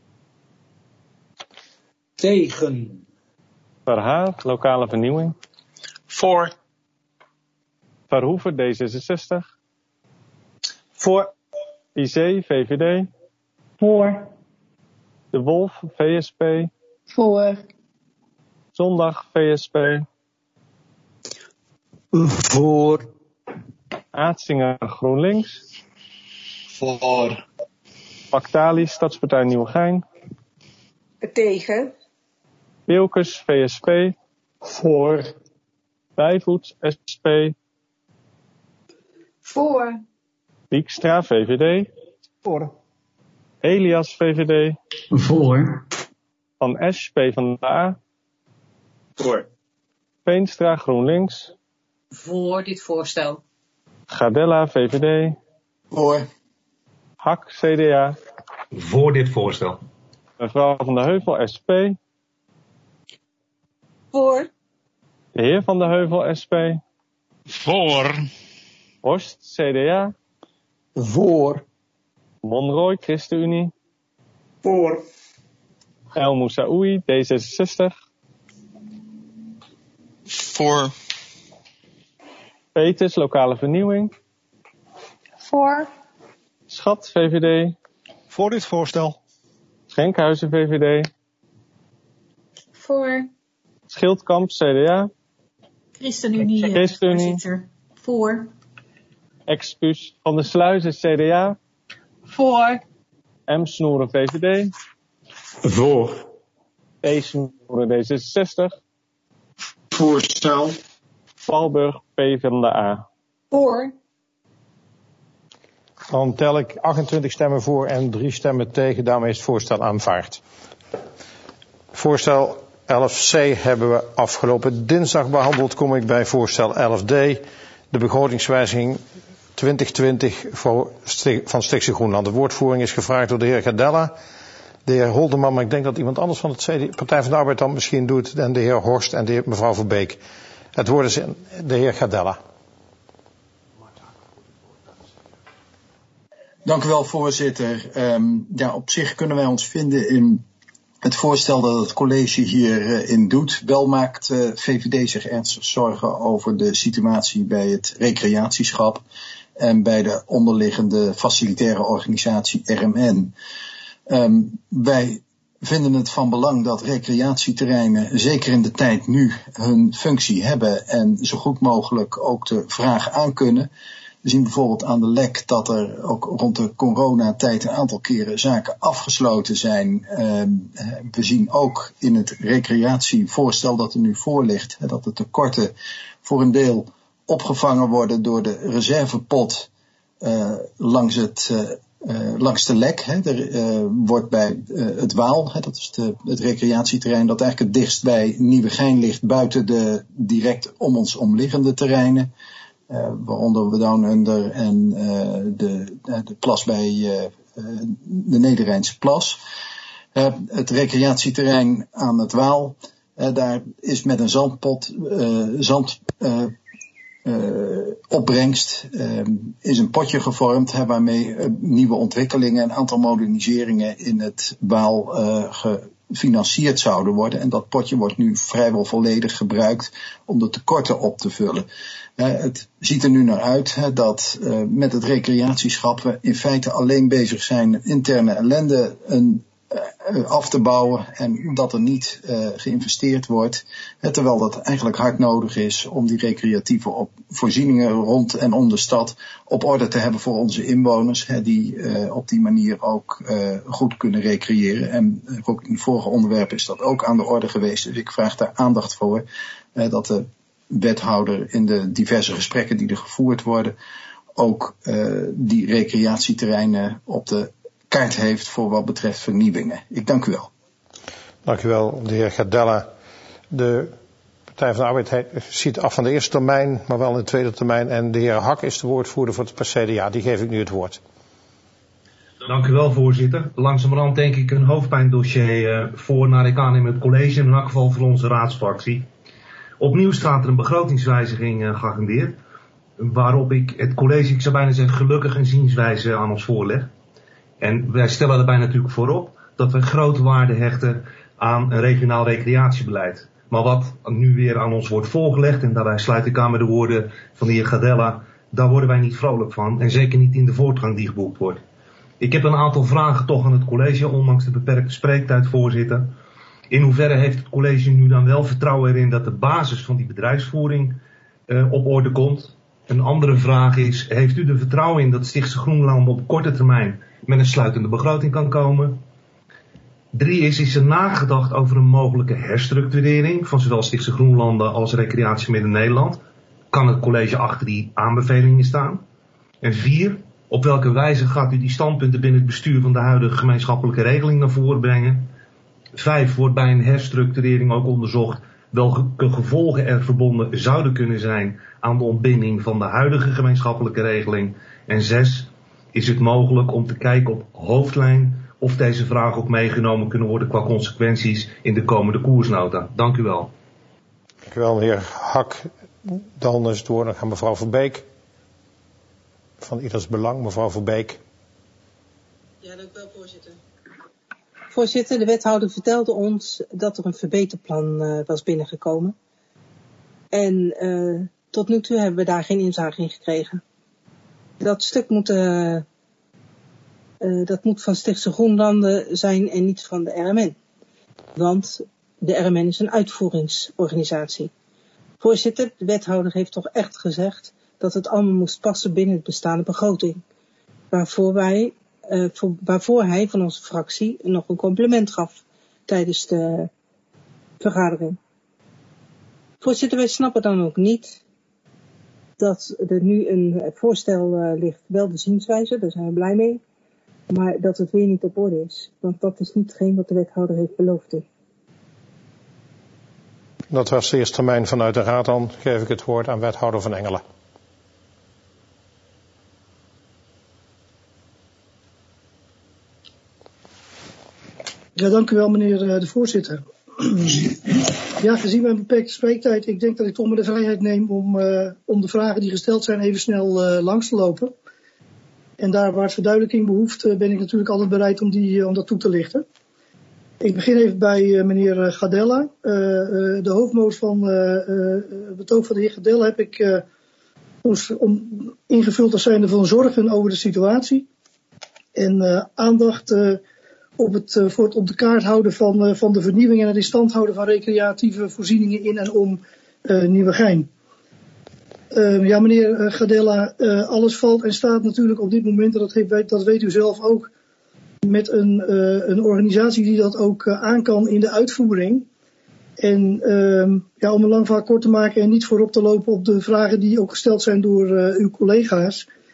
Tegen. Verhaar, Lokale Vernieuwing. Voor. Verhoeven, D zesenzestig. Voor. I C, V V D. Voor. De Wolf, V S P. Voor. Zondag, V S P. Voor. Aartsingen, GroenLinks. Voor. Baktali, Stadspartij Nieuwegein. Tegen. Wilkes, V S P. Voor. Bijvoets, S P. Voor. Dijkstra, V V D. Voor. Elias, V V D. Voor. Van Esch, P van de A. Voor. Veenstra, GroenLinks. Voor dit voorstel. Gardella, V V D. Voor. Hak, C D A. Voor dit voorstel. Mevrouw van der Heuvel, S P. Voor. De heer van der Heuvel, S P. Voor. Horst, C D A. Voor. Monroy, ChristenUnie. Voor. El Moussaoui, D zesenzestig. Voor. Peters, Lokale Vernieuwing. Voor. Schat, V V D. Voor dit voorstel. Schenkhuizen, V V D. Voor. Schildkamp, C D A. ChristenUnie, ChristenUnie. voorzitter. Voor. Excuus van der Sluizen, C D A. Voor. M. Snoeren, V V D. Voor. P. Snoeren, D zesenzestig. Voorstel. Valburg, P van de A. Voor. Dan tel ik achtentwintig stemmen voor en drie stemmen tegen. Daarmee is het voorstel aanvaard. Voorstel elf C hebben we afgelopen dinsdag behandeld. Kom ik bij voorstel elf D. De begrotingswijziging twintig twintig voor van Stichtse Groenland. De woordvoering is gevraagd door de heer Gardella, de heer Holderman, maar ik denk dat iemand anders van de Partij van de Arbeid dan misschien doet, en de heer Horst en de heer, mevrouw Verbeek. Het woord is de heer Gardella. Dank u wel, voorzitter. Um, ja, op zich kunnen wij ons vinden in het voorstel dat het college hierin doet. Wel maakt uh, V V D zich ernstig zorgen over de situatie bij het recreatieschap en bij de onderliggende facilitaire organisatie R M N. Um, wij vinden het van belang dat recreatieterreinen, zeker in de tijd nu, hun functie hebben en zo goed mogelijk ook de vraag aankunnen. We zien bijvoorbeeld aan de lek dat er ook rond de coronatijd een aantal keren zaken afgesloten zijn. We zien ook in het recreatievoorstel dat er nu voor ligt dat de tekorten voor een deel opgevangen worden door de reservepot langs het uh, langs de Lek. Hè. Er uh, wordt bij uh, het Waal, hè, dat is de, het recreatieterrein dat eigenlijk het dichtst bij Nieuwegein ligt, buiten de direct om ons omliggende terreinen. Uh, waaronder we Down Under en uh, de, de plas bij uh, uh, de Nederrijnse plas. Uh, het recreatieterrein aan het Waal, uh, daar is met een zandpot, uh, zand... Uh, Uh, opbrengst uh, is een potje gevormd hè, waarmee uh, nieuwe ontwikkelingen, een aantal moderniseringen in het Waal uh, gefinancierd zouden worden. En dat potje wordt nu vrijwel volledig gebruikt om de tekorten op te vullen. Uh, het ziet er nu naar uit hè, dat uh, met het recreatieschap we in feite alleen bezig zijn interne ellende een af te bouwen en dat er niet uh, geïnvesteerd wordt. Hè, terwijl dat eigenlijk hard nodig is om die recreatieve op voorzieningen rond en om de stad op orde te hebben voor onze inwoners. Hè, die uh, op die manier ook uh, goed kunnen recreëren. En uh, ook in het vorige onderwerp is dat ook aan de orde geweest. Dus ik vraag daar aandacht voor. Uh, dat de wethouder in de diverse gesprekken die er gevoerd worden ook uh, die recreatieterreinen op de kaart heeft voor wat betreft vernieuwingen. Ik dank u wel. Dank u wel, de heer Gadella. De Partij van de Arbeid ziet af van de eerste termijn, maar wel in de tweede termijn. En de heer Hak is de woordvoerder voor het C D A. Die geef ik nu het woord. Dank u wel, voorzitter. Langzamerhand denk ik een hoofdpijndossier uh, voor naar ik aan in het college, in elk geval voor onze raadsfractie. Opnieuw staat er een begrotingswijziging uh, geagendeerd, waarop ik het college, ik zou bijna zeggen, gelukkig een zienswijze aan ons voorleg. En wij stellen daarbij natuurlijk voorop dat we grote waarde hechten aan een regionaal recreatiebeleid. Maar wat nu weer aan ons wordt voorgelegd, en daarbij sluit ik aan met de woorden van de heer Gadella, daar worden wij niet vrolijk van. En zeker niet in de voortgang die geboekt wordt. Ik heb een aantal vragen toch aan het college, ondanks de beperkte spreektijd, voorzitter. In hoeverre heeft het college nu dan wel vertrouwen erin dat de basis van die bedrijfsvoering uh, op orde komt? Een andere vraag is, heeft u er vertrouwen in dat Stichtse Groenland op korte termijn met een sluitende begroting kan komen? Drie is, is er nagedacht over een mogelijke herstructurering van zowel Stichtse Groenlanden als Recreatie Midden-Nederland? Kan het college achter die aanbevelingen staan? En vier, op welke wijze gaat u die standpunten binnen het bestuur van de huidige gemeenschappelijke regeling naar voren brengen? Vijf, wordt bij een herstructurering ook onderzocht welke gevolgen er verbonden zouden kunnen zijn aan de ontbinding van de huidige gemeenschappelijke regeling? En zes, is het mogelijk om te kijken op hoofdlijn of deze vragen ook meegenomen kunnen worden qua consequenties in de komende koersnota? Dank u wel. Dank u wel, meneer Hak. Dan is het woord aan mevrouw Verbeek. Van Ieders Belang, mevrouw Verbeek. Ja, dank u wel, voorzitter. Voorzitter, de wethouder vertelde ons dat er een verbeterplan uh, was binnengekomen. En uh, tot nu toe hebben we daar geen inzage in gekregen. Dat stuk moet, uh, uh, dat moet van Stichtse Groenlanden zijn en niet van de R M N. Want de R M N is een uitvoeringsorganisatie. Voorzitter, de wethouder heeft toch echt gezegd dat het allemaal moest passen binnen het bestaande begroting. Waarvoor wij, uh, voor, waarvoor hij van onze fractie nog een compliment gaf tijdens de vergadering. Voorzitter, wij snappen dan ook niet dat er nu een voorstel uh, ligt, wel de zienswijze, daar zijn we blij mee, maar dat het weer niet op orde is. Want dat is niet hetgeen wat de wethouder heeft beloofd. Dat was de eerste termijn vanuit de raad. Dan geef ik het woord aan wethouder Van Engelen. Ja, dank u wel, meneer de voorzitter. Ja, gezien mijn beperkte spreektijd, ik denk dat ik toch maar de vrijheid neem om, uh, om de vragen die gesteld zijn even snel uh, langs te lopen. En daar waar het verduidelijking behoeft, uh, ben ik natuurlijk altijd bereid om, die, uh, om dat toe te lichten. Ik begin even bij uh, meneer Gadella. Uh, uh, de hoofdmoot van uh, uh, het betoog van de heer Gadella heb ik uh, ons om, ingevuld als zijnde van zorgen over de situatie. En uh, aandacht uh, op het, uh, voor het op de kaart houden van, uh, van de vernieuwing en het in stand houden van recreatieve voorzieningen in en om uh, Nieuwegein. Uh, ja, meneer Gadella, uh, alles valt en staat natuurlijk op dit moment, dat, heeft, dat weet u zelf ook, met een, uh, een organisatie die dat ook uh, aan kan in de uitvoering. En uh, ja, om een lang verhaal kort te maken en niet voorop te lopen op de vragen die ook gesteld zijn door uh, uw collega's.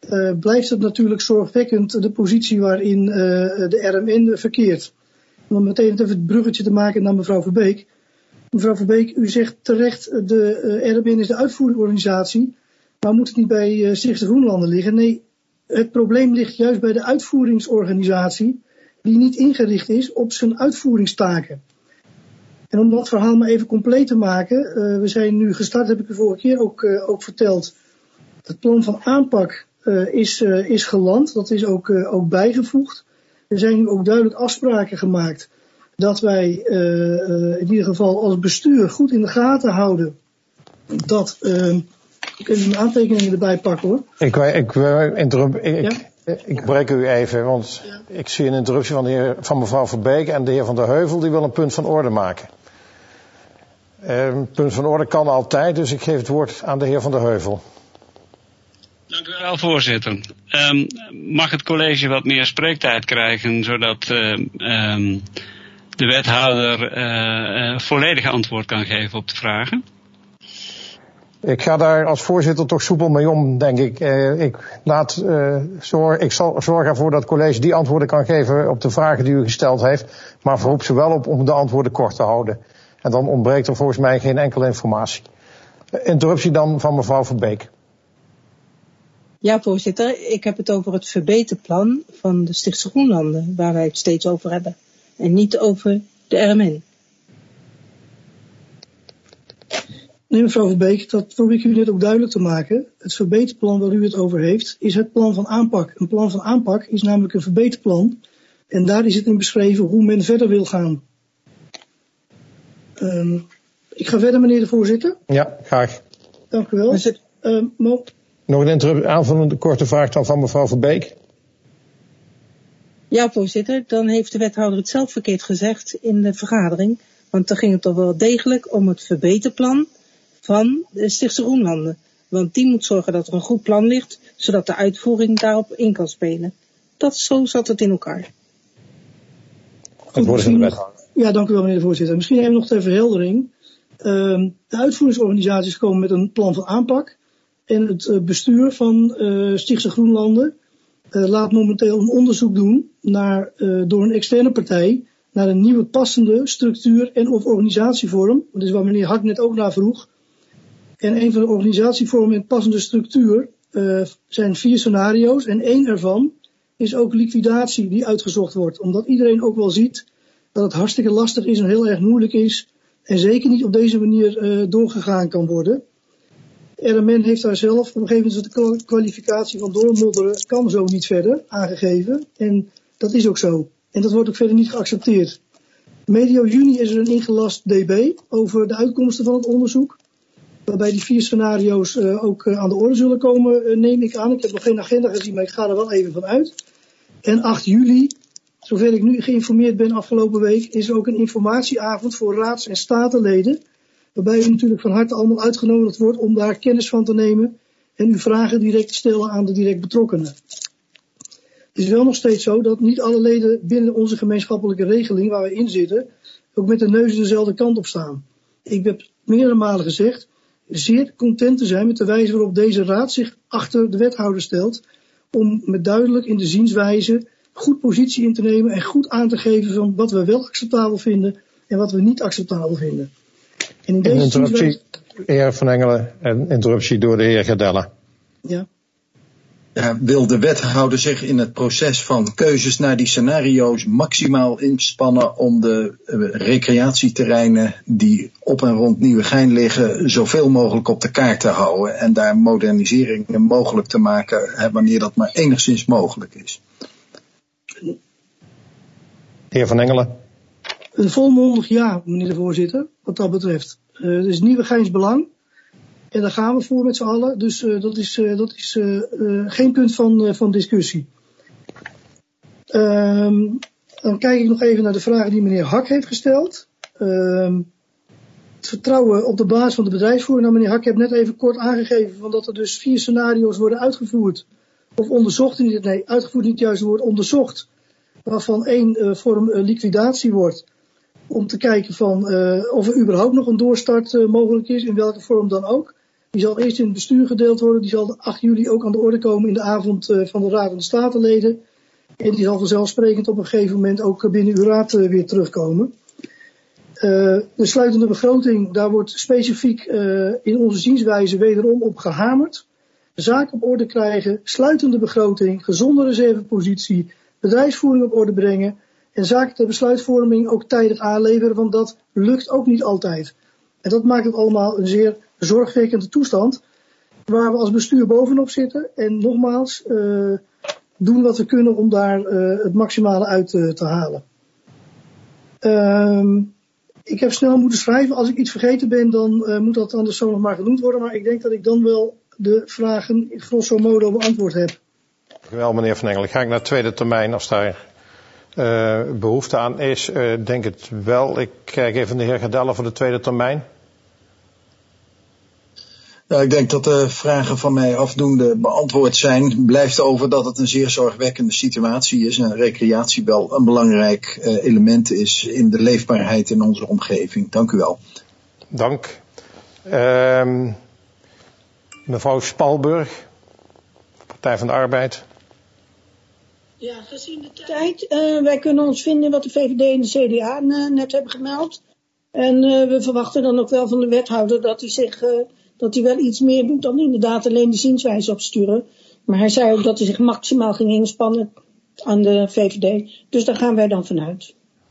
uh, blijft het natuurlijk zorgwekkend de positie waarin uh, de R M N verkeert. Om meteen even het bruggetje te maken naar mevrouw Verbeek. Mevrouw Verbeek, u zegt terecht, de uh, R M N is de uitvoeringsorganisatie, maar moet het niet bij uh, Stichting Groenlanden liggen? Nee, het probleem ligt juist bij de uitvoeringsorganisatie, die niet ingericht is op zijn uitvoeringstaken. En om dat verhaal maar even compleet te maken, uh, we zijn nu gestart, heb ik u vorige keer ook, uh, ook verteld. Het plan van aanpak uh, is, uh, is geland, dat is ook, uh, ook bijgevoegd. Er zijn nu ook duidelijk afspraken gemaakt dat wij uh, uh, in ieder geval als bestuur goed in de gaten houden dat, uh, ik even mijn aantekeningen erbij pakken hoor. Ik, ik, ik, ik, ja? ik breek u even, want ja. Ik zie een interruptie van, de heer, van mevrouw Verbeek en de heer Van der Heuvel, die wil een punt van orde maken. Uh, een punt van orde kan altijd, dus ik geef het woord aan de heer Van der Heuvel. Dank u wel, voorzitter. Um, mag het college wat meer spreektijd krijgen, zodat uh, um, de wethouder uh, uh, volledig antwoord kan geven op de vragen? Ik ga daar als voorzitter toch soepel mee om, denk ik. Uh, ik, laat, uh, zorg, ik zal zorgen ervoor dat het college die antwoorden kan geven op de vragen die u gesteld heeft, maar verroep ze wel op om de antwoorden kort te houden. En dan ontbreekt er volgens mij geen enkele informatie. Uh, interruptie dan van mevrouw Verbeek. Ja, voorzitter. Ik heb het over het verbeterplan van de Stichting Groenlanden, waar wij het steeds over hebben. En niet over de R M N. Nee, mevrouw Verbeek, dat probeer ik u net ook duidelijk te maken. Het verbeterplan waar u het over heeft, is het plan van aanpak. Een plan van aanpak is namelijk een verbeterplan. En daar is het in beschreven hoe men verder wil gaan. Um, ik ga verder, meneer de voorzitter. Ja, graag. Dank u wel. Um, Mo- Nog een interruptie, aanvullende korte vraag dan van mevrouw Verbeek. Ja, voorzitter. Dan heeft de wethouder het zelf verkeerd gezegd in de vergadering. Want dan ging het toch wel degelijk om het verbeterplan van de Stichting Groenlanden. Want die moet zorgen dat er een goed plan ligt, zodat de uitvoering daarop in kan spelen. Dat, zo zat het in elkaar. Het woord is aan de wethouder. Ja, dank u wel, meneer de voorzitter. Misschien even nog ter verheldering. Uh, de uitvoeringsorganisaties komen met een plan van aanpak. En het uh, bestuur van uh, Stichting Groenlanden uh, laat momenteel een onderzoek doen naar, uh, door een externe partij naar een nieuwe passende structuur en of organisatievorm. Dat is waar meneer Hak net ook naar vroeg. En een van de organisatievormen en passende structuur uh, zijn vier scenario's. En één ervan is ook liquidatie die uitgezocht wordt. Omdat iedereen ook wel ziet dat het hartstikke lastig is en heel erg moeilijk is. En zeker niet op deze manier uh, doorgegaan kan worden. R M N heeft daar zelf op een gegeven moment de kwalificatie van doormodderen kan zo niet verder aangegeven. En dat is ook zo. En dat wordt ook verder niet geaccepteerd. Medio juni is er een ingelast D B over de uitkomsten van het onderzoek. Waarbij die vier scenario's uh, ook uh, aan de orde zullen komen, uh, neem ik aan. Ik heb nog geen agenda gezien, maar ik ga er wel even van uit. En acht juli, zover ik nu geïnformeerd ben afgelopen week, is er ook een informatieavond voor raads- en statenleden. Waarbij u natuurlijk van harte allemaal uitgenodigd wordt om daar kennis van te nemen en uw vragen direct te stellen aan de direct betrokkenen. Het is wel nog steeds zo dat niet alle leden binnen onze gemeenschappelijke regeling waar we in zitten, ook met de neus dezelfde kant op staan. Ik heb meerdere malen gezegd, zeer content te zijn met de wijze waarop deze raad zich achter de wethouder stelt, om met duidelijk in de zienswijze goed positie in te nemen en goed aan te geven van wat we wel acceptabel vinden en wat we niet acceptabel vinden. En in deze interruptie, zienswijze... heer Van Engelen, en interruptie door de heer Gerdelle. Ja. Ja, wil de wethouder zich in het proces van keuzes naar die scenario's maximaal inspannen om de uh, recreatieterreinen die op en rond Nieuwegein liggen zoveel mogelijk op de kaart te houden en daar moderniseringen mogelijk te maken hè, wanneer dat maar enigszins mogelijk is. Heer Van Engelen. Een volmondig ja, meneer de voorzitter, wat dat betreft. Uh, het is Nieuwegeins belang. En daar gaan we voor met z'n allen. Dus uh, dat is, uh, dat is uh, uh, geen punt van, uh, van discussie. Um, dan kijk ik nog even naar de vragen die meneer Hak heeft gesteld. Um, het vertrouwen op de basis van de bedrijfsvoering. Nou, meneer Hak heeft net even kort aangegeven van dat er dus vier scenario's worden uitgevoerd. Of onderzocht. Nee, uitgevoerd niet het juiste woord. Onderzocht. Waarvan één uh, vorm uh, liquidatie wordt. Om te kijken van uh, of er überhaupt nog een doorstart uh, mogelijk is. In welke vorm dan ook. Die zal eerst in het bestuur gedeeld worden. Die zal de acht juli ook aan de orde komen in de avond uh, van de Raad van de Statenleden. En die zal vanzelfsprekend op een gegeven moment ook binnen uw raad uh, weer terugkomen. Uh, de sluitende begroting, daar wordt specifiek uh, in onze zienswijze wederom op gehamerd. De zaak op orde krijgen, sluitende begroting, gezonde reservepositie, bedrijfsvoering op orde brengen en zaken ter besluitvorming ook tijdig aanleveren, want dat lukt ook niet altijd. En dat maakt het allemaal een zeer zorgwekkende toestand, waar we als bestuur bovenop zitten en nogmaals uh, doen wat we kunnen om daar uh, het maximale uit uh, te halen. Um, ik heb snel moeten schrijven. Als ik iets vergeten ben, dan uh, moet dat anders zo nog maar genoemd worden, maar ik denk dat ik dan wel de vragen grosso modo beantwoord heb. Wel, meneer Van Engelen. Ga ik naar de tweede termijn als daar uh, behoefte aan is? Uh, denk het wel. Ik kijk even de heer Gedelle voor de tweede termijn. Nou, ik denk dat de vragen van mij afdoende beantwoord zijn. Blijft over dat het een zeer zorgwekkende situatie is en recreatie wel een belangrijk uh, element is in de leefbaarheid in onze omgeving. Dank u wel. Dank. Uh, mevrouw Spalburg, Partij van de Arbeid. Ja, gezien de tijd, uh, wij kunnen ons vinden in wat de V V D en de C D A uh, net hebben gemeld. En uh, we verwachten dan ook wel van de wethouder dat hij zich... Uh, dat hij wel iets meer doet dan inderdaad alleen de zienswijze opsturen. Maar hij zei ook dat hij zich maximaal ging inspannen aan de V V D. Dus daar gaan wij dan vanuit.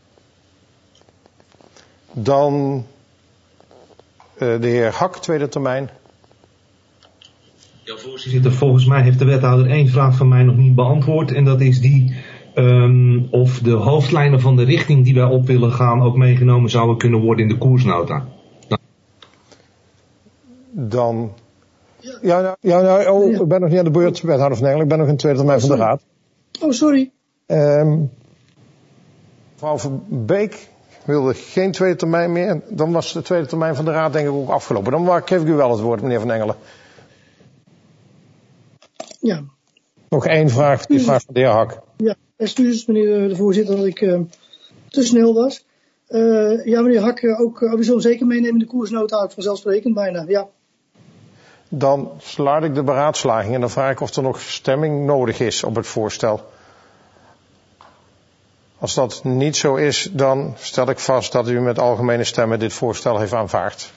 Dan uh, de heer Hak, tweede termijn. Ja, voorzitter, volgens mij heeft de wethouder één vraag van mij nog niet beantwoord. En dat is die um, of de hoofdlijnen van de richting die wij op willen gaan ook meegenomen zouden kunnen worden in de koersnota. Dan. Ja, nou, ja, nou oh, ik ben nog niet aan de beurt, wethouder Van Engelen. Ik ben nog in de tweede termijn van de Raad. Oh, sorry. Um, mevrouw Verbeek wilde geen tweede termijn meer. Dan was de tweede termijn van de Raad denk ik ook afgelopen. Dan geef ik u wel het woord, meneer Van Engelen. Ja. Nog één vraag, die vraag van de heer Hak. Ja, excuses meneer de voorzitter dat ik uh, te snel was. Uh, ja, meneer Hak, ook, uh, we zullen zeker meenemen de koersnota uit, vanzelfsprekend bijna, ja. Dan sluit ik de beraadslaging en dan vraag ik of er nog stemming nodig is op het voorstel. Als dat niet zo is, dan stel ik vast dat u met algemene stemmen dit voorstel heeft aanvaard.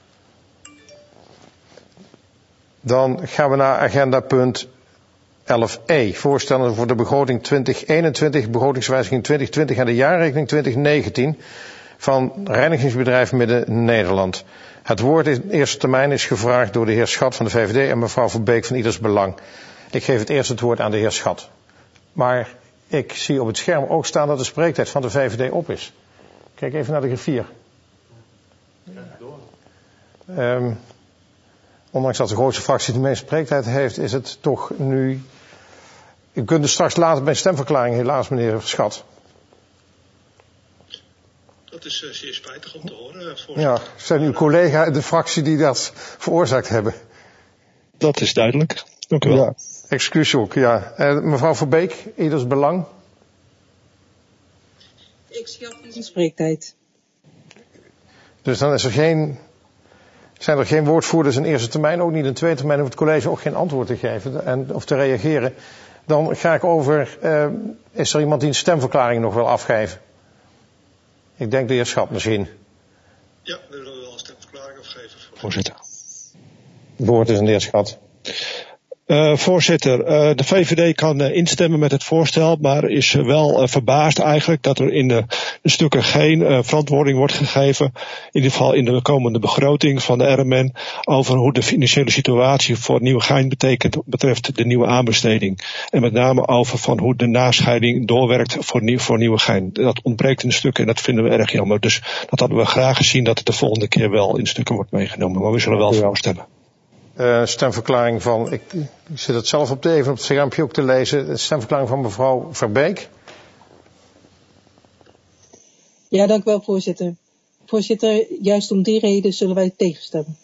Dan gaan we naar agenda punt elf e. Voorstellen voor de begroting twintig eenentwintig, begrotingswijziging twintig twintig en de jaarrekening twintig negentien van Reinigingsbedrijf Midden-Nederland. Het woord in eerste termijn is gevraagd door de heer Schat van de V V D en mevrouw Verbeek van Ieders Belang. Ik geef het eerst het woord aan de heer Schat. Maar ik zie op het scherm ook staan dat de spreektijd van de V V D op is. Kijk even naar de griffier. Um, ondanks dat de grootste fractie de meeste spreektijd heeft, is het toch nu... U kunt dus straks later bij stemverklaring helaas, meneer Schat. Dat is uh, zeer spijtig om te horen, voorzitter. Ja, zijn uw collega de fractie die dat veroorzaakt hebben? Dat is duidelijk. Dank u wel. Ja, excuus ook, ja. Uh, mevrouw Verbeek, Ieders Belang. Ik zie ook niet spreektijd. Dus dan is er geen, zijn er geen woordvoerders in eerste termijn, ook niet in tweede termijn, hoeft het college ook geen antwoord te geven en, of te reageren. Dan ga ik over, uh, is er iemand die een stemverklaring nog wil afgeven? Ik denk de heer Schat misschien. Ja, we willen wel een stemverklaring afgeven. Voorzitter. Het woord is aan de heer Schat. Uh, voorzitter, uh, de V V D kan uh, instemmen met het voorstel, maar is uh, wel uh, verbaasd eigenlijk dat er in de, de stukken geen uh, verantwoording wordt gegeven, in ieder geval in de komende begroting van de R M N, over hoe de financiële situatie voor Nieuwegein betekent, betreft de nieuwe aanbesteding. En met name over van hoe de nascheiding doorwerkt voor, nieuw, voor Nieuwegein. Dat ontbreekt in de stukken en dat vinden we erg jammer. Dus dat hadden we graag gezien dat het de volgende keer wel in stukken wordt meegenomen, maar we zullen wel voorstellen. Uh, stemverklaring van, ik, ik zit het zelf op de, even op het schermpje ook te lezen, de stemverklaring van mevrouw Verbeek. Ja, dank u wel, voorzitter. Voorzitter, juist om die reden zullen wij tegenstemmen.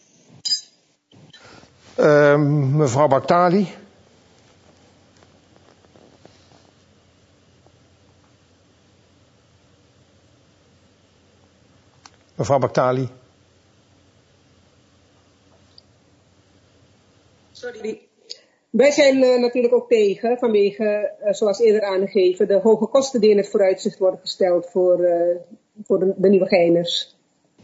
Uh, mevrouw Baktali. Mevrouw Baktali. Sorry. Wij zijn uh, natuurlijk ook tegen, vanwege, uh, zoals eerder aangegeven, de hoge kosten die in het vooruitzicht worden gesteld voor, uh, voor de, de Nieuwegeiners.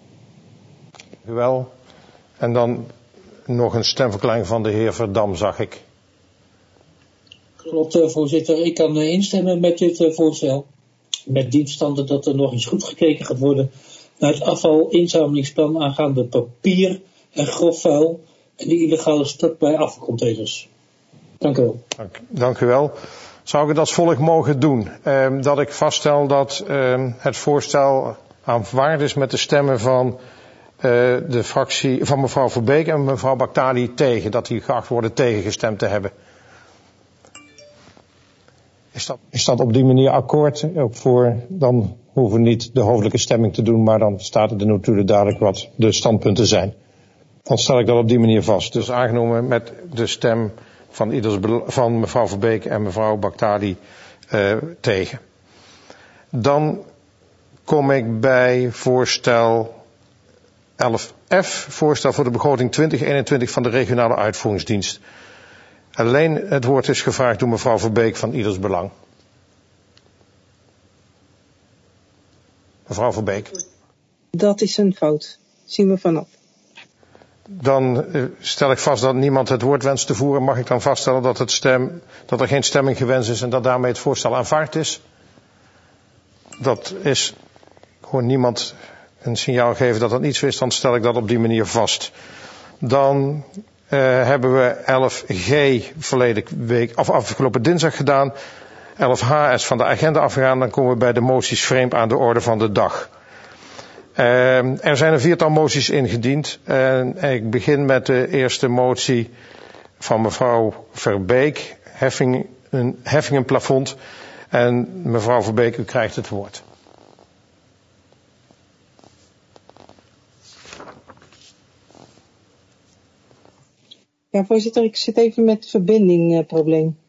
Wel. En dan nog een stemverklaring van de heer Verdam, zag ik. Klopt, uh, voorzitter. Ik kan uh, instemmen met dit uh, voorstel. Met dienststanden dat er nog eens goed gekeken gaat worden naar het afvalinzamelingsplan aangaande papier en grof vuil en de illegale stort bij afvalcontainers. Dank u wel. Dank, dank u wel. Zou ik het als volgt mogen doen? Uh, dat ik vaststel dat uh, het voorstel aanvaard is met de stemmen van uh, de fractie van mevrouw Verbeek en mevrouw Baktali tegen, dat die geacht worden tegengestemd te hebben. Is dat, is dat op die manier akkoord? Ook voor, dan hoeven we niet de hoofdelijke stemming te doen, maar dan staat er natuurlijk duidelijk wat de standpunten zijn. Dan stel ik dat op die manier vast. Dus aangenomen met de stem van, ieders, van mevrouw Verbeek en mevrouw Baktali uh, tegen. Dan kom ik bij voorstel elf F, voorstel voor de begroting twintig eenentwintig van de regionale uitvoeringsdienst. Alleen het woord is gevraagd door mevrouw Verbeek van Ieders Belang. Mevrouw Verbeek. Dat is een fout. Zien we vanaf. Dan uh, stel ik vast dat niemand het woord wenst te voeren. Mag ik dan vaststellen dat, het stem, dat er geen stemming gewenst is en dat daarmee het voorstel aanvaard is? Dat is, ik hoor niemand een signaal geven dat dat niet zo is, dan stel ik dat op die manier vast. Dan uh, hebben we elf G verleden week, of afgelopen dinsdag gedaan. elf H is van de agenda afgegaan. Dan komen we bij de moties vreemd aan de orde van de dag. Uh, er zijn een viertal moties ingediend. En ik begin met de eerste motie van mevrouw Verbeek. Heffing, een heffingenplafond. En mevrouw Verbeek, u krijgt het woord. Ja, voorzitter, ik zit even met het verbindingprobleem.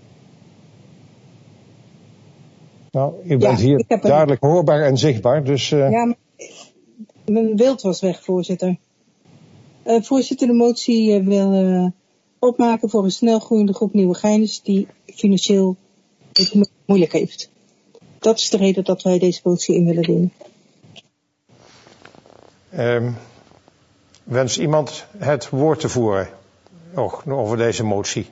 Nou, u bent ja, hier duidelijk een... hoorbaar en zichtbaar, dus... Uh... Ja, maar mijn beeld was weg, voorzitter. Uh, voorzitter, de motie uh, wil uh, opmaken voor een snelgroeiende groep Nieuwegeiners die financieel het moeilijk heeft. Dat is de reden dat wij deze motie in willen dienen. Um, wens iemand het woord te voeren nog over deze motie?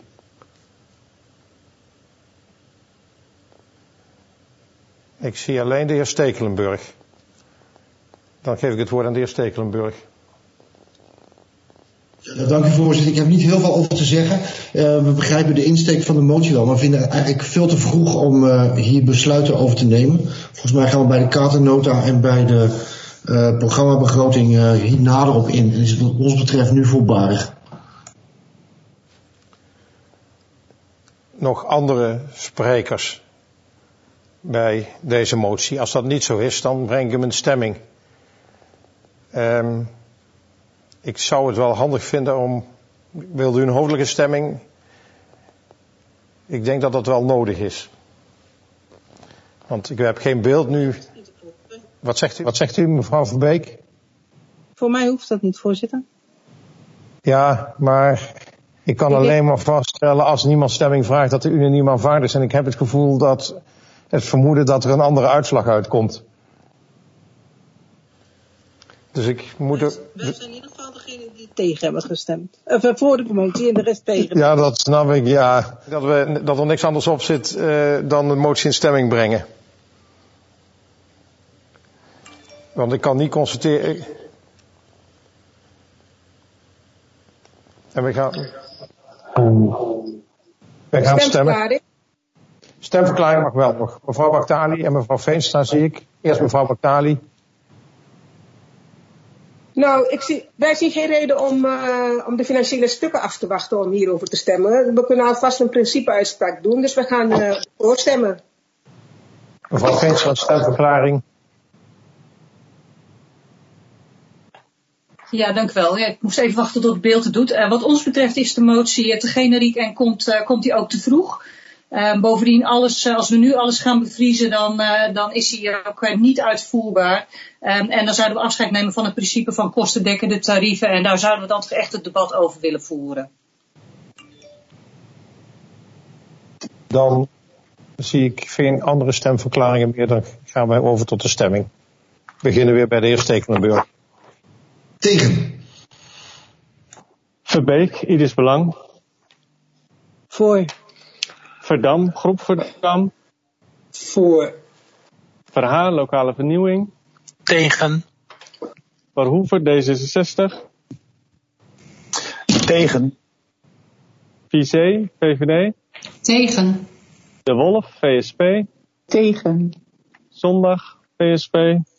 Ik zie alleen de heer Stekelenburg. Dan geef ik het woord aan de heer Stekelenburg. Ja, dank u voorzitter. Ik heb niet heel veel over te zeggen. Uh, we begrijpen de insteek van de motie wel, maar vinden het eigenlijk veel te vroeg om uh, hier besluiten over te nemen. Volgens mij gaan we bij de kadernota en bij de uh, programmabegroting uh, hier nader op in. En is het wat ons betreft nu voorbarig. Nog andere sprekers bij deze motie? Als dat niet zo is, dan breng ik hem in stemming. Um, ik zou het wel handig vinden om... Wilt u een hoofdelijke stemming? Ik denk dat dat wel nodig is. Want ik heb geen beeld nu. Wat zegt u, wat zegt u mevrouw Verbeek? Voor mij hoeft dat niet, voorzitter. Ja, maar ik kan alleen maar vaststellen als niemand stemming vraagt dat de unaniem aanvaard is. En ik heb het gevoel dat het vermoeden dat er een andere uitslag uitkomt. Dus ik moet er... Wij zijn in ieder geval degene die tegen hebben gestemd. Of voor de motie en de rest tegen. Ja, dat snap ik, ja. Dat, we, dat er niks anders op zit uh, dan de motie in stemming brengen. Want ik kan niet constateren... En we gaan... We gaan stemmen. Stemverklaring mag wel nog. Mevrouw Baktali en mevrouw Veenstra zie ik. Eerst mevrouw Baktali. Nou, ik zie, wij zien geen reden om, uh, om de financiële stukken af te wachten om hierover te stemmen. We kunnen alvast een principeuitspraak doen, dus we gaan uh, voorstemmen. Mevrouw Veenstra, stemverklaring. Ja, dank u wel. Ja, ik moest even wachten tot het beeld het doet. Uh, wat ons betreft is de motie te generiek en komt, uh, komt die ook te vroeg. Uh, bovendien, alles, uh, als we nu alles gaan bevriezen, dan, uh, dan is die ook uh, niet uitvoerbaar. Um, en dan zouden we afscheid nemen van het principe van kostendekkende tarieven. En daar zouden we dan toch echt het debat over willen voeren. Dan zie ik geen andere stemverklaringen meer. Dan gaan wij over tot de stemming. We beginnen weer bij de heer Stekelenburg. Tegen. Verbeek, Iris Belang. Voor. Verdam, Groep Verdam. Voor. Verhaar, Lokale Vernieuwing. Tegen. Verhoeven, D zesenzestig. Tegen. Vizé, V V D. Tegen. De Wolf, V S P. Tegen. Zondag, V S P.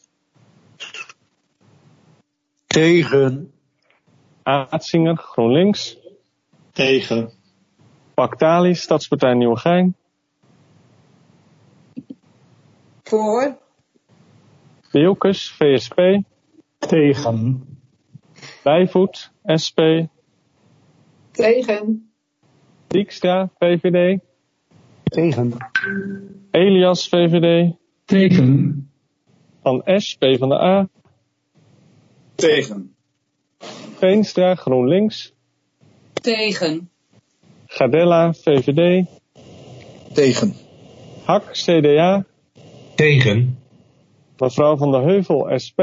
Tegen. Aartsinger, GroenLinks. Tegen. Paktali, Stadspartij Nieuwegein. Voor. Beelkes, V S P. Tegen. Bijvoet, S P. Tegen. Dijkstra, V V D. Tegen. Elias, V V D. Tegen. Van S, P van de A. Tegen. Veenstra, GroenLinks. Tegen. Gardella, V V D. Tegen. Hak, C D A. Tegen. Mevrouw Van der Heuvel, S P.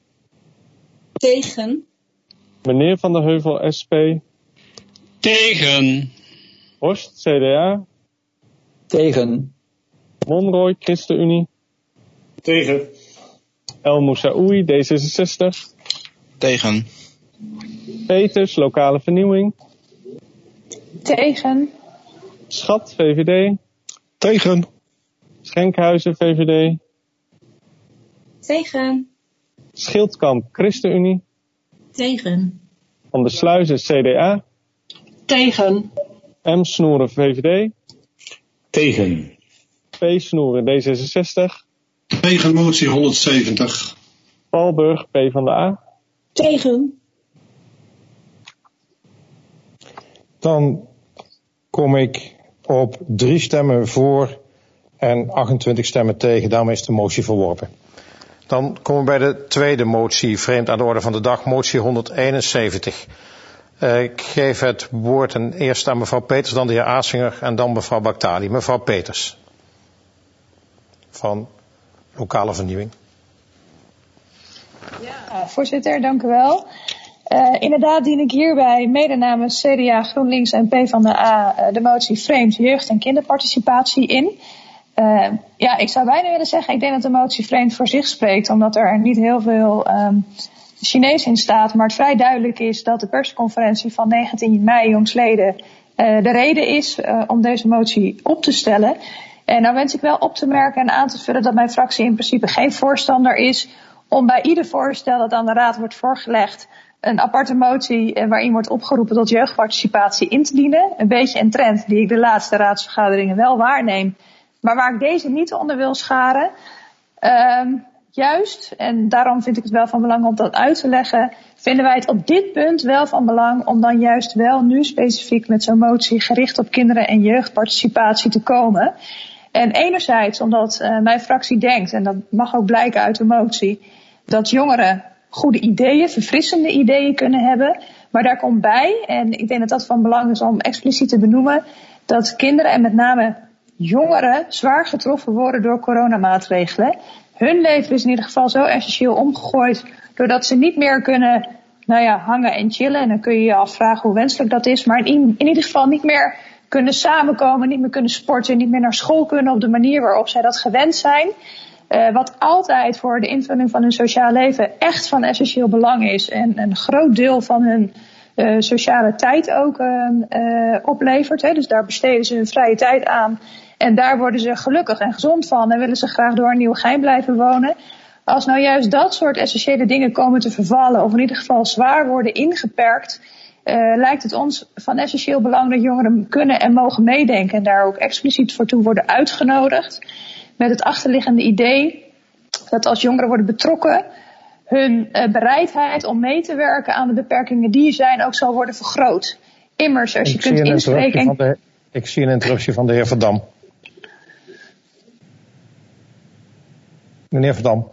Tegen. Meneer Van der Heuvel, S P. Tegen. Horst, C D A. Tegen. Monroy, ChristenUnie. Tegen. El Moussaoui, D zesenzestig. Tegen. Peters, Lokale Vernieuwing. Tegen. Schat, V V D. Tegen. Schenkhuizen, V V D. Tegen. Schildkamp, ChristenUnie. Tegen. Van der Sluizen, C D A. Tegen. M. Snoeren, V V D. Tegen. P. Snoeren, D zesenzestig. Tegen motie honderdzeventig. Valburg, P van de A. Tegen. Dan kom ik op drie stemmen voor en achtentwintig stemmen tegen. Daarmee is de motie verworpen. Dan komen we bij de tweede motie, vreemd aan de orde van de dag, motie honderdeenenzeventig. Uh, ik geef het woord en eerst aan mevrouw Peters, dan de heer Aasinger en dan mevrouw Baktali. Mevrouw Peters, van Lokale Vernieuwing. Ja, voorzitter, dank u wel. Uh, inderdaad dien ik hierbij mede namens C D A, GroenLinks en PvdA uh, de motie vreemd jeugd- en kinderparticipatie in. Uh, ja, ik zou bijna willen zeggen, ik denk dat de motie vreemd voor zich spreekt, omdat er niet heel veel um, Chinees in staat, maar het vrij duidelijk is dat de persconferentie van negentien mei jongsleden uh, de reden is uh, om deze motie op te stellen. En nou wens ik wel op te merken en aan te vullen dat mijn fractie in principe geen voorstander is om bij ieder voorstel dat aan de Raad wordt voorgelegd een aparte motie waarin wordt opgeroepen tot jeugdparticipatie in te dienen. Een beetje een trend die ik de laatste raadsvergaderingen wel waarneem, maar waar ik deze niet onder wil scharen. Um, juist, en daarom vind ik het wel van belang om dat uit te leggen, vinden wij het op dit punt wel van belang om dan juist wel nu specifiek met zo'n motie gericht op kinderen- en jeugdparticipatie te komen. En enerzijds omdat uh, mijn fractie denkt, en dat mag ook blijken uit de motie, dat jongeren goede ideeën, verfrissende ideeën kunnen hebben. Maar daar komt bij, en ik denk dat dat van belang is om expliciet te benoemen, dat kinderen en met name jongeren zwaar getroffen worden door coronamaatregelen. Hun leven is in ieder geval zo essentieel omgegooid, doordat ze niet meer kunnen, nou ja, hangen en chillen. En dan kun je je afvragen hoe wenselijk dat is. Maar in, in ieder geval niet meer kunnen samenkomen, niet meer kunnen sporten, niet meer naar school kunnen op de manier waarop zij dat gewend zijn. Uh, wat altijd voor de invulling van hun sociaal leven echt van essentieel belang is. En een groot deel van hun uh, sociale tijd ook uh, uh, oplevert. Hè. Dus daar besteden ze hun vrije tijd aan. En daar worden ze gelukkig en gezond van en willen ze graag door in Nieuwegein blijven wonen. Als nou juist dat soort essentiële dingen komen te vervallen, of in ieder geval zwaar worden ingeperkt, uh, lijkt het ons van essentieel belang dat jongeren kunnen en mogen meedenken en daar ook expliciet voor toe worden uitgenodigd. Met het achterliggende idee dat als jongeren worden betrokken, hun uh, bereidheid om mee te werken aan de beperkingen die er zijn ook zal worden vergroot. Immers, als je ik kunt inspreken. En... De, ik zie een interruptie van de heer Verdam. Meneer Verdam.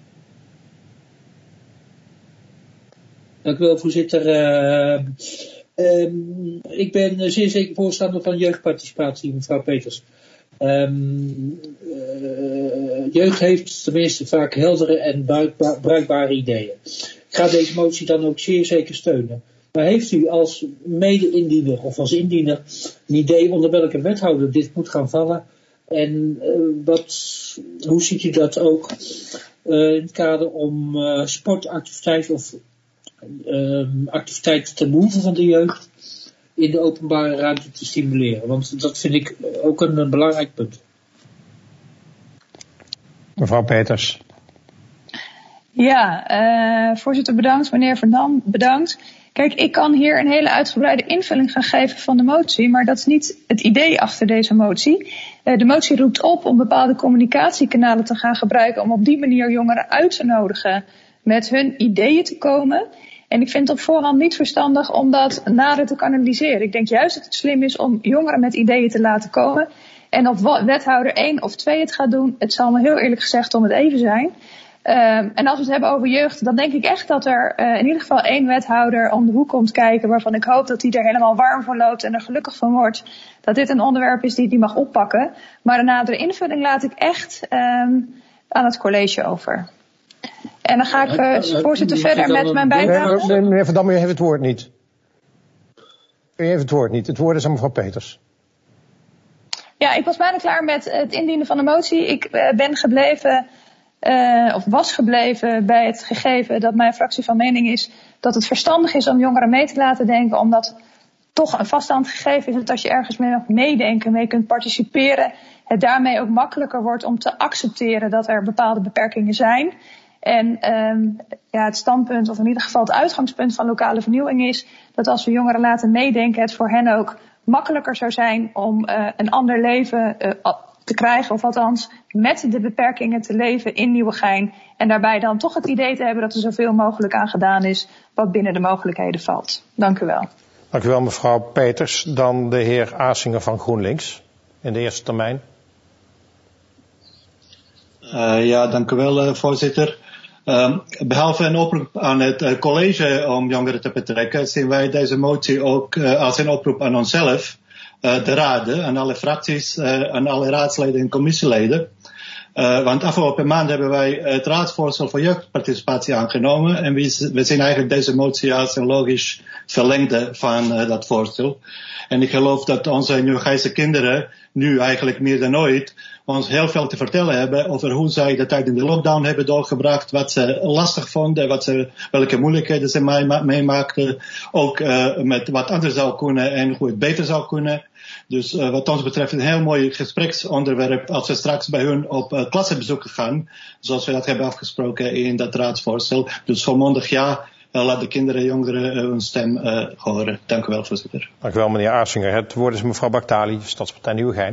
Dank u wel, voorzitter. Uh, Um, ik ben zeer zeker voorstander van jeugdparticipatie, mevrouw Peters. Um, uh, jeugd heeft tenminste vaak heldere en bruikba- bruikbare ideeën. Ik ga deze motie dan ook zeer zeker steunen. Maar heeft u als mede-indiener of als indiener een idee onder welke wethouder dit moet gaan vallen? En uh, wat, hoe ziet u dat ook uh, in het kader om uh, sportactiviteit of uh, activiteiten ten behoeve van de jeugd in de openbare ruimte te stimuleren? Want dat vind ik ook een, een belangrijk punt. Mevrouw Peters. Ja, uh, voorzitter bedankt. Meneer Verdam bedankt. Kijk, ik kan hier een hele uitgebreide invulling gaan geven van de motie, maar dat is niet het idee achter deze motie. Uh, de motie roept op om bepaalde communicatiekanalen te gaan gebruiken om op die manier jongeren uit te nodigen met hun ideeën te komen. En ik vind het op voorhand niet verstandig om dat nader te kanaliseren. Ik denk juist dat het slim is om jongeren met ideeën te laten komen. En of wethouder één of twee het gaat doen, het zal me heel eerlijk gezegd om het even zijn. Uh, en als we het hebben over jeugd, dan denk ik echt dat er uh, in ieder geval één wethouder om de hoek komt kijken, waarvan ik hoop dat hij er helemaal warm voor loopt en er gelukkig van wordt dat dit een onderwerp is die hij mag oppakken. Maar de nadere invulling laat ik echt um, aan het college over. En dan ga ik, uh, voorzitter, verder met mijn bijdrage. Nee, meneer Van Dam, u heeft het woord niet. U heeft het woord niet. Het woord is aan mevrouw Peters. Ja, ik was bijna klaar met het indienen van de motie. Ik uh, ben gebleven, uh, of was gebleven bij het gegeven dat mijn fractie van mening is dat het verstandig is om jongeren mee te laten denken, omdat toch een vaststaand gegeven is dat als je ergens mee mag meedenken, mee kunt participeren, het daarmee ook makkelijker wordt om te accepteren dat er bepaalde beperkingen zijn. En um, ja, het standpunt, of in ieder geval het uitgangspunt van lokale vernieuwing is dat als we jongeren laten meedenken, het voor hen ook makkelijker zou zijn om uh, een ander leven uh, te krijgen, of althans met de beperkingen te leven in Nieuwegein. En daarbij dan toch het idee te hebben dat er zoveel mogelijk aan gedaan is wat binnen de mogelijkheden valt. Dank u wel. Dank u wel, mevrouw Peters. Dan de heer Asinger van GroenLinks in de eerste termijn. Uh, ja, dank u wel, uh, voorzitter. Um, behalve een oproep aan het uh, college om jongeren te betrekken, zien wij deze motie ook uh, als een oproep aan onszelf, uh, de raden, aan alle fracties, uh, aan alle raadsleden en commissieleden. Uh, want afgelopen maand hebben wij het raadsvoorstel voor jeugdparticipatie aangenomen en we, we zien eigenlijk deze motie als een logisch verlengde van uh, dat voorstel. En ik geloof dat onze Nieuwegeinse kinderen nu eigenlijk meer dan ooit ons heel veel te vertellen hebben over hoe zij de tijd in de lockdown hebben doorgebracht, wat ze lastig vonden, wat ze, welke moeilijkheden ze meemaakten, ook uh, met wat anders zou kunnen en hoe het beter zou kunnen. Dus uh, wat ons betreft een heel mooi gespreksonderwerp als we straks bij hun op uh, klassenbezoeken gaan, zoals we dat hebben afgesproken in dat raadsvoorstel. Dus volmondig ja, uh, laat de kinderen en jongeren uh, hun stem uh, horen. Dank u wel, voorzitter. Dank u wel, meneer Asinger. Het woord is mevrouw Baktali, Stadspartij Nieuwegein.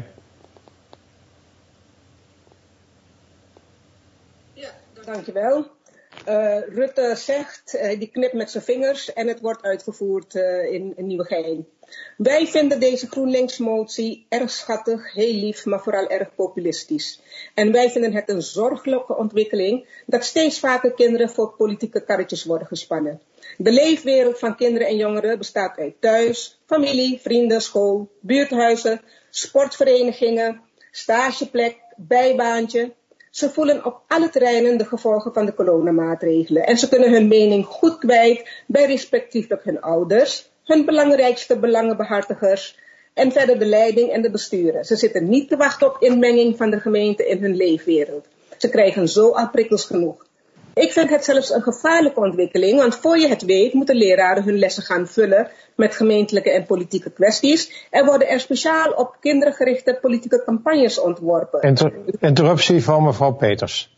Dankjewel. Uh, Rutte zegt, uh, die knipt met zijn vingers en het wordt uitgevoerd uh, in, in Nieuwegein. Wij vinden deze GroenLinks-motie erg schattig, heel lief, maar vooral erg populistisch. En wij vinden het een zorgelijke ontwikkeling dat steeds vaker kinderen voor politieke karretjes worden gespannen. De leefwereld van kinderen en jongeren bestaat uit thuis, familie, vrienden, school, buurthuizen, sportverenigingen, stageplek, bijbaantje. Ze voelen op alle terreinen de gevolgen van de coronamaatregelen. En ze kunnen hun mening goed kwijt bij respectievelijk hun ouders, hun belangrijkste belangenbehartigers en verder de leiding en de besturen. Ze zitten niet te wachten op inmenging van de gemeente in hun leefwereld. Ze krijgen zo al prikkels genoeg. Ik vind het zelfs een gevaarlijke ontwikkeling, want voor je het weet moeten leraren hun lessen gaan vullen met gemeentelijke en politieke kwesties. Er worden er speciaal op kinderen gerichte politieke campagnes ontworpen. Inter- interruptie van mevrouw Peters.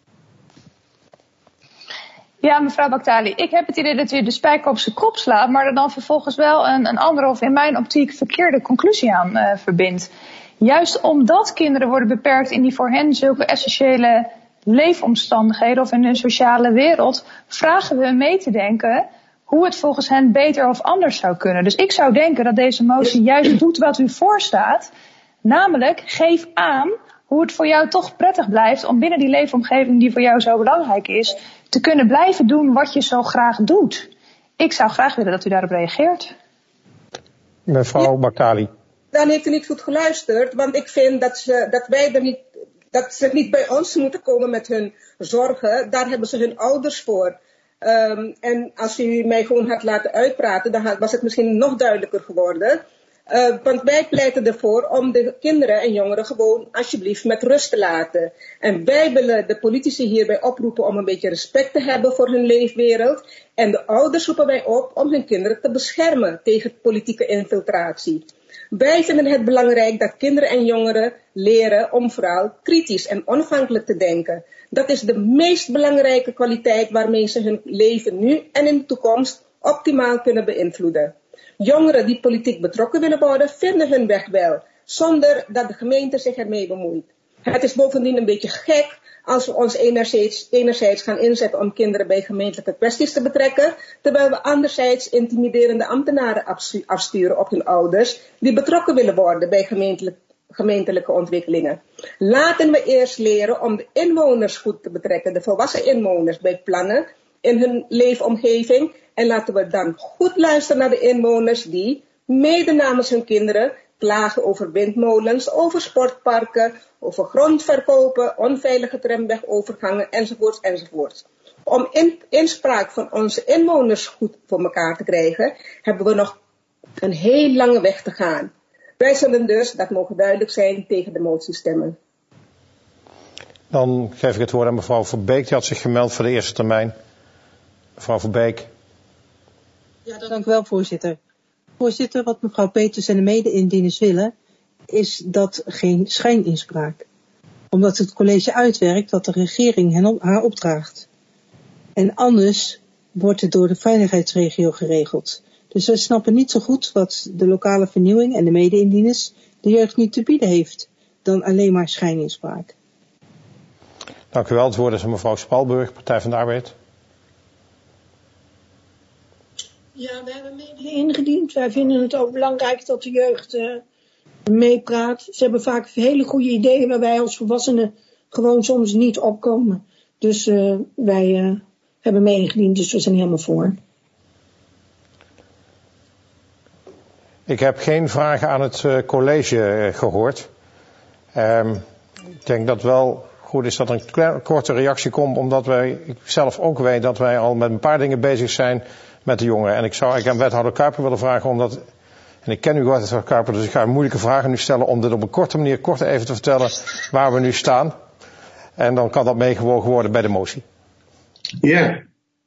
Ja, mevrouw Baktali, ik heb het idee dat u de spijker op zijn kop slaat, maar er dan vervolgens wel een, een andere of in mijn optiek verkeerde conclusie aan uh, verbindt. Juist omdat kinderen worden beperkt in die voor hen zulke essentiële leefomstandigheden of in hun sociale wereld, vragen we mee te denken hoe het volgens hen beter of anders zou kunnen. Dus ik zou denken dat deze motie juist doet wat u voorstaat, namelijk geef aan hoe het voor jou toch prettig blijft om binnen die leefomgeving die voor jou zo belangrijk is, te kunnen blijven doen wat je zo graag doet. Ik zou graag willen dat u daarop reageert. Mevrouw Bakali. Dan heeft u niet goed geluisterd, want ik vind dat, ze, dat wij er niet, dat ze niet bij ons moeten komen met hun zorgen. Daar hebben ze hun ouders voor. Um, en als u mij gewoon had laten uitpraten, dan was het misschien nog duidelijker geworden. Uh, want wij pleiten ervoor om de kinderen en jongeren gewoon alsjeblieft met rust te laten. En wij willen de politici hierbij oproepen om een beetje respect te hebben voor hun leefwereld. En de ouders roepen wij op om hun kinderen te beschermen tegen politieke infiltratie. Wij vinden het belangrijk dat kinderen en jongeren leren om vooral kritisch en onafhankelijk te denken. Dat is de meest belangrijke kwaliteit waarmee ze hun leven nu en in de toekomst optimaal kunnen beïnvloeden. Jongeren die politiek betrokken willen worden, vinden hun weg wel, zonder dat de gemeente zich ermee bemoeit. Het is bovendien een beetje gek als we ons enerzijds, enerzijds gaan inzetten om kinderen bij gemeentelijke kwesties te betrekken, terwijl we anderzijds intimiderende ambtenaren afsturen op hun ouders die betrokken willen worden bij gemeentelijk, gemeentelijke ontwikkelingen. Laten we eerst leren om de inwoners goed te betrekken, de volwassen inwoners, bij plannen in hun leefomgeving. En laten we dan goed luisteren naar de inwoners die, mede namens hun kinderen, klagen over windmolens, over sportparken, over grondverkopen, onveilige tramwegovergangen, enzovoorts, enzovoorts. Om in, inspraak van onze inwoners goed voor elkaar te krijgen, hebben we nog een heel lange weg te gaan. Wij zullen dus, dat mogen duidelijk zijn, tegen de motie stemmen. Dan geef ik het woord aan mevrouw Verbeek, die had zich gemeld voor de eerste termijn. Mevrouw Verbeek. Ja, dank u wel, voorzitter. Voorzitter, wat mevrouw Peters en de mede-indieners willen, is dat geen schijninspraak. Omdat het college uitwerkt wat de regering hen op, haar opdraagt. En anders wordt het door de veiligheidsregio geregeld. Dus wij snappen niet zo goed wat de lokale vernieuwing en de mede-indieners de jeugd niet te bieden heeft dan alleen maar schijninspraak. Dank u wel. Het woord is aan mevrouw Spalburg, Partij van de Arbeid. Ja, we hebben mede ingediend. Wij vinden het ook belangrijk dat de jeugd uh, meepraat. Ze hebben vaak hele goede ideeën waar wij als volwassenen gewoon soms niet opkomen. Dus uh, wij uh, hebben mee ingediend, dus we zijn helemaal voor. Ik heb geen vragen aan het uh, college uh, gehoord. Um, ik denk dat wel goed is dat er een kleine, korte reactie komt, omdat wij, ik zelf ook weet dat wij al met een paar dingen bezig zijn met de jongeren. En ik zou eigenlijk aan wethouder Kuiper willen vragen, omdat, en ik ken u wethouder Kuiper, dus ik ga moeilijke vragen nu stellen om dit op een korte manier kort even te vertellen waar we nu staan. En dan kan dat meegewogen worden bij de motie. Ja.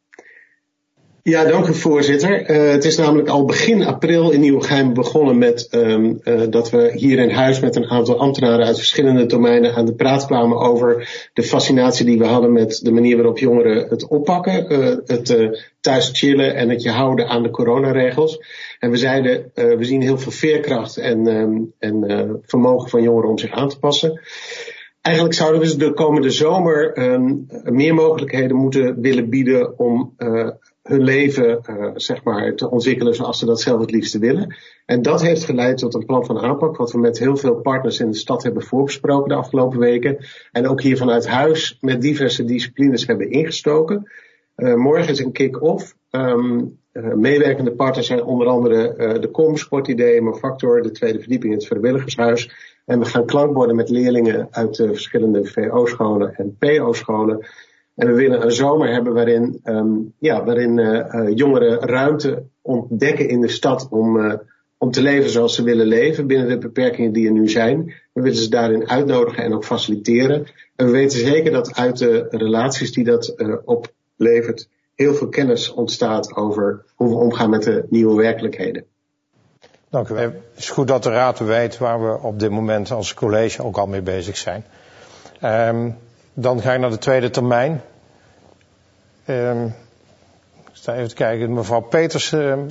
Ja, dank u voorzitter. Uh, het is namelijk al begin april in Nieuwegein begonnen met um, uh, dat we hier in huis met een aantal ambtenaren uit verschillende domeinen aan de praat kwamen over de fascinatie die we hadden met de manier waarop jongeren het oppakken, uh, het uh, thuis chillen en het je houden aan de coronaregels. En we zeiden, uh, we zien heel veel veerkracht en, um, en uh, vermogen van jongeren om zich aan te passen. Eigenlijk zouden we de komende zomer um, meer mogelijkheden moeten willen bieden om uh, hun leven uh, zeg maar te ontwikkelen zoals ze dat zelf het liefste willen. En dat heeft geleid tot een plan van aanpak wat we met heel veel partners in de stad hebben voorbesproken de afgelopen weken. En ook hier vanuit huis met diverse disciplines hebben ingestoken. Uh, morgen is een kick-off. Um, uh, meewerkende partners zijn onder andere uh, de Com, Sportidee, mijn Factor, de tweede verdieping in het vrijwilligershuis. En we gaan klankborden met leerlingen uit de verschillende V O-scholen en P O-scholen. En we willen een zomer hebben waarin, um, ja, waarin uh, uh, jongeren ruimte ontdekken in de stad om, uh, om te leven zoals ze willen leven binnen de beperkingen die er nu zijn. We willen ze daarin uitnodigen en ook faciliteren. En we weten zeker dat uit de relaties die dat uh, oplevert heel veel kennis ontstaat over hoe we omgaan met de nieuwe werkelijkheden. Dank u wel. Het is goed dat de Raad weet waar we op dit moment als college ook al mee bezig zijn. Um, dan ga ik naar de tweede termijn. Um, ik sta even te kijken. Mevrouw Peters. Um...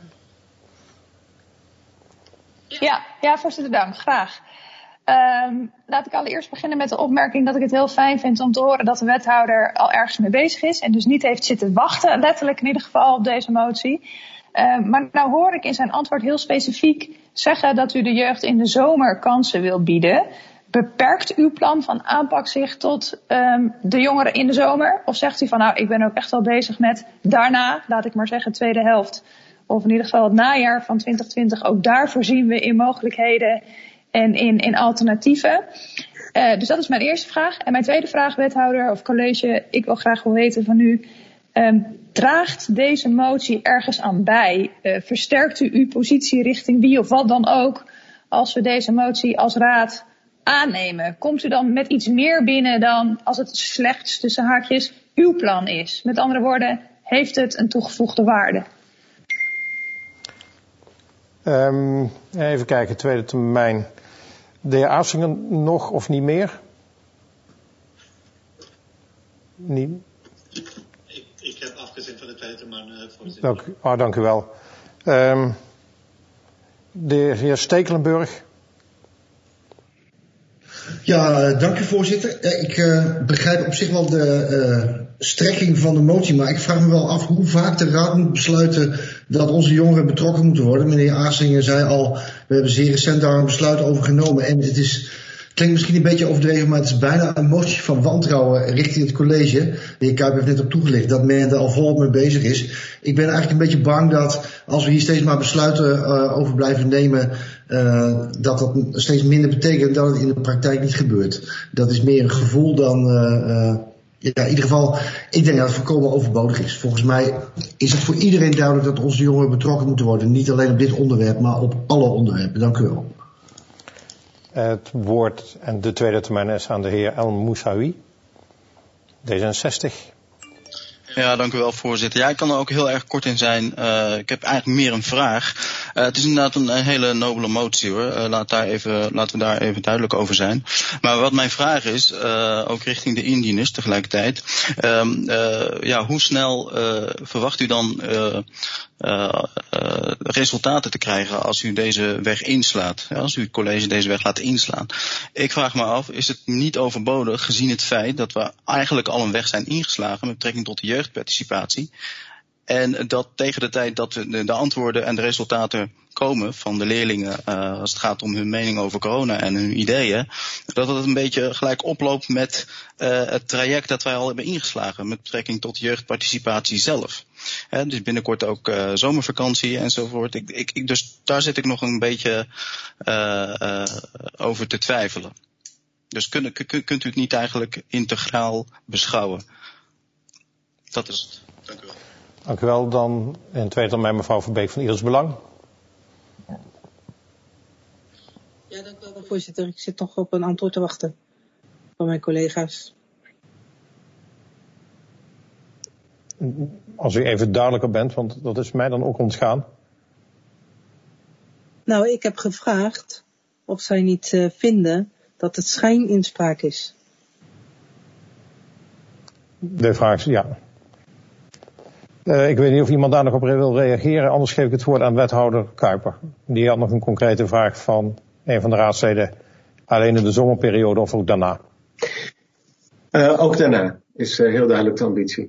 Ja, ja, voorzitter, dank. Graag. Um, laat ik allereerst beginnen met de opmerking dat ik het heel fijn vind om te horen dat de wethouder al ergens mee bezig is. En dus niet heeft zitten wachten, letterlijk in ieder geval, op deze motie. Uh, maar nou hoor ik in zijn antwoord heel specifiek zeggen dat u de jeugd in de zomer kansen wil bieden. Beperkt uw plan van aanpak zich tot um, de jongeren in de zomer? Of zegt u van nou, ik ben ook echt al bezig met daarna, laat ik maar zeggen, tweede helft of in ieder geval het najaar van twintig twintig, ook daar voorzien we in mogelijkheden en in, in alternatieven. Uh, dus dat is mijn eerste vraag. En mijn tweede vraag, wethouder of college, ik wil graag wel weten van u, um, draagt deze motie ergens aan bij? Uh, versterkt u uw positie richting wie of wat dan ook, als we deze motie als raad aannemen? Komt u dan met iets meer binnen dan als het slechts tussen haakjes uw plan is? Met andere woorden, heeft het een toegevoegde waarde? Um, even kijken, tweede termijn. De heer Aafsingen nog of niet meer? Niet? Ik, ik heb afgezien van de tweede termijn, uh, voorzitter. Dank, oh, dank u wel. Um, de heer Stekelenburg. Ja, dank u voorzitter. Ik uh, begrijp op zich wel de uh, strekking van de motie, maar ik vraag me wel af hoe vaak de raad moet besluiten dat onze jongeren betrokken moeten worden. Meneer Aafsingen zei al, we hebben zeer recent daar een besluit over genomen en het is, klinkt misschien een beetje overdreven, maar het is bijna een motie van wantrouwen richting het college. De heer Kuip heeft net op toegelicht dat men er al volop mee bezig is. Ik ben eigenlijk een beetje bang dat als we hier steeds maar besluiten uh, over blijven nemen, uh, dat dat steeds minder betekent dat het in de praktijk niet gebeurt. Dat is meer een gevoel dan, uh, uh, ja, in ieder geval, ik denk dat het volkomen overbodig is. Volgens mij is het voor iedereen duidelijk dat onze jongeren betrokken moeten worden. Niet alleen op dit onderwerp, maar op alle onderwerpen. Dank u wel. Het woord en de tweede termijn is aan de heer El Moussaoui, D zesenzestig. Ja, dank u wel, voorzitter. Ja, ik kan er ook heel erg kort in zijn. Uh, ik heb eigenlijk meer een vraag. Uh, het is inderdaad een, een hele nobele motie, hoor. Uh, laat daar even, laten we daar even duidelijk over zijn. Maar wat mijn vraag is, uh, ook richting de indieners tegelijkertijd. Uh, uh, ja, hoe snel uh, verwacht u dan uh, uh, uh, resultaten te krijgen als u deze weg inslaat? Ja, als u het college deze weg laat inslaan. Ik vraag me af, is het niet overbodig gezien het feit dat we eigenlijk al een weg zijn ingeslagen met betrekking tot de jeugdparticipatie? En dat tegen de tijd dat de, de antwoorden en de resultaten komen van de leerlingen, uh, als het gaat om hun mening over corona en hun ideeën, dat het een beetje gelijk oploopt met uh, het traject dat wij al hebben ingeslagen met betrekking tot jeugdparticipatie zelf. He, dus binnenkort ook uh, zomervakantie enzovoort. Ik, ik, ik, dus daar zit ik nog een beetje uh, uh, over te twijfelen. Dus kun, kun, kunt u het niet eigenlijk integraal beschouwen? Dat is het. Dank u wel. Dank u wel. Dan in tweede termijn mevrouw Verbeek van Ieders Belang. Ja, dank u wel, voorzitter. Ik zit nog op een antwoord te wachten van mijn collega's. Als u even duidelijker bent, want dat is mij dan ook ontgaan. Nou, ik heb gevraagd of zij niet uh, vinden dat het schijninspraak is. De vraag is ja. Uh, ik weet niet of iemand daar nog op wil reageren, anders geef ik het woord aan wethouder Kuiper. Die had nog een concrete vraag van een van de raadsleden, alleen in de zomerperiode of ook daarna. Uh, ook daarna is uh, heel duidelijk de ambitie.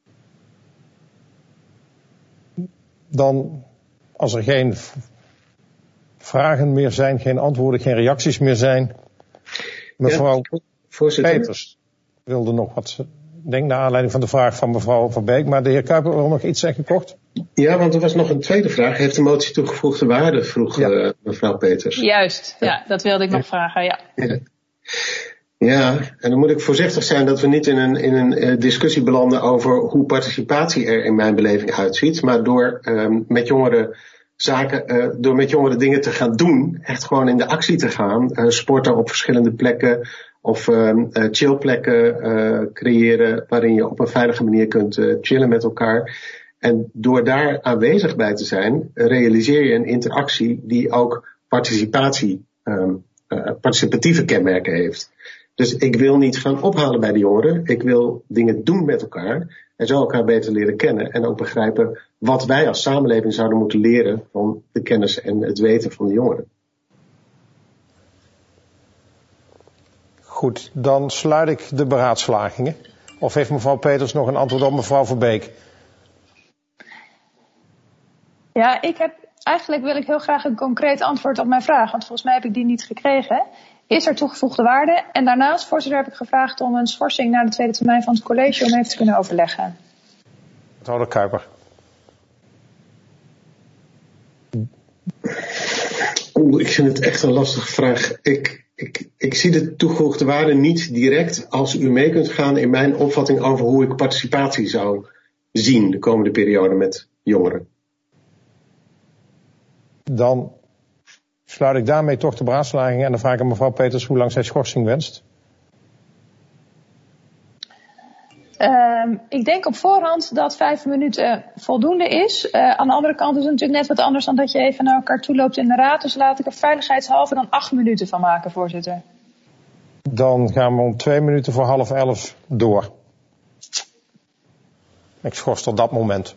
Dan, als er geen vragen meer zijn, geen antwoorden, geen reacties meer zijn. Mevrouw ja, voorzitter. Peters wilde nog wat, denk naar aanleiding van de vraag van mevrouw Verbeek. Maar de heer Kuiper wil nog iets zeggen kort. Ja, want er was nog een tweede vraag. Heeft de motie toegevoegde waarde, vroeg ja. uh, mevrouw Peters. Juist, ja, ja dat wilde ik nog ja. vragen, ja. ja. Ja, en dan moet ik voorzichtig zijn dat we niet in een, in een uh, discussie belanden over hoe participatie er in mijn beleving uitziet. Maar door um, met jongeren zaken, uh, door met jongeren dingen te gaan doen, echt gewoon in de actie te gaan, uh, sporten op verschillende plekken of um, uh, chillplekken uh, creëren waarin je op een veilige manier kunt uh, chillen met elkaar. En door daar aanwezig bij te zijn, realiseer je een interactie die ook participatie, um, uh, participatieve kenmerken heeft. Dus ik wil niet gaan ophalen bij de jongeren. Ik wil dingen doen met elkaar. En zo elkaar beter leren kennen. En ook begrijpen wat wij als samenleving zouden moeten leren van de kennis en het weten van de jongeren. Goed, dan sluit ik de beraadslagingen. Of heeft mevrouw Peters nog een antwoord op mevrouw Verbeek? Ja, ik heb, eigenlijk wil ik heel graag een concreet antwoord op mijn vraag. Want volgens mij heb ik die niet gekregen. Is er toegevoegde waarde? En daarnaast, voorzitter, heb ik gevraagd om een schorsing naar de tweede termijn van het college om even te kunnen overleggen. Wethouder Kuiper. Oeh, ik vind het echt een lastige vraag. Ik, ik, ik zie de toegevoegde waarde niet direct als u mee kunt gaan in mijn opvatting over hoe ik participatie zou zien de komende periode met jongeren. Dan sluit ik daarmee toch de beraadslaging en dan vraag ik aan mevrouw Peters hoe lang zij schorsing wenst. Um, ik denk op voorhand dat vijf minuten voldoende is. Uh, aan de andere kant is het natuurlijk net wat anders dan dat je even naar elkaar toe loopt in de raad. Dus laat ik er veiligheidshalve dan acht minuten van maken, voorzitter. Dan gaan we om twee minuten voor half elf door. Ik schors tot dat moment.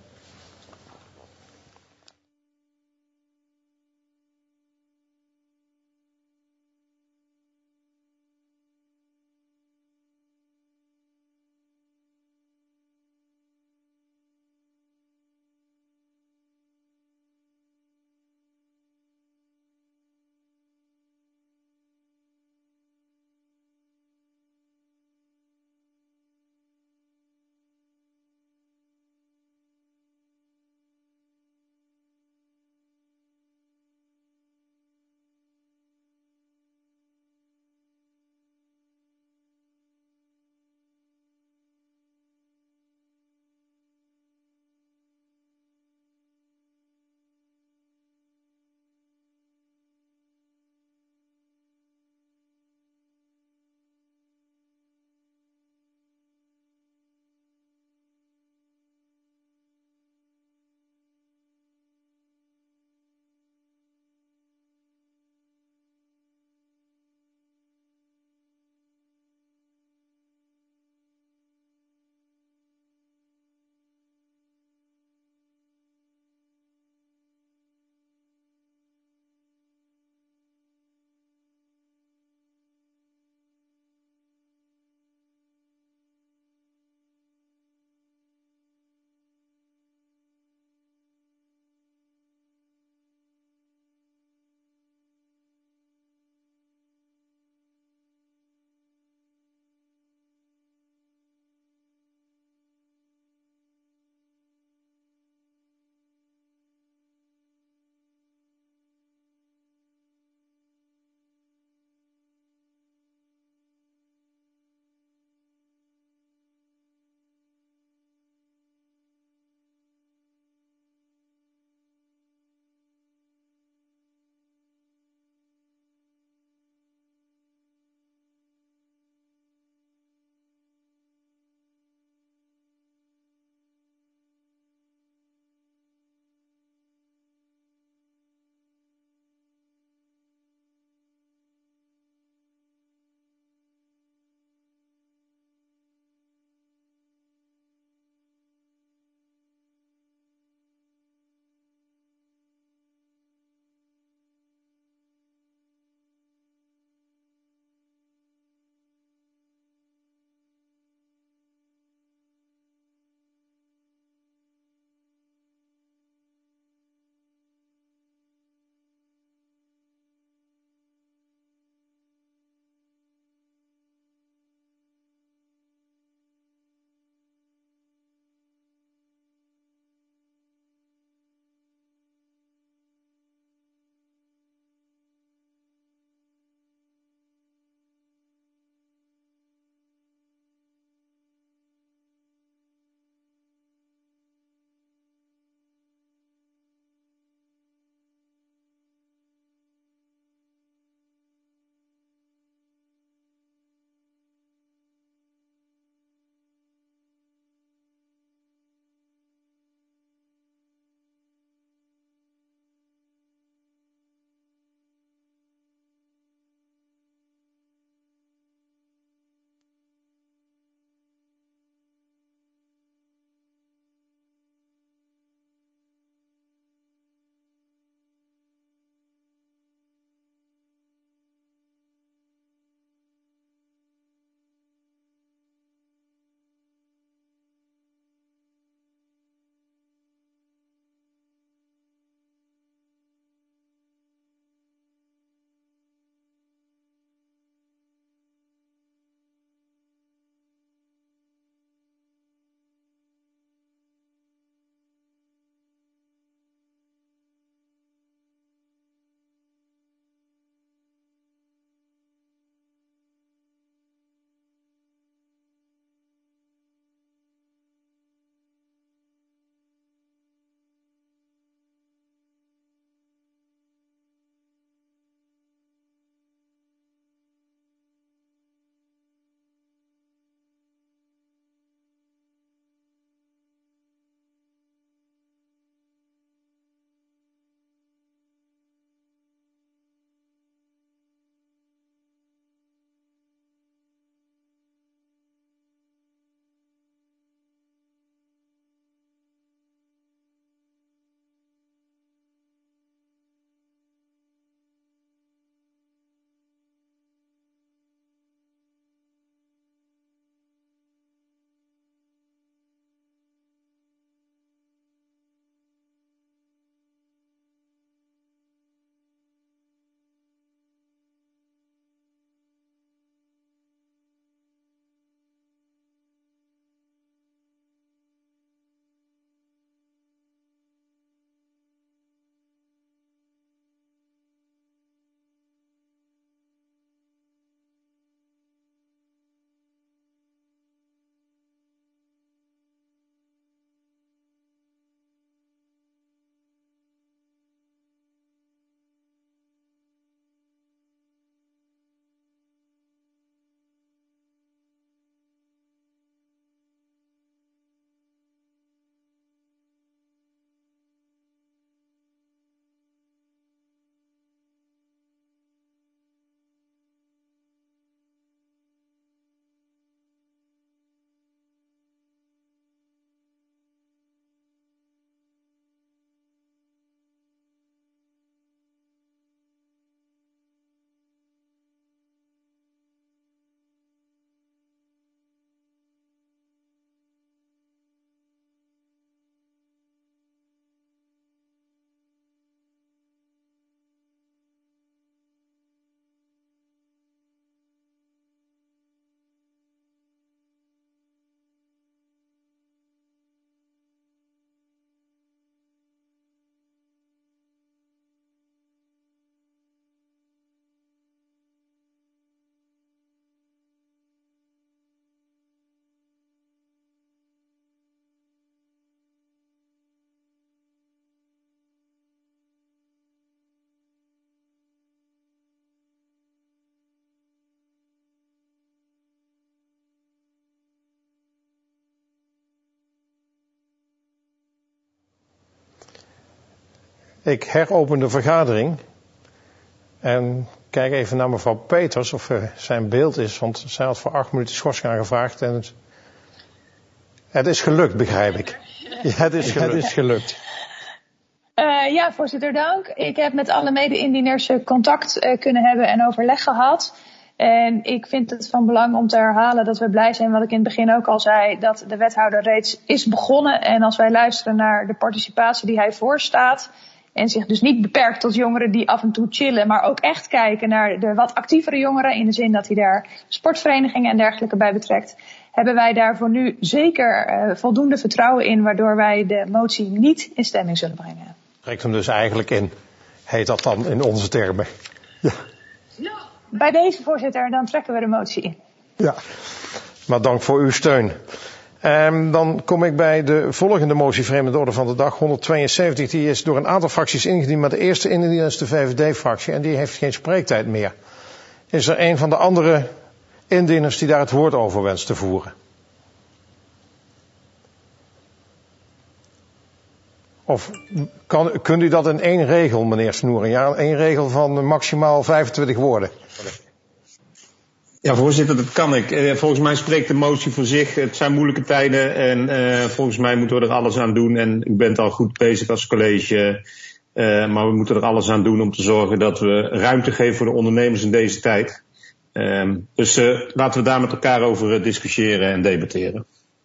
Ik heropen de vergadering. En kijk even naar mevrouw Peters of er zijn beeld is. Want zij had voor acht minuten schorsing aangevraagd. En het, het is gelukt, begrijp ik. Ja, het is gelukt. Het is gelukt. Uh, ja, voorzitter, dank. Ik heb met alle mede-indieners contact uh, kunnen hebben en overleg gehad. En ik vind het van belang om te herhalen dat we blij zijn, wat ik in het begin ook al zei, dat de wethouder reeds is begonnen. En als wij luisteren naar de participatie die hij voorstaat en zich dus niet beperkt tot jongeren die af en toe chillen, maar ook echt kijken naar de wat actievere jongeren, in de zin dat hij daar sportverenigingen en dergelijke bij betrekt, hebben wij daar voor nu zeker uh, voldoende vertrouwen in, waardoor wij de motie niet in stemming zullen brengen. Trekt hem dus eigenlijk in, heet dat dan in onze termen. Ja. Bij deze, voorzitter, dan trekken we de motie in. Ja, maar dank voor uw steun. Um, dan kom ik bij de volgende motie vreemde orde van de dag, honderdtweeënzeventig. Die is door een aantal fracties ingediend, maar de eerste indiener is de V V D-fractie en die heeft geen spreektijd meer. Is er een van de andere indieners die daar het woord over wenst te voeren? Of kan, kunt u dat in één regel, meneer Snoeren? Ja, één regel van maximaal vijfentwintig woorden. Ja, voorzitter, dat kan ik. Volgens mij spreekt de motie voor zich. Het zijn moeilijke tijden en uh, volgens mij moeten we er alles aan doen. En u bent al goed bezig als college. Uh, maar we moeten er alles aan doen om te zorgen dat we ruimte geven voor de ondernemers in deze tijd. Uh, dus uh, laten we daar met elkaar over uh, discussiëren en debatteren.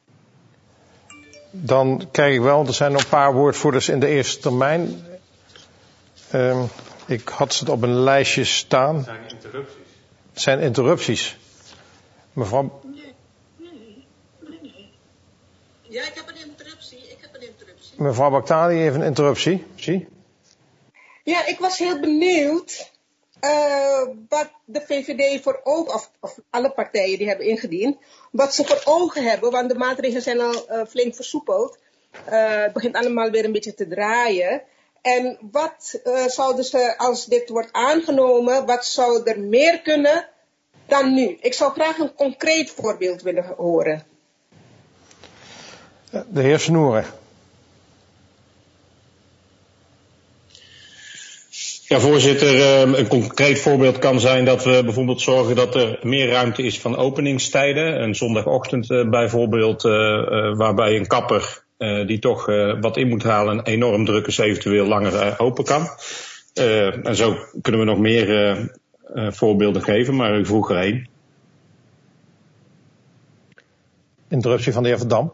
Dan kijk ik wel, er zijn nog een paar woordvoerders in de eerste termijn. Uh, ik had ze op een lijstje staan. Het zijn interrupties. Het zijn interrupties. Mevrouw... Nee, nee, nee, nee. Ja, ik heb een interruptie. Ik heb een interruptie. Mevrouw Baktali heeft een interruptie. Zie? Ja, ik was heel benieuwd uh, wat de V V D voor ogen, of, of alle partijen die hebben ingediend, wat ze voor ogen hebben, want de maatregelen zijn al uh, flink versoepeld. Uh, het begint allemaal weer een beetje te draaien. En wat uh, zouden ze, als dit wordt aangenomen, wat zou er meer kunnen dan nu? Ik zou graag een concreet voorbeeld willen horen. De heer Snoeren. Ja, voorzitter, een concreet voorbeeld kan zijn dat we bijvoorbeeld zorgen dat er meer ruimte is van openingstijden. Een zondagochtend bijvoorbeeld, waarbij een kapper die toch wat in moet halen en enorm druk is, eventueel langer open kan. En zo kunnen we nog meer voorbeelden geven, maar u vroeg er één. Interruptie van de heer Van Dam.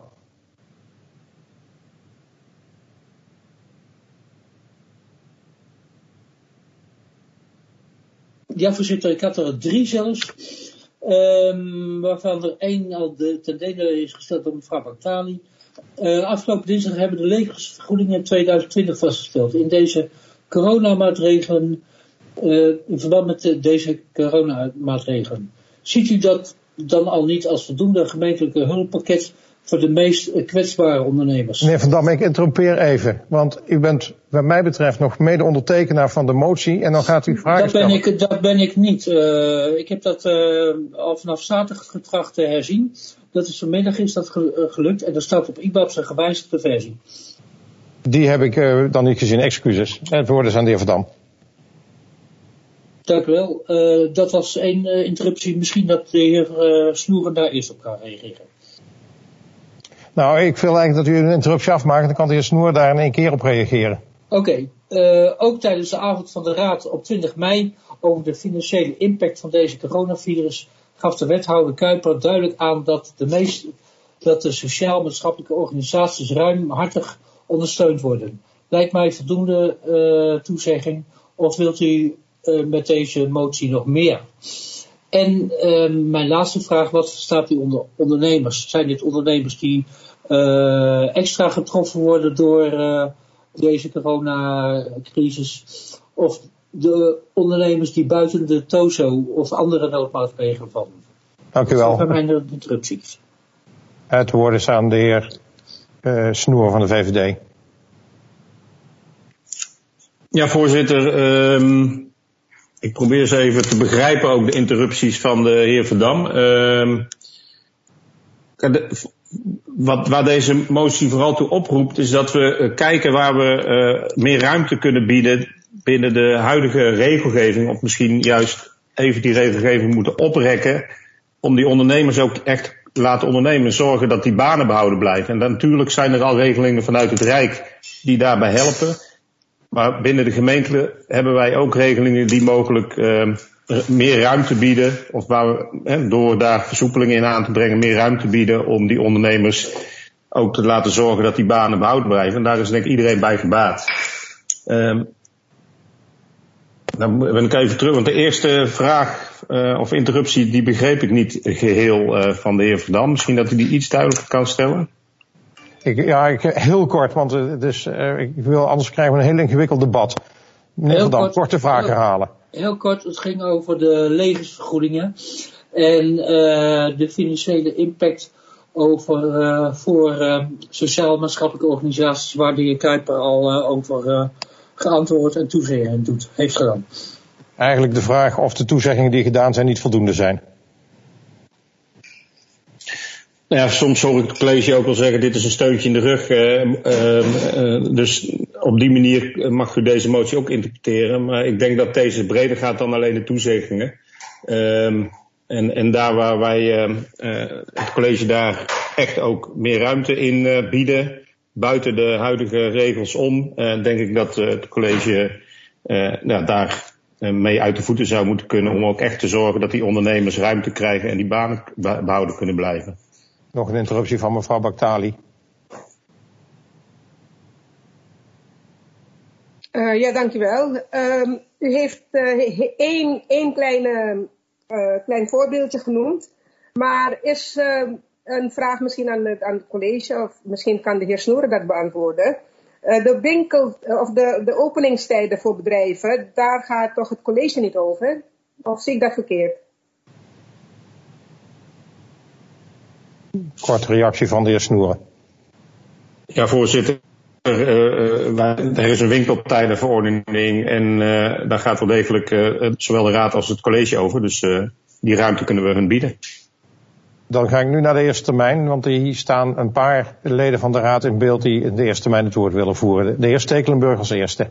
Ja, voorzitter, ik had er drie zelfs, um, waarvan er één al de, ten dele is gesteld door mevrouw Baktali. Uh, afgelopen dinsdag hebben de legersvergoedingen tweeduizend twintig vastgesteld. In deze coronamaatregelen, uh, in verband met de, deze coronamaatregelen. Ziet u dat dan al niet als voldoende gemeentelijke hulppakket voor de meest kwetsbare ondernemers? Meneer Van Dam, ik interrompeer even. Want u bent, wat mij betreft, nog mede-ondertekenaar van de motie. En dan gaat u vragen dat ben stellen. Ik, dat ben ik niet. Uh, ik heb dat uh, al vanaf zaterdag getracht te herzien. Dat is vanmiddag is dat gelukt. En dat staat op I B A B zijn gewijzigde versie. Die heb ik uh, dan niet gezien. Excuses. Het woord is aan de heer Van Dam. Dank u wel. Uh, dat was één uh, interruptie. Misschien dat de heer uh, Snoeren daar eerst op kan reageren. Nou, ik wil eigenlijk dat u een interruptie afmaakt. Dan kan de heer Snoer daar in één keer op reageren. Oké. Okay. Uh, ook tijdens de avond van de Raad op twintig mei over de financiële impact van deze coronavirus gaf de wethouder Kuiper duidelijk aan dat de, meest, dat de sociaal-maatschappelijke organisaties ruimhartig ondersteund worden. Lijkt mij voldoende uh, toezegging. Of wilt u uh, met deze motie nog meer? En uh, mijn laatste vraag, wat verstaat u onder ondernemers? Zijn dit ondernemers die uh, extra getroffen worden door uh, deze coronacrisis? Of de ondernemers die buiten de TOZO of andere noodmaatregelen vallen? Dank u wel. Dat zijn mijn interrupties. Het woord is aan de heer uh, Snoer van de V V D. Ja, voorzitter. Um... Ik probeer eens even te begrijpen ook de interrupties van de heer Van Dam. Uh, wat, waar deze motie vooral toe oproept, is dat we uh, kijken waar we uh, meer ruimte kunnen bieden binnen de huidige regelgeving. Of misschien juist even die regelgeving moeten oprekken om die ondernemers ook echt te laten ondernemen. Zorgen dat die banen behouden blijven. En dan, natuurlijk zijn er al regelingen vanuit het Rijk die daarbij helpen. Maar binnen de gemeente hebben wij ook regelingen die mogelijk uh, meer ruimte bieden. Of waar we, hè, door daar versoepelingen in aan te brengen, meer ruimte bieden om die ondernemers ook te laten zorgen dat die banen behouden blijven. En daar is denk ik iedereen bij gebaat. Um, dan ben ik even terug, want de eerste vraag uh, of interruptie, die begreep ik niet geheel uh, van de heer Verdam. Misschien dat hij die iets duidelijker kan stellen. Ik, ja, ik, heel kort, want uh, dus, uh, ik wil anders krijgen we een heel ingewikkeld debat. Meneer Verdam, kort, korte vraag heel, herhalen. Heel kort, het ging over de levensvergoedingen en uh, de financiële impact over, uh, voor uh, sociaal-maatschappelijke organisaties waar de heer Kuiper al uh, over uh, geantwoord en toezeggingen doet, heeft gedaan. Eigenlijk de vraag of de toezeggingen die gedaan zijn niet voldoende zijn. Nou ja, soms hoor ik het college ook wel zeggen, dit is een steuntje in de rug. Uh, uh, uh, dus op die manier mag u deze motie ook interpreteren. Maar ik denk dat deze breder gaat dan alleen de toezeggingen. Uh, en, en daar waar wij, uh, uh, het college daar echt ook meer ruimte in uh, bieden, buiten de huidige regels om, uh, denk ik dat uh, het college uh, nou, daar uh, mee uit de voeten zou moeten kunnen. Om ook echt te zorgen dat die ondernemers ruimte krijgen en die banen behouden kunnen blijven. Nog een interruptie van mevrouw Baktali. Uh, ja, dankjewel. Uh, u heeft uh, één, één kleine, uh, klein voorbeeldje genoemd. Maar is uh, een vraag misschien aan het, aan het college, of misschien kan de heer Snoeren dat beantwoorden. Uh, de winkel, uh, of de, de openingstijden voor bedrijven, daar gaat toch het college niet over? Of zie ik dat verkeerd? Korte reactie van de heer Snoeren. Ja, voorzitter. Uh, uh, er is een winkeltijdenverordening en uh, daar gaat wel degelijk uh, zowel de raad als het college over. Dus uh, die ruimte kunnen we hun bieden. Dan ga ik nu naar de eerste termijn, want hier staan een paar leden van de raad in beeld die in de eerste termijn het woord willen voeren. De heer Stekelenburg als eerste.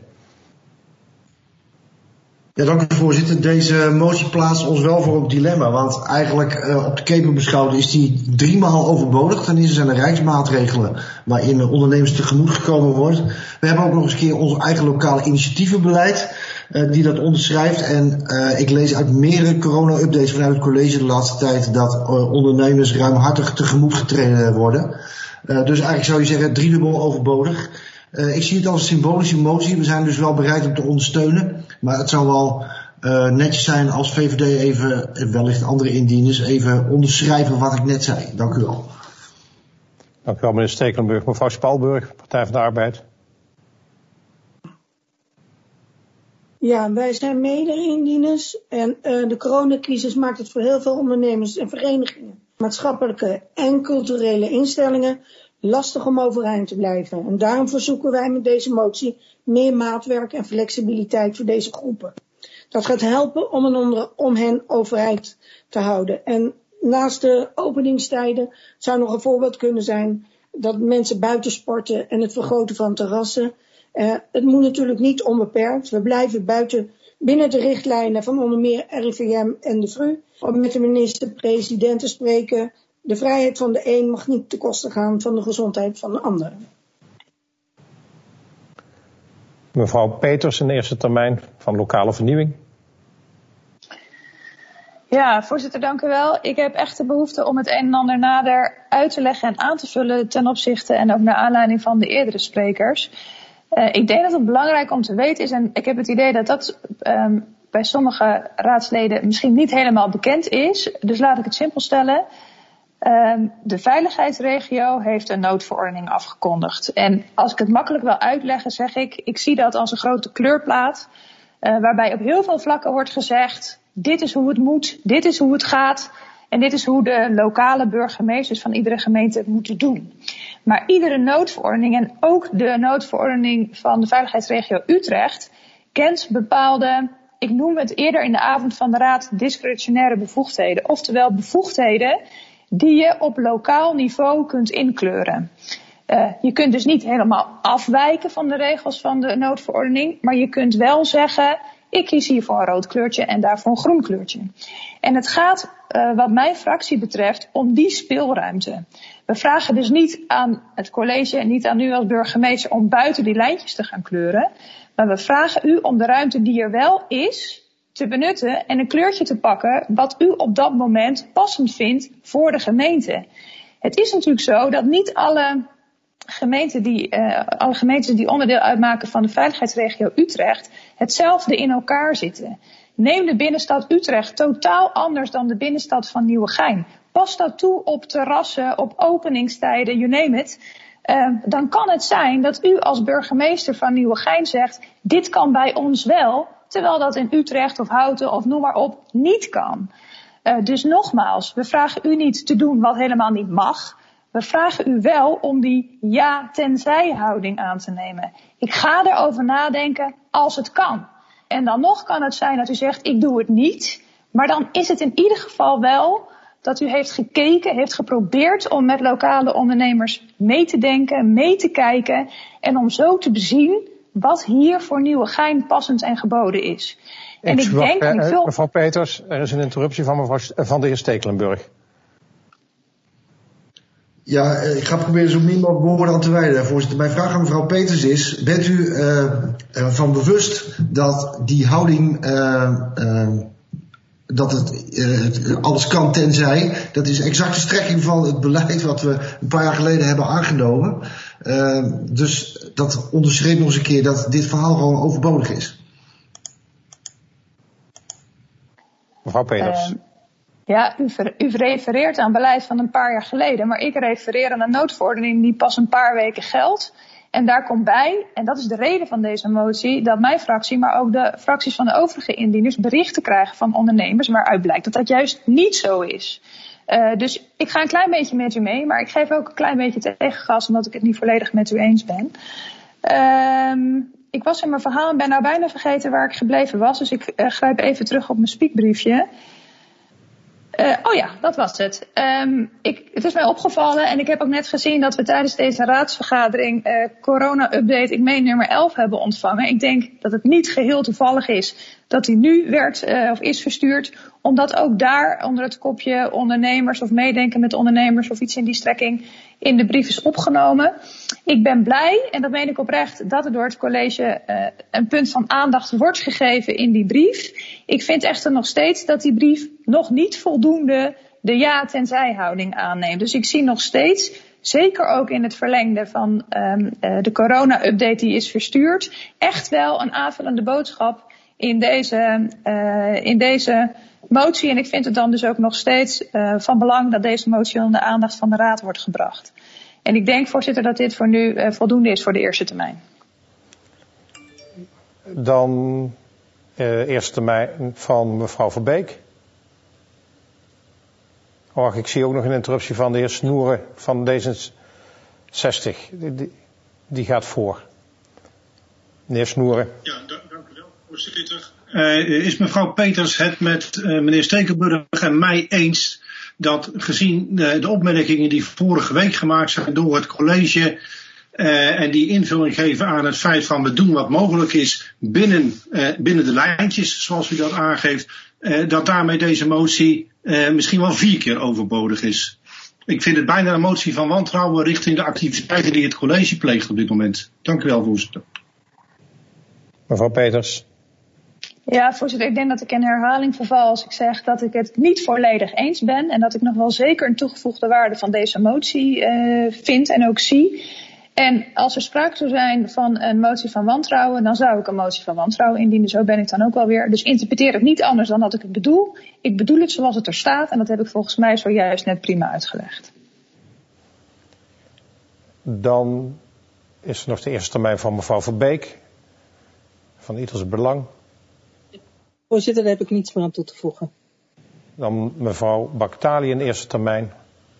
Ja, dank u voorzitter. Deze motie plaatst ons wel voor een dilemma, want eigenlijk uh, op de keper beschouwd is die driemaal overbodig. Ten eerste zijn er rijksmaatregelen waarin ondernemers tegemoet gekomen wordt. We hebben ook nog eens een keer ons eigen lokale initiatievenbeleid uh, die dat onderschrijft. En uh, ik lees uit meerdere corona-updates vanuit het college de laatste tijd dat uh, ondernemers ruimhartig tegemoet getreden worden. Uh, dus eigenlijk zou je zeggen driedubbel overbodig. Uh, ik zie het als een symbolische motie. We zijn dus wel bereid om te ondersteunen. Maar het zou wel uh, netjes zijn als V V D even, wellicht andere indieners, even onderschrijven wat ik net zei. Dank u wel. Dank u wel, meneer Stekelenburg. Mevrouw Spalburg, Partij van de Arbeid. Ja, wij zijn mede-indieners en uh, de coronacrisis maakt het voor heel veel ondernemers en verenigingen, maatschappelijke en culturele instellingen lastig om overeind te blijven. En daarom verzoeken wij met deze motie meer maatwerk en flexibiliteit voor deze groepen. Dat gaat helpen om, een onder, om hen overeind te houden. En naast de openingstijden zou nog een voorbeeld kunnen zijn dat mensen buiten sporten en het vergroten van terrassen. Uh, het moet natuurlijk niet onbeperkt. We blijven buiten binnen de richtlijnen van onder meer R I V M en de V R U. Om met de minister-president te spreken. De vrijheid van de een mag niet ten koste gaan van de gezondheid van de ander. Mevrouw Peters in de eerste termijn van Lokale Vernieuwing. Ja, voorzitter, dank u wel. Ik heb echt de behoefte om het een en ander nader uit te leggen en aan te vullen ten opzichte en ook naar aanleiding van de eerdere sprekers. Uh, ik denk dat het belangrijk om te weten is, en ik heb het idee dat dat um, bij sommige raadsleden misschien niet helemaal bekend is. Dus laat ik het simpel stellen. Um, de veiligheidsregio heeft een noodverordening afgekondigd. En als ik het makkelijk wil uitleggen, zeg ik, ik zie dat als een grote kleurplaat, uh, waarbij op heel veel vlakken wordt gezegd, dit is hoe het moet, dit is hoe het gaat en dit is hoe de lokale burgemeesters van iedere gemeente het moeten doen. Maar iedere noodverordening en ook de noodverordening van de veiligheidsregio Utrecht kent bepaalde, ik noem het eerder in de avond van de raad, discretionaire bevoegdheden. Oftewel bevoegdheden die je op lokaal niveau kunt inkleuren. Uh, je kunt dus niet helemaal afwijken van de regels van de noodverordening, maar je kunt wel zeggen, ik kies hier voor een rood kleurtje en daarvoor een groen kleurtje. En het gaat, uh, wat mijn fractie betreft, om die speelruimte. We vragen dus niet aan het college en niet aan u als burgemeester om buiten die lijntjes te gaan kleuren, maar we vragen u om de ruimte die er wel is te benutten en een kleurtje te pakken wat u op dat moment passend vindt voor de gemeente. Het is natuurlijk zo dat niet alle gemeenten die, uh, alle gemeentes die onderdeel uitmaken van de veiligheidsregio Utrecht hetzelfde in elkaar zitten. Neem de binnenstad Utrecht totaal anders dan de binnenstad van Nieuwegein. Pas dat toe op terrassen, op openingstijden, you name it. Uh, dan kan het zijn dat u als burgemeester van Nieuwegein zegt, dit kan bij ons wel, terwijl dat in Utrecht of Houten of noem maar op niet kan. Uh, dus nogmaals, we vragen u niet te doen wat helemaal niet mag. We vragen u wel om die ja tenzij houding aan te nemen. Ik ga erover nadenken als het kan. En dan nog kan het zijn dat u zegt, ik doe het niet. Maar dan is het in ieder geval wel dat u heeft gekeken, heeft geprobeerd om met lokale ondernemers mee te denken, mee te kijken. En om zo te bezien wat hier voor Nieuwegein passend en geboden is. En ik denk, uh, ik vul... Mevrouw Peters, er is een interruptie van, mevrouw, van de heer Stekelenburg. Ja, ik ga proberen zo min mogelijk woorden aan te wijden, voorzitter. Mijn vraag aan mevrouw Peters is, bent u uh, van bewust dat die houding, uh, uh, dat het, uh, alles kan tenzij, dat is exact de strekking van het beleid wat we een paar jaar geleden hebben aangenomen. Uh, dus dat onderstreept nog eens een keer dat dit verhaal gewoon overbodig is. Mevrouw Peters. Uh, Ja, u, ver, u refereert aan beleid van een paar jaar geleden, maar ik refereer aan een noodverordening die pas een paar weken geldt. En daar komt bij, en dat is de reden van deze motie, dat mijn fractie, maar ook de fracties van de overige indieners berichten krijgen van ondernemers waaruit blijkt dat dat juist niet zo is. Uh, dus ik ga een klein beetje met u mee, maar ik geef ook een klein beetje tegengas omdat ik het niet volledig met u eens ben. Uh, ik was in mijn verhaal en ben nou bijna vergeten waar ik gebleven was, dus ik uh, grijp even terug op mijn spiekbriefje. Uh, oh ja, dat was het. Um, ik, het is mij opgevallen en ik heb ook net gezien dat we tijdens deze raadsvergadering uh, corona-update, ik meen nummer elf, hebben ontvangen. Ik denk dat het niet geheel toevallig is dat die nu werd uh, of is verstuurd, omdat ook daar onder het kopje ondernemers of meedenken met ondernemers of iets in die strekking in de brief is opgenomen. Ik ben blij, en dat meen ik oprecht, dat er door het college uh, een punt van aandacht wordt gegeven in die brief. Ik vind echter nog steeds dat die brief nog niet voldoende de ja tenzij houding aanneemt. Dus ik zie nog steeds, zeker ook in het verlengde van um, uh, de corona-update die is verstuurd, echt wel een aanvullende boodschap in deze, uh, in deze motie. En ik vind het dan dus ook nog steeds uh, van belang dat deze motie onder de aandacht van de Raad wordt gebracht. En ik denk, voorzitter, dat dit voor nu uh, voldoende is voor de eerste termijn. Dan uh, eerste termijn van mevrouw Verbeek. Oh, ik zie ook nog een interruptie van de heer Snoeren van D zesenzestig. Die, die, die gaat voor. Meneer Snoeren. Ja, dank, dank u wel, voorzitter. Uh, is mevrouw Peters het met uh, meneer Stekelenburg en mij eens dat gezien uh, de opmerkingen die vorige week gemaakt zijn door het college uh, en die invulling geven aan het feit van we doen wat mogelijk is binnen, uh, binnen de lijntjes, zoals u dat aangeeft, uh, dat daarmee deze motie uh, misschien wel vier keer overbodig is. Ik vind het bijna een motie van wantrouwen richting de activiteiten die het college pleegt op dit moment. Dank u wel, voorzitter. Mevrouw Peters. Ja, voorzitter, ik denk dat ik in herhaling verval als ik zeg dat ik het niet volledig eens ben en dat ik nog wel zeker een toegevoegde waarde van deze motie uh, vind en ook zie. En als er sprake zou zijn van een motie van wantrouwen, dan zou ik een motie van wantrouwen indienen. Zo ben ik dan ook wel weer. Dus interpreteer het niet anders dan dat ik het bedoel. Ik bedoel het zoals het er staat en dat heb ik volgens mij zojuist net prima uitgelegd. Dan is er nog de eerste termijn van mevrouw Verbeek. Van ieders belang. Voorzitter, daar heb ik niets meer aan toe te voegen. Dan mevrouw Baktali in eerste termijn.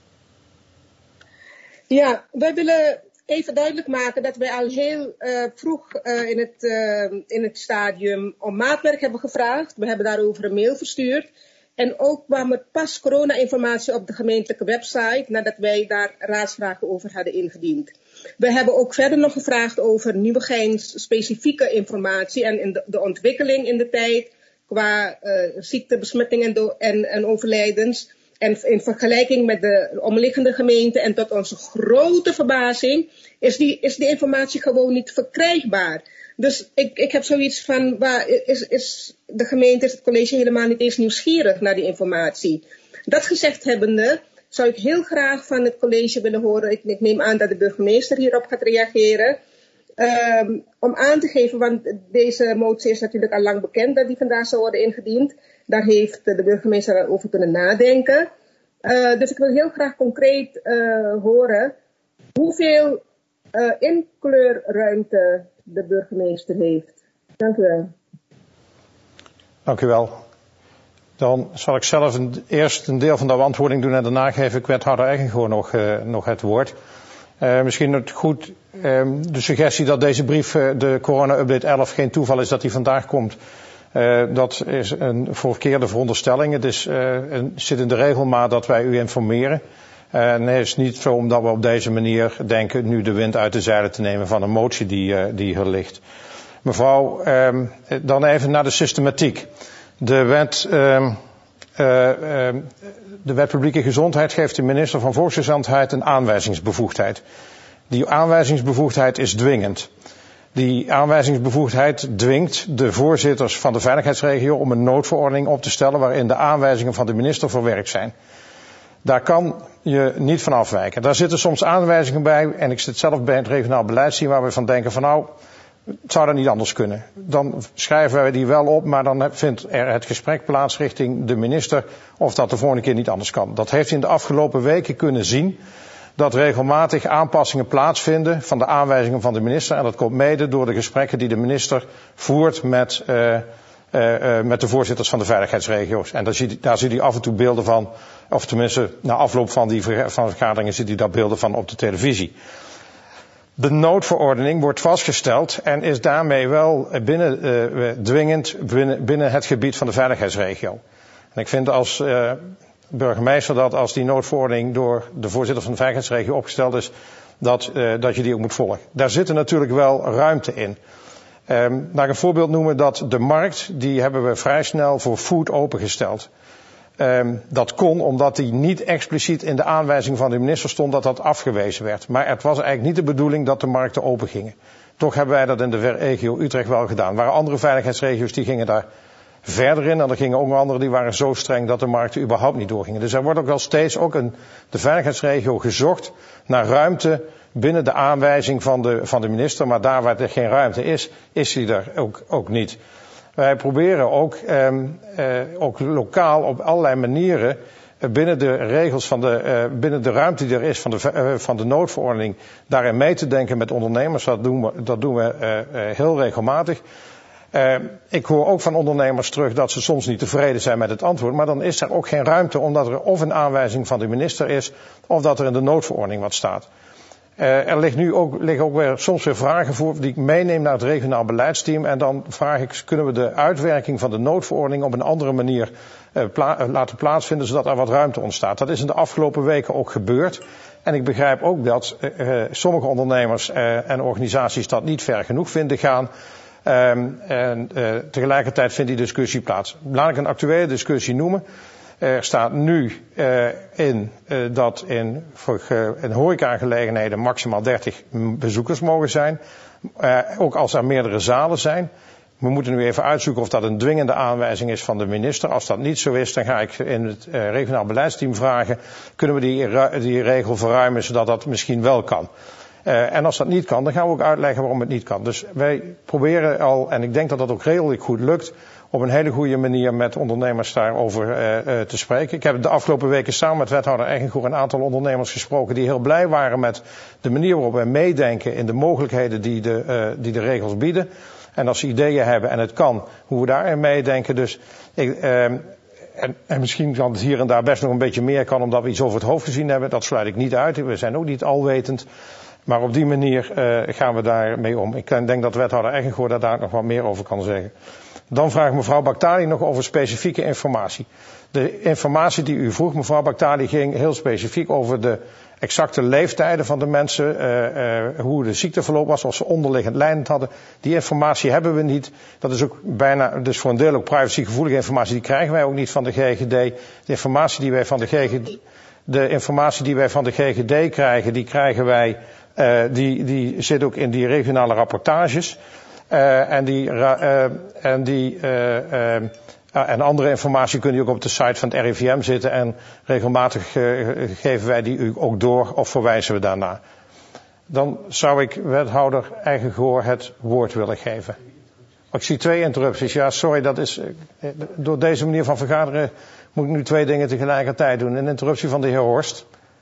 Ja, wij willen even duidelijk maken dat wij al heel uh, vroeg uh, in, het, uh, in het stadium om maatwerk hebben gevraagd. We hebben daarover een mail verstuurd. En ook kwam er pas corona-informatie op de gemeentelijke website nadat wij daar raadsvragen over hadden ingediend. We hebben ook verder nog gevraagd over Nieuwegeins specifieke informatie en in de, de ontwikkeling in de tijd qua uh, ziektebesmetting en, do- en, en overlijdens. En in vergelijking met de omliggende gemeenten en tot onze grote verbazing is die, is die informatie gewoon niet verkrijgbaar. Dus ik, ik heb zoiets van, waar is, is de gemeente, is het college helemaal niet eens nieuwsgierig naar die informatie. Dat gezegd hebbende, zou ik heel graag van het college willen horen, ik, ik neem aan dat de burgemeester hierop gaat reageren, um, om aan te geven, want deze motie is natuurlijk al lang bekend dat die vandaag zou worden ingediend. Daar heeft de burgemeester over kunnen nadenken. Uh, dus ik wil heel graag concreet uh, horen hoeveel uh, inkleurruimte de burgemeester heeft. Dank u wel. Dank u wel. Dan zal ik zelf een, eerst een deel van de beantwoording doen en daarna geef ik wethouder Eigengoor nog, uh, nog het woord. Uh, misschien het goed, um, de suggestie dat deze brief, uh, de corona-update elf, geen toeval is dat die vandaag komt. Uh, dat is een verkeerde veronderstelling. Het is, uh, een, zit in de regelmaat dat wij u informeren. Uh, en het is niet zo omdat we op deze manier denken nu de wind uit de zeilen te nemen van een motie die, uh, die er ligt. Mevrouw, um, dan even naar de systematiek. De wet, um, uh, uh, de wet publieke gezondheid geeft de minister van Volksgezondheid een aanwijzingsbevoegdheid. Die aanwijzingsbevoegdheid is dwingend. Die aanwijzingsbevoegdheid dwingt de voorzitters van de veiligheidsregio om een noodverordening op te stellen waarin de aanwijzingen van de minister verwerkt zijn. Daar kan je niet van afwijken. Daar zitten soms aanwijzingen bij, en ik zit zelf bij het regionaal beleidsteam waar we van denken van nou, het zou dat niet anders kunnen. Dan schrijven wij die wel op, maar dan vindt er het gesprek plaats richting de minister of dat de volgende keer niet anders kan. Dat heeft u in de afgelopen weken kunnen zien, dat regelmatig aanpassingen plaatsvinden van de aanwijzingen van de minister. En dat komt mede door de gesprekken die de minister voert met, uh, uh, uh, met de voorzitters van de veiligheidsregio's. En daar ziet, daar ziet u af en toe beelden van, of tenminste na afloop van die ver, van vergaderingen ziet u daar beelden van op de televisie. De noodverordening wordt vastgesteld en is daarmee wel binnen, uh, dwingend binnen, binnen het gebied van de veiligheidsregio. En ik vind als uh, burgemeester dat als die noodverordening door de voorzitter van de veiligheidsregio opgesteld is, dat, uh, dat je die ook moet volgen. Daar zit er natuurlijk wel ruimte in. Um, laat ik een voorbeeld noemen dat de markt, die hebben we vrij snel voor food opengesteld. Um, dat kon omdat die niet expliciet in de aanwijzing van de minister stond dat dat afgewezen werd. Maar het was eigenlijk niet de bedoeling dat de markten open gingen. Toch hebben wij dat in de regio Utrecht wel gedaan. Er waren andere veiligheidsregio's die gingen daar verder in. En er gingen ook andere die waren zo streng dat de markten überhaupt niet doorgingen. Dus er wordt ook wel steeds ook in de veiligheidsregio gezocht naar ruimte binnen de aanwijzing van de, van de minister. Maar daar waar er geen ruimte is, is die er ook, ook niet. Wij proberen ook, eh, eh, ook lokaal op allerlei manieren eh, binnen de regels van de, eh, binnen de ruimte die er is van de, eh, van de noodverordening daarin mee te denken met ondernemers. Dat doen we, dat doen we eh, eh, heel regelmatig. Uh, ik hoor ook van ondernemers terug dat ze soms niet tevreden zijn met het antwoord. Maar dan is er ook geen ruimte omdat er of een aanwijzing van de minister is of dat er in de noodverordening wat staat. Uh, er ligt nu ook, liggen ook weer, soms weer vragen voor die ik meeneem naar het regionaal beleidsteam. En dan vraag ik, kunnen we de uitwerking van de noodverordening op een andere manier uh, pla- uh, laten plaatsvinden zodat er wat ruimte ontstaat. Dat is in de afgelopen weken ook gebeurd. En ik begrijp ook dat uh, sommige ondernemers uh, en organisaties dat niet ver genoeg vinden gaan. Um, en uh, tegelijkertijd vindt die discussie plaats. Laat ik een actuele discussie noemen. Er staat nu uh, in uh, dat in, voor, uh, in horecagelegenheden maximaal dertig bezoekers mogen zijn. Uh, ook als er meerdere zalen zijn. We moeten nu even uitzoeken of dat een dwingende aanwijzing is van de minister. Als dat niet zo is, dan ga ik in het uh, regionaal beleidsteam vragen. Kunnen we die, die regel verruimen zodat dat misschien wel kan? Uh, en als dat niet kan, dan gaan we ook uitleggen waarom het niet kan. Dus wij proberen al, en ik denk dat dat ook redelijk goed lukt, op een hele goede manier met ondernemers daarover uh, uh, te spreken. Ik heb de afgelopen weken samen met wethouder Eigengoor een aantal ondernemers gesproken die heel blij waren met de manier waarop wij meedenken in de mogelijkheden die de, uh, die de regels bieden. En als ze ideeën hebben en het kan, hoe we daarin meedenken. Dus ik, uh, en, en misschien kan het hier en daar best nog een beetje meer kan omdat we iets over het hoofd gezien hebben. Dat sluit ik niet uit. We zijn ook niet alwetend. Maar op die manier uh, gaan we daarmee om. Ik denk dat wethouder Eigengoor daar, daar nog wat meer over kan zeggen. Dan vraagt mevrouw Baktali nog over specifieke informatie. De informatie die u vroeg, mevrouw Baktali, ging heel specifiek over de exacte leeftijden van de mensen, uh, uh, hoe de ziekteverloop was, of ze onderliggend lijnend hadden. Die informatie hebben we niet. Dat is ook bijna, dus voor een deel ook privacygevoelige informatie, die krijgen wij ook niet van de G G D. De informatie die wij van de G G D, de informatie die wij van de G G D krijgen, die krijgen wij, uh, die, die zit ook in die regionale rapportages. Uh, en die, uh, en die, uh, uh, Uh, en andere informatie kunt u ook op de site van het R I V M zitten en regelmatig uh, geven wij die u ook door of verwijzen we daarna. Dan zou ik wethouder Eigengoor het woord willen geven. Ik zie twee interrupties. Ja, sorry, dat is, uh, door deze manier van vergaderen moet ik nu twee dingen tegelijkertijd doen. Een interruptie van de heer Horst.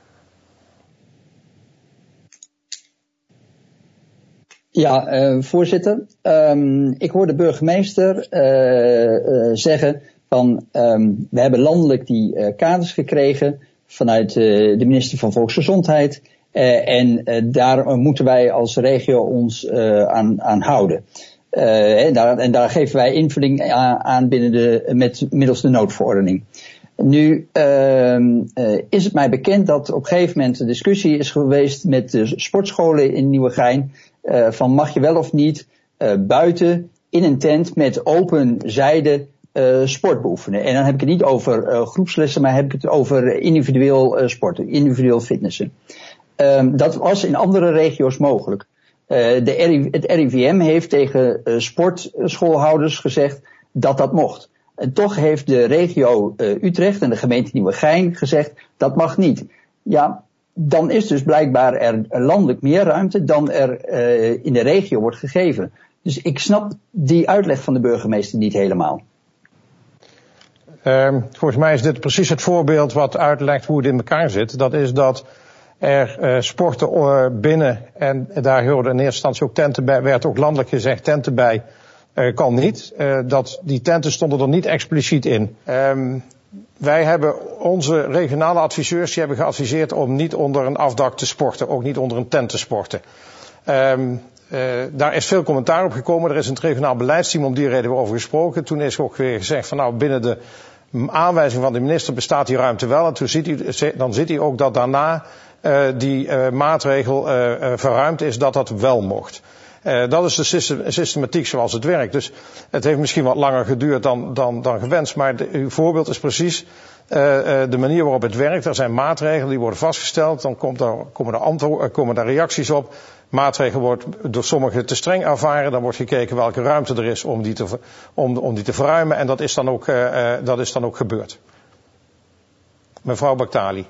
Ja, uh, voorzitter. Um, ik hoor de burgemeester uh, uh, zeggen van um, we hebben landelijk die uh, kaders gekregen vanuit uh, de minister van Volksgezondheid. Uh, en uh, daar uh, moeten wij als regio ons uh, aan, aan houden. Uh, en, daar, en daar geven wij invulling aan, aan binnen de, met, middels de noodverordening. Nu uh, uh, is het mij bekend dat op een gegeven moment een discussie is geweest met de sportscholen in Nieuwegein. Uh, van mag je wel of niet uh, buiten in een tent met open zijde uh, sport beoefenen. En dan heb ik het niet over uh, groepslessen, maar heb ik het over individueel uh, sporten, individueel fitnessen. Um, dat was in andere regio's mogelijk. Uh, de R I, het R I V M heeft tegen uh, sportschoolhouders gezegd dat dat mocht. En toch heeft de regio uh, Utrecht en de gemeente Nieuwegein gezegd dat mag niet. Ja, dan is dus blijkbaar er landelijk meer ruimte dan er uh, in de regio wordt gegeven. Dus ik snap die uitleg van de burgemeester niet helemaal. Uh, volgens mij is dit precies het voorbeeld wat uitlegt hoe het in elkaar zit. Dat is dat er uh, sporten uh, binnen, en daar hoorden in eerste instantie ook tenten bij, werd ook landelijk gezegd tenten bij, uh, kan niet. Uh, dat, die tenten stonden er niet expliciet in. Um, Wij hebben onze regionale adviseurs, die hebben geadviseerd om niet onder een afdak te sporten, ook niet onder een tent te sporten. Um, uh, daar is veel commentaar op gekomen, er is in het regionaal beleidsteam om die reden over gesproken. Toen is ook weer gezegd van nou binnen de aanwijzing van de minister bestaat die ruimte wel. En toen ziet u, dan ziet u ook dat daarna uh, die uh, maatregel uh, uh, verruimd is dat dat wel mocht. Uh, dat is de systematiek zoals het werkt. Dus het heeft misschien wat langer geduurd dan, dan, dan gewenst. Maar de, uw voorbeeld is precies uh, uh, de manier waarop het werkt. Er zijn maatregelen die worden vastgesteld. Dan komt er, komen, er antwo- komen daar reacties op. Maatregel wordt door sommigen te streng ervaren. Dan wordt gekeken welke ruimte er is om die te, om, om die te verruimen. En dat is dan ook, uh, uh, dat is dan ook gebeurd. Mevrouw Baktali.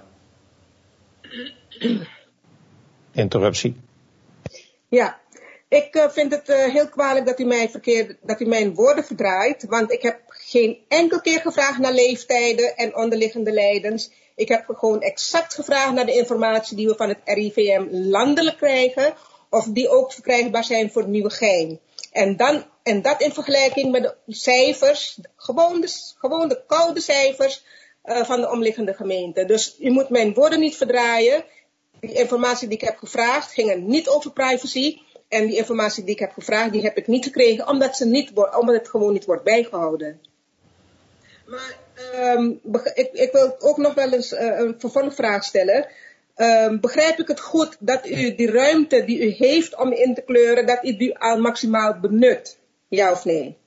Interruptie. Ja. Ik uh, vind het uh, heel kwalijk dat u, mij verkeerd, dat u mijn woorden verdraait. Want ik heb geen enkel keer gevraagd naar leeftijden en onderliggende lijdens. Ik heb gewoon exact gevraagd naar de informatie die we van het R I V M landelijk krijgen. Of die ook verkrijgbaar zijn voor Nieuwegein. En, dan, en dat in vergelijking met de cijfers, gewoon de, gewoon de koude cijfers uh, van de omliggende gemeenten. Dus u moet mijn woorden niet verdraaien. Die informatie die ik heb gevraagd ging niet over privacy. En die informatie die ik heb gevraagd, die heb ik niet gekregen, omdat, ze niet, omdat het gewoon niet wordt bijgehouden. Maar um, ik, ik wil ook nog wel eens uh, een vervolgvraag stellen. Um, begrijp ik het goed dat u die ruimte die u heeft om in te kleuren, dat u die al maximaal benut? Ja of nee?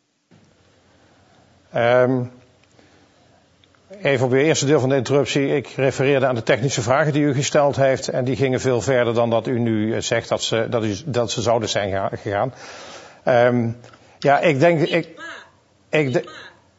Um, even op uw eerste deel van de interruptie. Ik refereerde aan de technische vragen die u gesteld heeft. En die gingen veel verder dan dat u nu zegt dat ze, dat u, dat ze zouden zijn gegaan. Um, ja, ik denk... Ik, ik, de,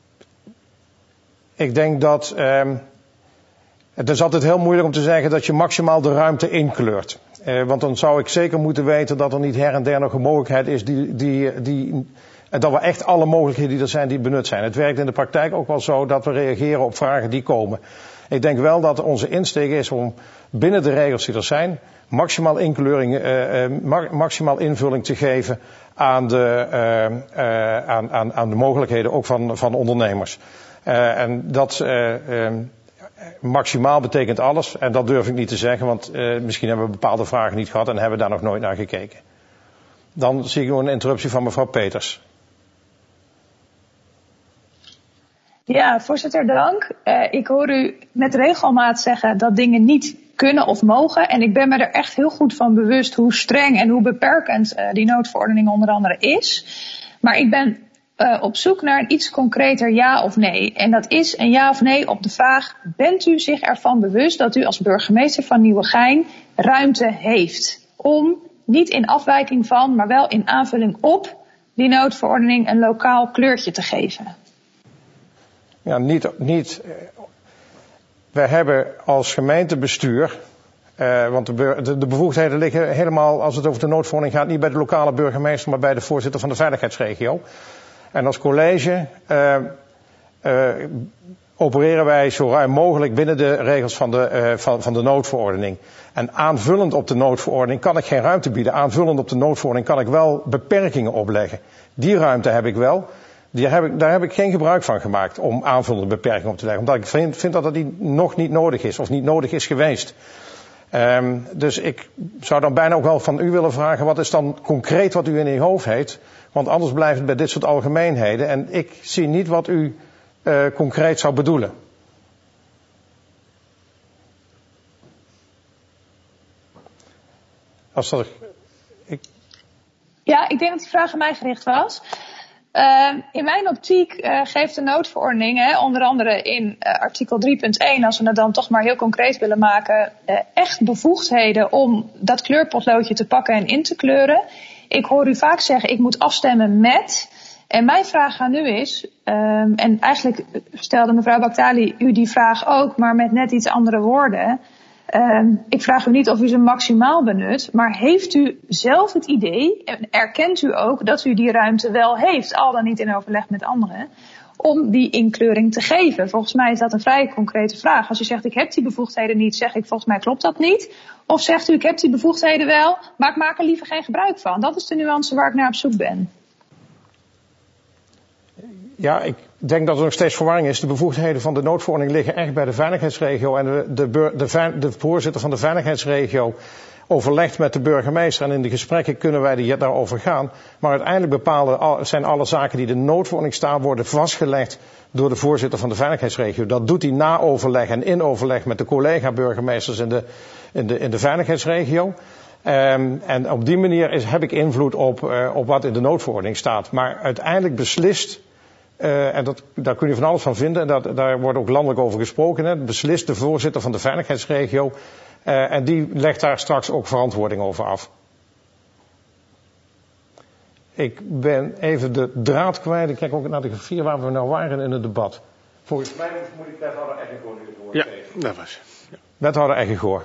ik denk dat... Um, het is altijd heel moeilijk om te zeggen dat je maximaal de ruimte inkleurt. Uh, want dan zou ik zeker moeten weten dat er niet her en der nog een mogelijkheid is die... die, die En dat we echt alle mogelijkheden die er zijn, die benut zijn. Het werkt in de praktijk ook wel zo dat we reageren op vragen die komen. Ik denk wel dat onze insteek is om binnen de regels die er zijn, maximaal inkleuring, uh, uh, maximaal invulling te geven aan de, uh, uh, aan, aan, aan de mogelijkheden ook van, van ondernemers. Uh, en dat uh, uh, maximaal betekent alles. En dat durf ik niet te zeggen, want uh, misschien hebben we bepaalde vragen niet gehad en hebben daar nog nooit naar gekeken. Dan zie ik nog een interruptie van mevrouw Peters. Ja, voorzitter, dank. Uh, ik hoor u met regelmaat zeggen dat dingen niet kunnen of mogen. En ik ben me er echt heel goed van bewust hoe streng en hoe beperkend uh, die noodverordening onder andere is. Maar ik ben uh, op zoek naar een iets concreter ja of nee. En dat is een ja of nee op de vraag: bent u zich ervan bewust dat u als burgemeester van Nieuwegein ruimte heeft om niet in afwijking van, maar wel in aanvulling op die noodverordening een lokaal kleurtje te geven? Ja, niet, niet. Wij hebben als gemeentebestuur, uh, want de, de, de bevoegdheden liggen helemaal, als het over de noodverordening gaat, niet bij de lokale burgemeester, maar bij de voorzitter van de veiligheidsregio. En als college uh, uh, opereren wij zo ruim mogelijk binnen de regels van de, uh, van, van de noodverordening. En aanvullend op de noodverordening kan ik geen ruimte bieden. Aanvullend op de noodverordening kan ik wel beperkingen opleggen. Die ruimte heb ik wel. Die heb ik, daar heb ik geen gebruik van gemaakt om aanvullende beperkingen op te leggen. Omdat ik vind, vind dat dat die nog niet nodig is of niet nodig is geweest. Um, dus ik zou dan bijna ook wel van u willen vragen: wat is dan concreet wat u in uw hoofd heeft? Want anders blijft het bij dit soort algemeenheden. En ik zie niet wat u uh, concreet zou bedoelen. Als dat, ik... Ja, ik denk dat die vraag aan mij gericht was. Uh, in mijn optiek uh, geeft de noodverordening, hè, onder andere in uh, artikel drie punt één, als we het dan toch maar heel concreet willen maken, uh, echt bevoegdheden om dat kleurpotloodje te pakken en in te kleuren. Ik hoor u vaak zeggen, ik moet afstemmen met. En mijn vraag aan u is, um, en eigenlijk stelde mevrouw Baktali u die vraag ook, maar met net iets andere woorden. Um, ik vraag u niet of u ze maximaal benut, maar heeft u zelf het idee, en erkent u ook dat u die ruimte wel heeft, al dan niet in overleg met anderen, om die inkleuring te geven? Volgens mij is dat een vrij concrete vraag. Als u zegt, ik heb die bevoegdheden niet, zeg ik, volgens mij klopt dat niet. Of zegt u, ik heb die bevoegdheden wel, maar ik maak er liever geen gebruik van. Dat is de nuance waar ik naar op zoek ben. Ja, ik denk dat er nog steeds verwarring is. De bevoegdheden van de noodverordening liggen echt bij de veiligheidsregio. En de, de, de, de voorzitter van de veiligheidsregio overlegt met de burgemeester. En in de gesprekken kunnen wij die daarover gaan. Maar uiteindelijk bepalen, zijn alle zaken die in de noodverordening staan, worden vastgelegd door de voorzitter van de veiligheidsregio. Dat doet hij na overleg en in overleg met de collega-burgemeesters in de, in de, in de veiligheidsregio. Um, en op die manier is, heb ik invloed op, uh, op wat in de noodverordening staat. Maar uiteindelijk beslist... Uh, en dat, daar kun je van alles van vinden. En dat, daar wordt ook landelijk over gesproken. Hè. Beslist de voorzitter van de veiligheidsregio. Uh, en die legt daar straks ook verantwoording over af. Ik ben even de draad kwijt. Ik kijk ook naar de graffier waar we nou waren in het debat. Volgens mij moet ik wethouder Eggegoor nu het woord ja, geven. Dat was. Ja. Wethouder Eggegoor.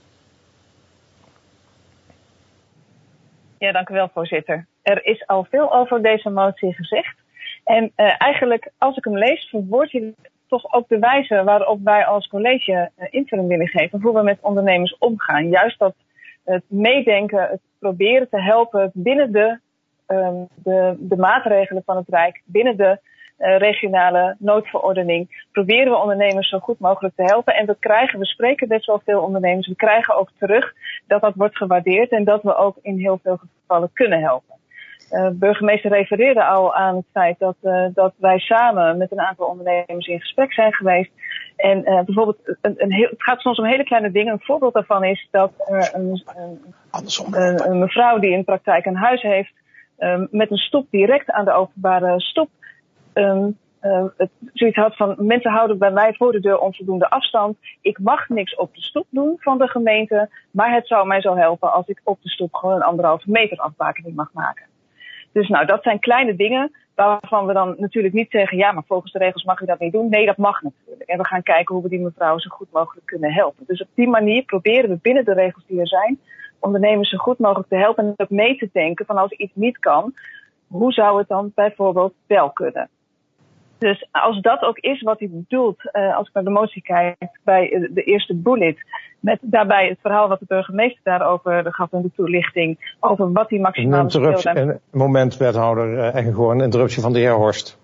Ja, dank u wel, voorzitter. Er is al veel over deze motie gezegd. En uh, eigenlijk, als ik hem lees, verwoordt hij toch ook de wijze waarop wij als college uh, invulling willen geven. Hoe we met ondernemers omgaan. Juist dat het meedenken, het proberen te helpen binnen de, um, de, de maatregelen van het Rijk, binnen de uh, regionale noodverordening. Proberen we ondernemers zo goed mogelijk te helpen. En dat krijgen, we spreken best wel veel ondernemers. We krijgen ook terug dat dat wordt gewaardeerd en dat we ook in heel veel gevallen kunnen helpen. Uh, burgemeester refereerde al aan het feit dat, uh, dat wij samen met een aantal ondernemers in gesprek zijn geweest. En uh, bijvoorbeeld, een, een heel, het gaat soms om hele kleine dingen. Een voorbeeld daarvan is dat uh, een, een, een, een mevrouw die in de praktijk een huis heeft, um, met een stoep direct aan de openbare stoep, um, uh, het, zoiets had van, mensen houden bij mij voor de deur onvoldoende afstand. Ik mag niks op de stoep doen van de gemeente, maar het zou mij zo helpen als ik op de stoep gewoon een anderhalve meter afbakening mag maken. Dus nou, dat zijn kleine dingen waarvan we dan natuurlijk niet zeggen, ja, maar volgens de regels mag u dat niet doen. Nee, dat mag natuurlijk. En we gaan kijken hoe we die mevrouw zo goed mogelijk kunnen helpen. Dus op die manier proberen we binnen de regels die er zijn, ondernemers zo goed mogelijk te helpen en ook mee te denken van als iets niet kan, hoe zou het dan bijvoorbeeld wel kunnen? Dus als dat ook is wat hij bedoelt, uh, als ik naar de motie kijk, bij de eerste bullet, met daarbij het verhaal wat de burgemeester daarover gaf en de toelichting over wat die maximale speelruimte... Een moment, wethouder Eggegoor, een interruptie van de heer Horst.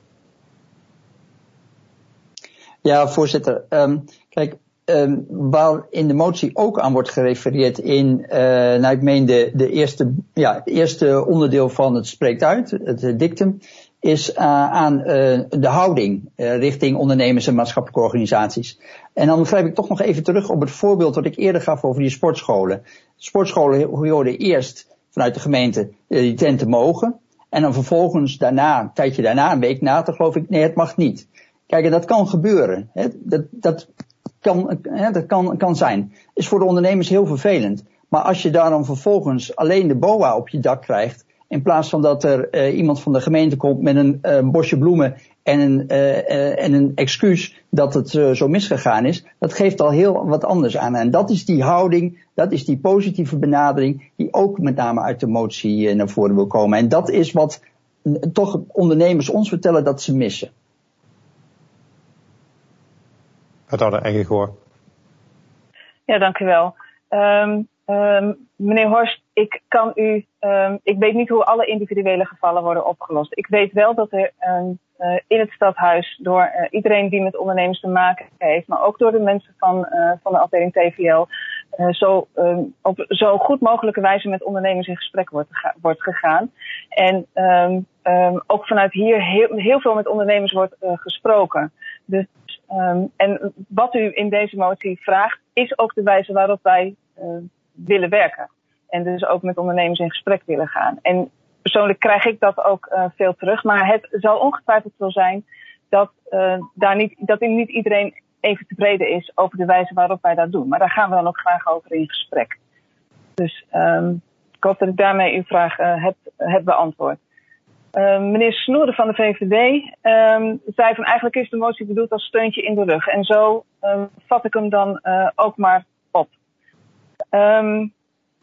Ja, voorzitter. Um, kijk, um, waar in de motie ook aan wordt gerefereerd in, uh, nou ik meen de, de eerste, ja, het eerste onderdeel van het spreekt uit, het dictum, is uh, aan uh, de houding uh, richting ondernemers en maatschappelijke organisaties. En dan grijp ik toch nog even terug op het voorbeeld dat ik eerder gaf over die sportscholen. Sportscholen hoorden eerst vanuit de gemeente uh, die tenten mogen. En dan vervolgens daarna, een tijdje daarna, een week later geloof ik, nee, het mag niet. Kijk, en dat kan gebeuren. Hè. Dat, dat, kan, hè, dat kan, kan zijn. Is voor de ondernemers heel vervelend. Maar als je daar dan vervolgens alleen de B O A op je dak krijgt, in plaats van dat er uh, iemand van de gemeente komt met een uh, bosje bloemen en een, uh, uh, en een excuus dat het uh, zo misgegaan is, dat geeft al heel wat anders aan. En dat is die houding, dat is die positieve benadering die ook met name uit de motie uh, naar voren wil komen. En dat is wat uh, toch ondernemers ons vertellen dat ze missen. Het hadden eigen gehoor. Ja, dank u wel. Um, um, meneer Horst, ik kan u, um, ik weet niet hoe alle individuele gevallen worden opgelost. Ik weet wel dat er um, uh, in het stadhuis door uh, iedereen die met ondernemers te maken heeft, maar ook door de mensen van, uh, van de afdeling T V L, uh, zo, um, op zo goed mogelijke wijze met ondernemers in gesprek wordt, wordt gegaan. En um, um, ook vanuit hier heel, heel veel met ondernemers wordt uh, gesproken. Dus Um, en wat u in deze motie vraagt, is ook de wijze waarop wij uh, willen werken. En dus ook met ondernemers in gesprek willen gaan. En persoonlijk krijg ik dat ook uh, veel terug. Maar het zal ongetwijfeld zo zijn dat, uh, daar niet, dat niet iedereen even tevreden is over de wijze waarop wij dat doen. Maar daar gaan we dan ook graag over in gesprek. Dus um, ik hoop dat ik daarmee uw vraag uh, heb, heb beantwoord. Uh, meneer Snoeren van de V V D um, zei van eigenlijk is de motie bedoeld als steuntje in de rug. En zo uh, vat ik hem dan uh, ook maar op. Um,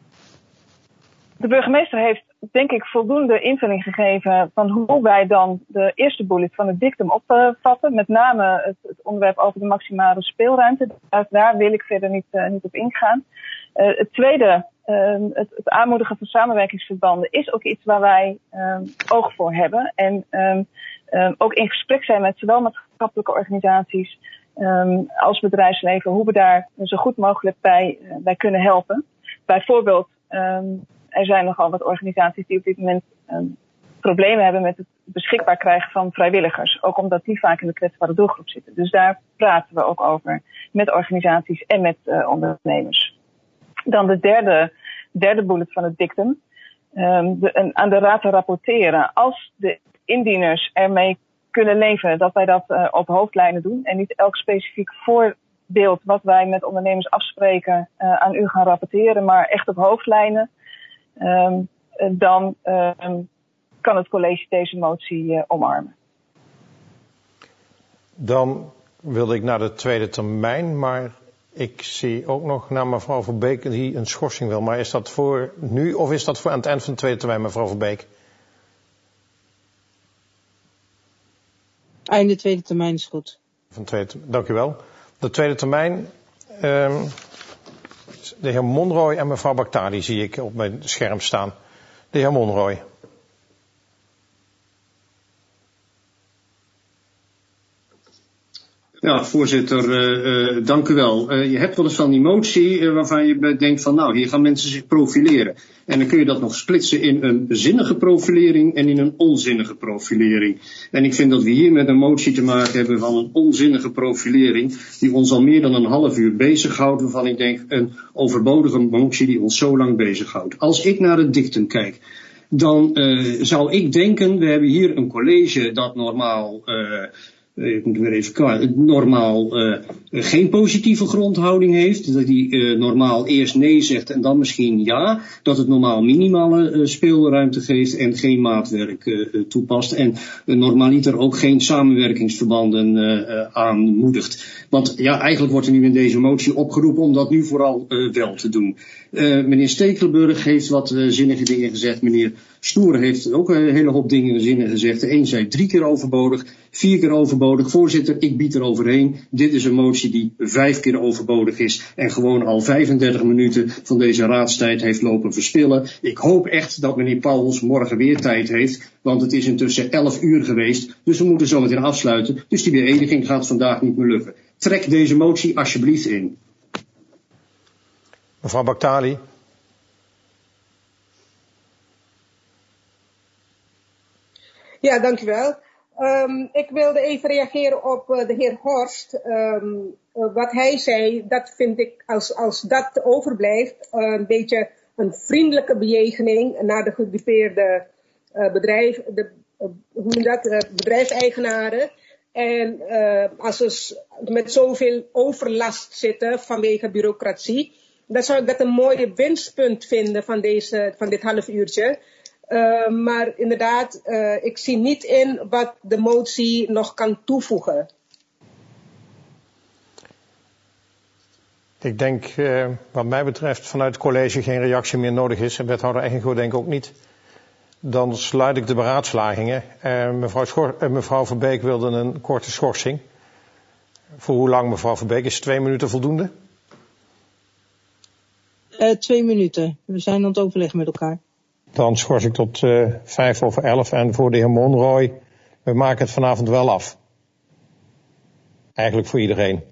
de burgemeester heeft denk ik voldoende invulling gegeven van hoe wij dan de eerste bullet van het dictum opvatten. Met name het, het onderwerp over de maximale speelruimte. Daar, daar wil ik verder niet, uh, niet op ingaan. Uh, het tweede, uh, het, het aanmoedigen van samenwerkingsverbanden is ook iets waar wij uh, oog voor hebben. En um, um, ook in gesprek zijn met zowel maatschappelijke organisaties um, als bedrijfsleven. Hoe we daar zo goed mogelijk bij, uh, bij kunnen helpen. Bijvoorbeeld, um, er zijn nogal wat organisaties die op dit moment um, problemen hebben met het beschikbaar krijgen van vrijwilligers. Ook omdat die vaak in de kwetsbare doelgroep zitten. Dus daar praten we ook over met organisaties en met uh, ondernemers. Dan de derde, derde bullet van het dictum. Um, de, een, aan de raad te rapporteren als de indieners ermee kunnen leven dat wij dat uh, op hoofdlijnen doen. En niet elk specifiek voorbeeld wat wij met ondernemers afspreken uh, aan u gaan rapporteren. Maar echt op hoofdlijnen. Um, dan um, kan het college deze motie uh, omarmen. Dan wilde ik naar de tweede termijn, maar ik zie ook nog naar mevrouw Verbeek die een schorsing wil. Maar is dat voor nu of is dat voor aan het eind van de tweede termijn, mevrouw Verbeek? Einde tweede termijn is goed. Van tweede, dank u wel. De tweede termijn, um, de heer Monroy en mevrouw Bakhtari zie ik op mijn scherm staan. De heer Monroy. Ja, voorzitter, uh, uh, dank u wel. Uh, je hebt wel eens van die motie uh, waarvan je denkt van nou, hier gaan mensen zich profileren. En dan kun je dat nog splitsen in een zinnige profilering en in een onzinnige profilering. En ik vind dat we hier met een motie te maken hebben van een onzinnige profilering die ons al meer dan een half uur bezighoudt, waarvan ik denk een overbodige motie die ons zo lang bezighoudt. Als ik naar het dictum kijk, dan uh, zou ik denken, we hebben hier een college dat normaal Uh, Ik moet weer even kwaad. Normaal uh, geen positieve grondhouding heeft. Dat hij uh, normaal eerst nee zegt en dan misschien ja. Dat het normaal minimale uh, speelruimte geeft en geen maatwerk uh, toepast. En uh, normaliter ook geen samenwerkingsverbanden uh, uh, aanmoedigt. Want ja, eigenlijk wordt er nu in deze motie opgeroepen om dat nu vooral uh, wel te doen. Uh, meneer Stekelenburg heeft wat uh, zinnige dingen gezegd. Meneer Snoeren heeft ook een hele hoop dingen zinnen gezegd. De een zei drie keer overbodig, vier keer overbodig. Voorzitter, ik bied er overheen. Dit is een motie die vijf keer overbodig is en gewoon al vijfendertig minuten van deze raadstijd heeft lopen verspillen. Ik hoop echt dat meneer Pauwels morgen weer tijd heeft, want het is intussen elf uur geweest. Dus we moeten zo meteen afsluiten. Dus die beëdiging gaat vandaag niet meer lukken. Trek deze motie alsjeblieft in. Mevrouw Bakhtari. Ja, dankjewel. Um, ik wilde even reageren op uh, de heer Horst. Um, uh, wat hij zei, dat vind ik, als, als dat overblijft, uh, een beetje een vriendelijke bejegening naar de gedupeerde uh, bedrijf, de, uh, hoe noem dat, uh, bedrijfseigenaren. En uh, als ze met zoveel overlast zitten vanwege bureaucratie, dan zou ik dat een mooie winstpunt vinden van, deze, van dit half uurtje. Uh, maar inderdaad, uh, ik zie niet in wat de motie nog kan toevoegen. Ik denk, uh, wat mij betreft, vanuit het college geen reactie meer nodig is. En wethouder Eggengoor denk ik ook niet. Dan sluit ik de beraadslagingen. Uh, mevrouw, Schor- uh, mevrouw Verbeek wilde een korte schorsing. Voor hoe lang, mevrouw Verbeek? Is twee minuten voldoende? Uh, twee minuten. We zijn aan het overleggen met elkaar. Dan schors ik tot uh, vijf over elf. En voor de heer Monroy, we maken het vanavond wel af. Eigenlijk voor iedereen.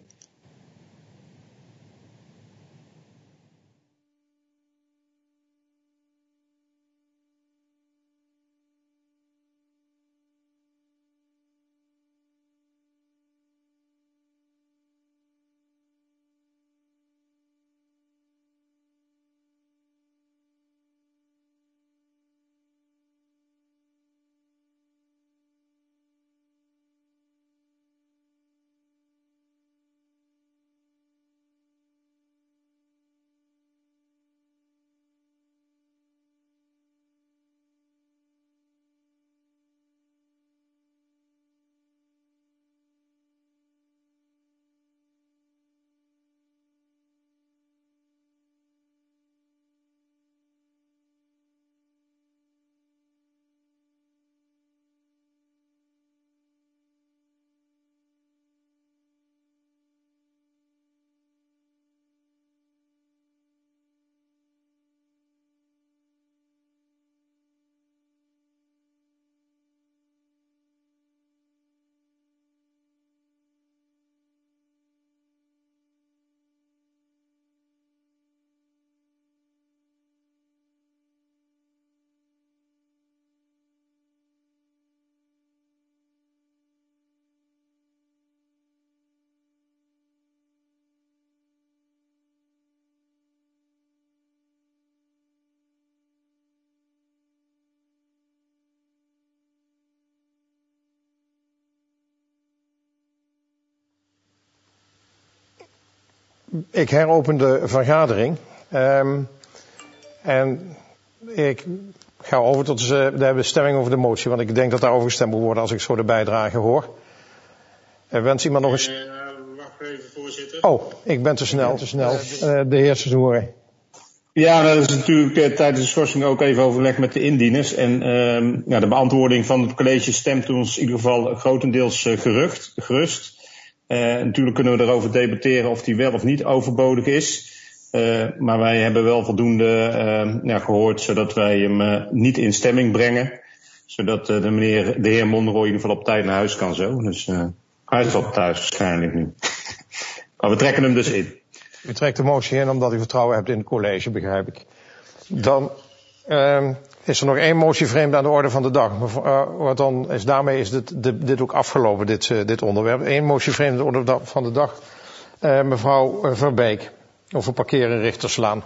Ik heropen de vergadering. Um, en ik ga over tot de, de bestemming over de motie. Want ik denk dat daarover gestemd moet worden als ik zo de bijdrage hoor. Uh, wens iemand nog eens... Uh, wacht even, voorzitter. Oh, ik ben te snel. Te snel. Uh, de heer Seizoen. Ja, dat is natuurlijk uh, tijdens de schorsing ook even overleg met de indieners. En uh, ja, de beantwoording van het college stemt ons in ieder geval grotendeels uh, gerucht, gerust. Uh, natuurlijk kunnen we erover debatteren of die wel of niet overbodig is. Uh, maar wij hebben wel voldoende uh, ja, gehoord, zodat wij hem uh, niet in stemming brengen. Zodat uh, de, meneer, de heer Monroy in ieder geval op tijd naar huis kan zo. Dus uh, hij is wel thuis waarschijnlijk nu. Maar we trekken hem dus in. U trekt de motie in omdat u vertrouwen hebt in het college, begrijp ik. Dan uh, is er nog één motie vreemd aan de orde van de dag. Uh, wat dan is, daarmee is dit, dit, dit ook afgelopen, dit, uh, dit onderwerp. Eén motie vreemd aan de orde van de dag. Uh, mevrouw Verbeek, over parkeren Richterslaan.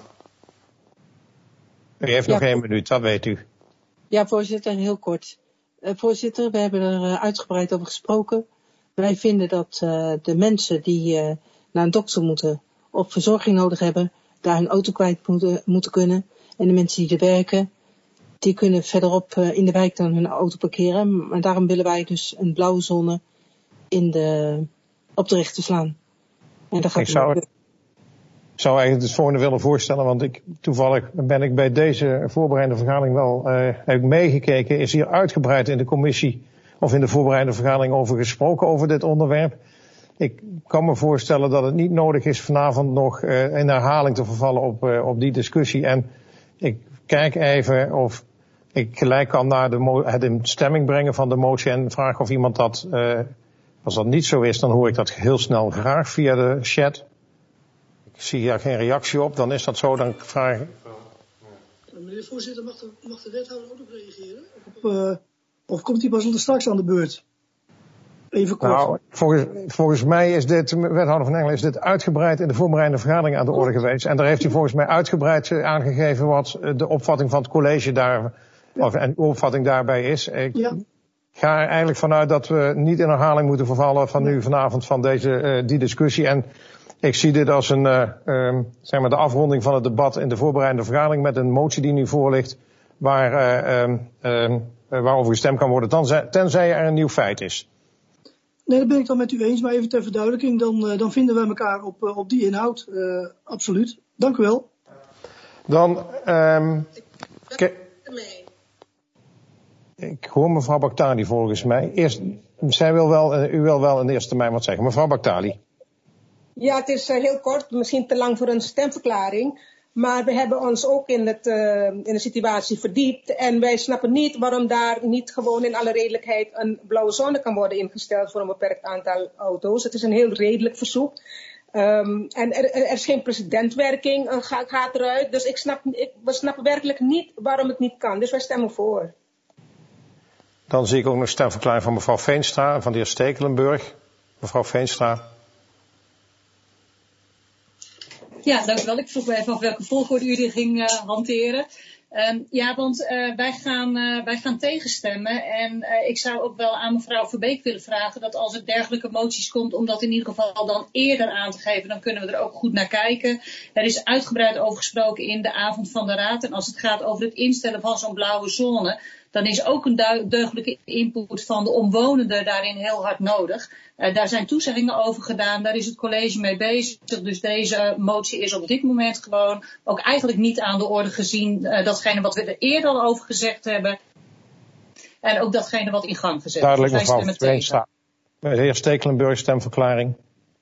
U heeft ja, nog één minuut, dat weet u. Ja, voorzitter, heel kort. Uh, voorzitter, we hebben er uh, uitgebreid over gesproken. Wij vinden dat uh, de mensen die uh, naar een dokter moeten of verzorging nodig hebben, daar hun auto kwijt moeten, moeten kunnen. En de mensen die er werken, die kunnen verderop uh, in de wijk dan hun auto parkeren. Maar daarom willen wij dus een blauwe zone in de, op de Richterslaan. En daar gaat ik zou, ik zou eigenlijk het volgende willen voorstellen, want ik, toevallig ben ik bij deze voorbereidende vergadering wel uh, heb ik meegekeken. Is hier uitgebreid in de commissie of in de voorbereidende vergadering over gesproken over dit onderwerp. Ik kan me voorstellen dat het niet nodig is vanavond nog uh, in herhaling te vervallen op, uh, op die discussie. En ik kijk even of ik gelijk kan naar de mo- het in stemming brengen van de motie en vraag of iemand dat, uh, als dat niet zo is, dan hoor ik dat heel snel graag via de chat. Ik zie hier geen reactie op, dan is dat zo, dan vraag ik... Meneer de voorzitter, mag de, mag de wethouder ook nog reageren? Op, uh, Of komt hij pas straks aan de beurt? Even kort. Nou, volgens, volgens mij is dit, wethouder Van Engelen, is dit uitgebreid in de voorbereidende vergadering aan de orde geweest. En daar heeft hij volgens mij uitgebreid aangegeven wat de opvatting van het college daar, ja. of, en de opvatting daarbij is. Ik ja. ga er eigenlijk vanuit dat we niet in herhaling moeten vervallen van nu vanavond van deze, uh, die discussie. En ik zie dit als een, uh, um, zeg maar de afronding van het debat in de voorbereidende vergadering met een motie die nu voor ligt, waar, uh, um, um, waarover gestemd kan worden, tenzij, tenzij er een nieuw feit is. Nee, dat ben ik dan met u eens, maar even ter verduidelijking, dan, uh, dan vinden we elkaar op, uh, op die inhoud. Uh, absoluut. Dank u wel. Dan, um, ik hoor mevrouw Baktali volgens mij. Eerst, zij wil wel, uh, u wil wel in de eerste termijn wat zeggen. Mevrouw Baktali. Ja, het is uh, heel kort, misschien te lang voor een stemverklaring. Maar we hebben ons ook in, het, uh, in de situatie verdiept. En wij snappen niet waarom daar niet gewoon in alle redelijkheid een blauwe zone kan worden ingesteld voor een beperkt aantal auto's. Het is een heel redelijk verzoek. Um, en er, er is geen precedentwerking, uh, gaat, gaat eruit. Dus ik snap, ik, we snappen werkelijk niet waarom het niet kan. Dus wij stemmen voor. Dan zie ik ook nog stemverklaring van mevrouw Veenstra en van de heer Stekelenburg. Mevrouw Veenstra. Ja, dank u wel. Ik vroeg me even af welke volgorde u die ging uh, hanteren. Um, ja, want uh, wij, gaan, uh, wij gaan tegenstemmen. En uh, ik zou ook wel aan mevrouw Verbeek willen vragen dat als er dergelijke moties komt, om dat in ieder geval dan eerder aan te geven, dan kunnen we er ook goed naar kijken. Er is uitgebreid over gesproken in de avond van de raad. En als het gaat over het instellen van zo'n blauwe zone, dan is ook een deugdelijke input van de omwonenden daarin heel hard nodig. Uh, daar zijn toezeggingen over gedaan, daar is het college mee bezig. Dus deze motie is op dit moment gewoon ook eigenlijk niet aan de orde gezien uh, datgene wat we er eerder al over gezegd hebben. En ook datgene wat in gang gezet is. Duidelijk, dus mevrouw Veenstra. De heer Stekelenburg, stemverklaring.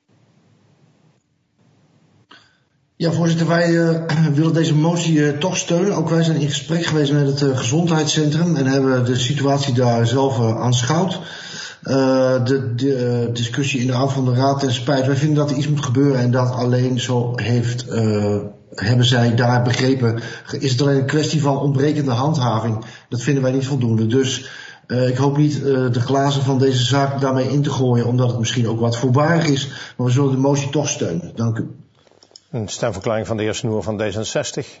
Ja, voorzitter, wij uh, willen deze motie uh, toch steunen. Ook wij zijn in gesprek geweest met het uh, gezondheidscentrum en hebben de situatie daar zelf uh, aanschouwd. Uh, de, de uh, discussie in de avond van de raad ten spijt. Wij vinden dat er iets moet gebeuren en dat alleen zo heeft, uh, hebben zij daar begrepen. Is het alleen een kwestie van ontbrekende handhaving? Dat vinden wij niet voldoende. Dus uh, ik hoop niet uh, de glazen van deze zaak daarmee in te gooien, omdat het misschien ook wat voorbarig is. Maar we zullen de motie toch steunen. Dank u. Een stemverklaring van de heer Snoer van D zesenzestig.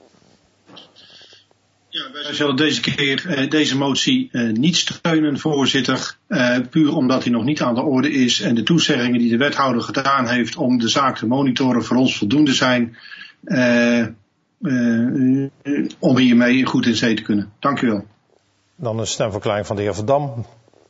Ja, wij zullen deze keer uh, deze motie uh, niet steunen, voorzitter. Uh, puur omdat hij nog niet aan de orde is en de toezeggingen die de wethouder gedaan heeft om de zaak te monitoren voor ons voldoende zijn. Uh, uh, uh, om hiermee goed in zee te kunnen. Dank u wel. Dan een stemverklaring van de heer Verdam.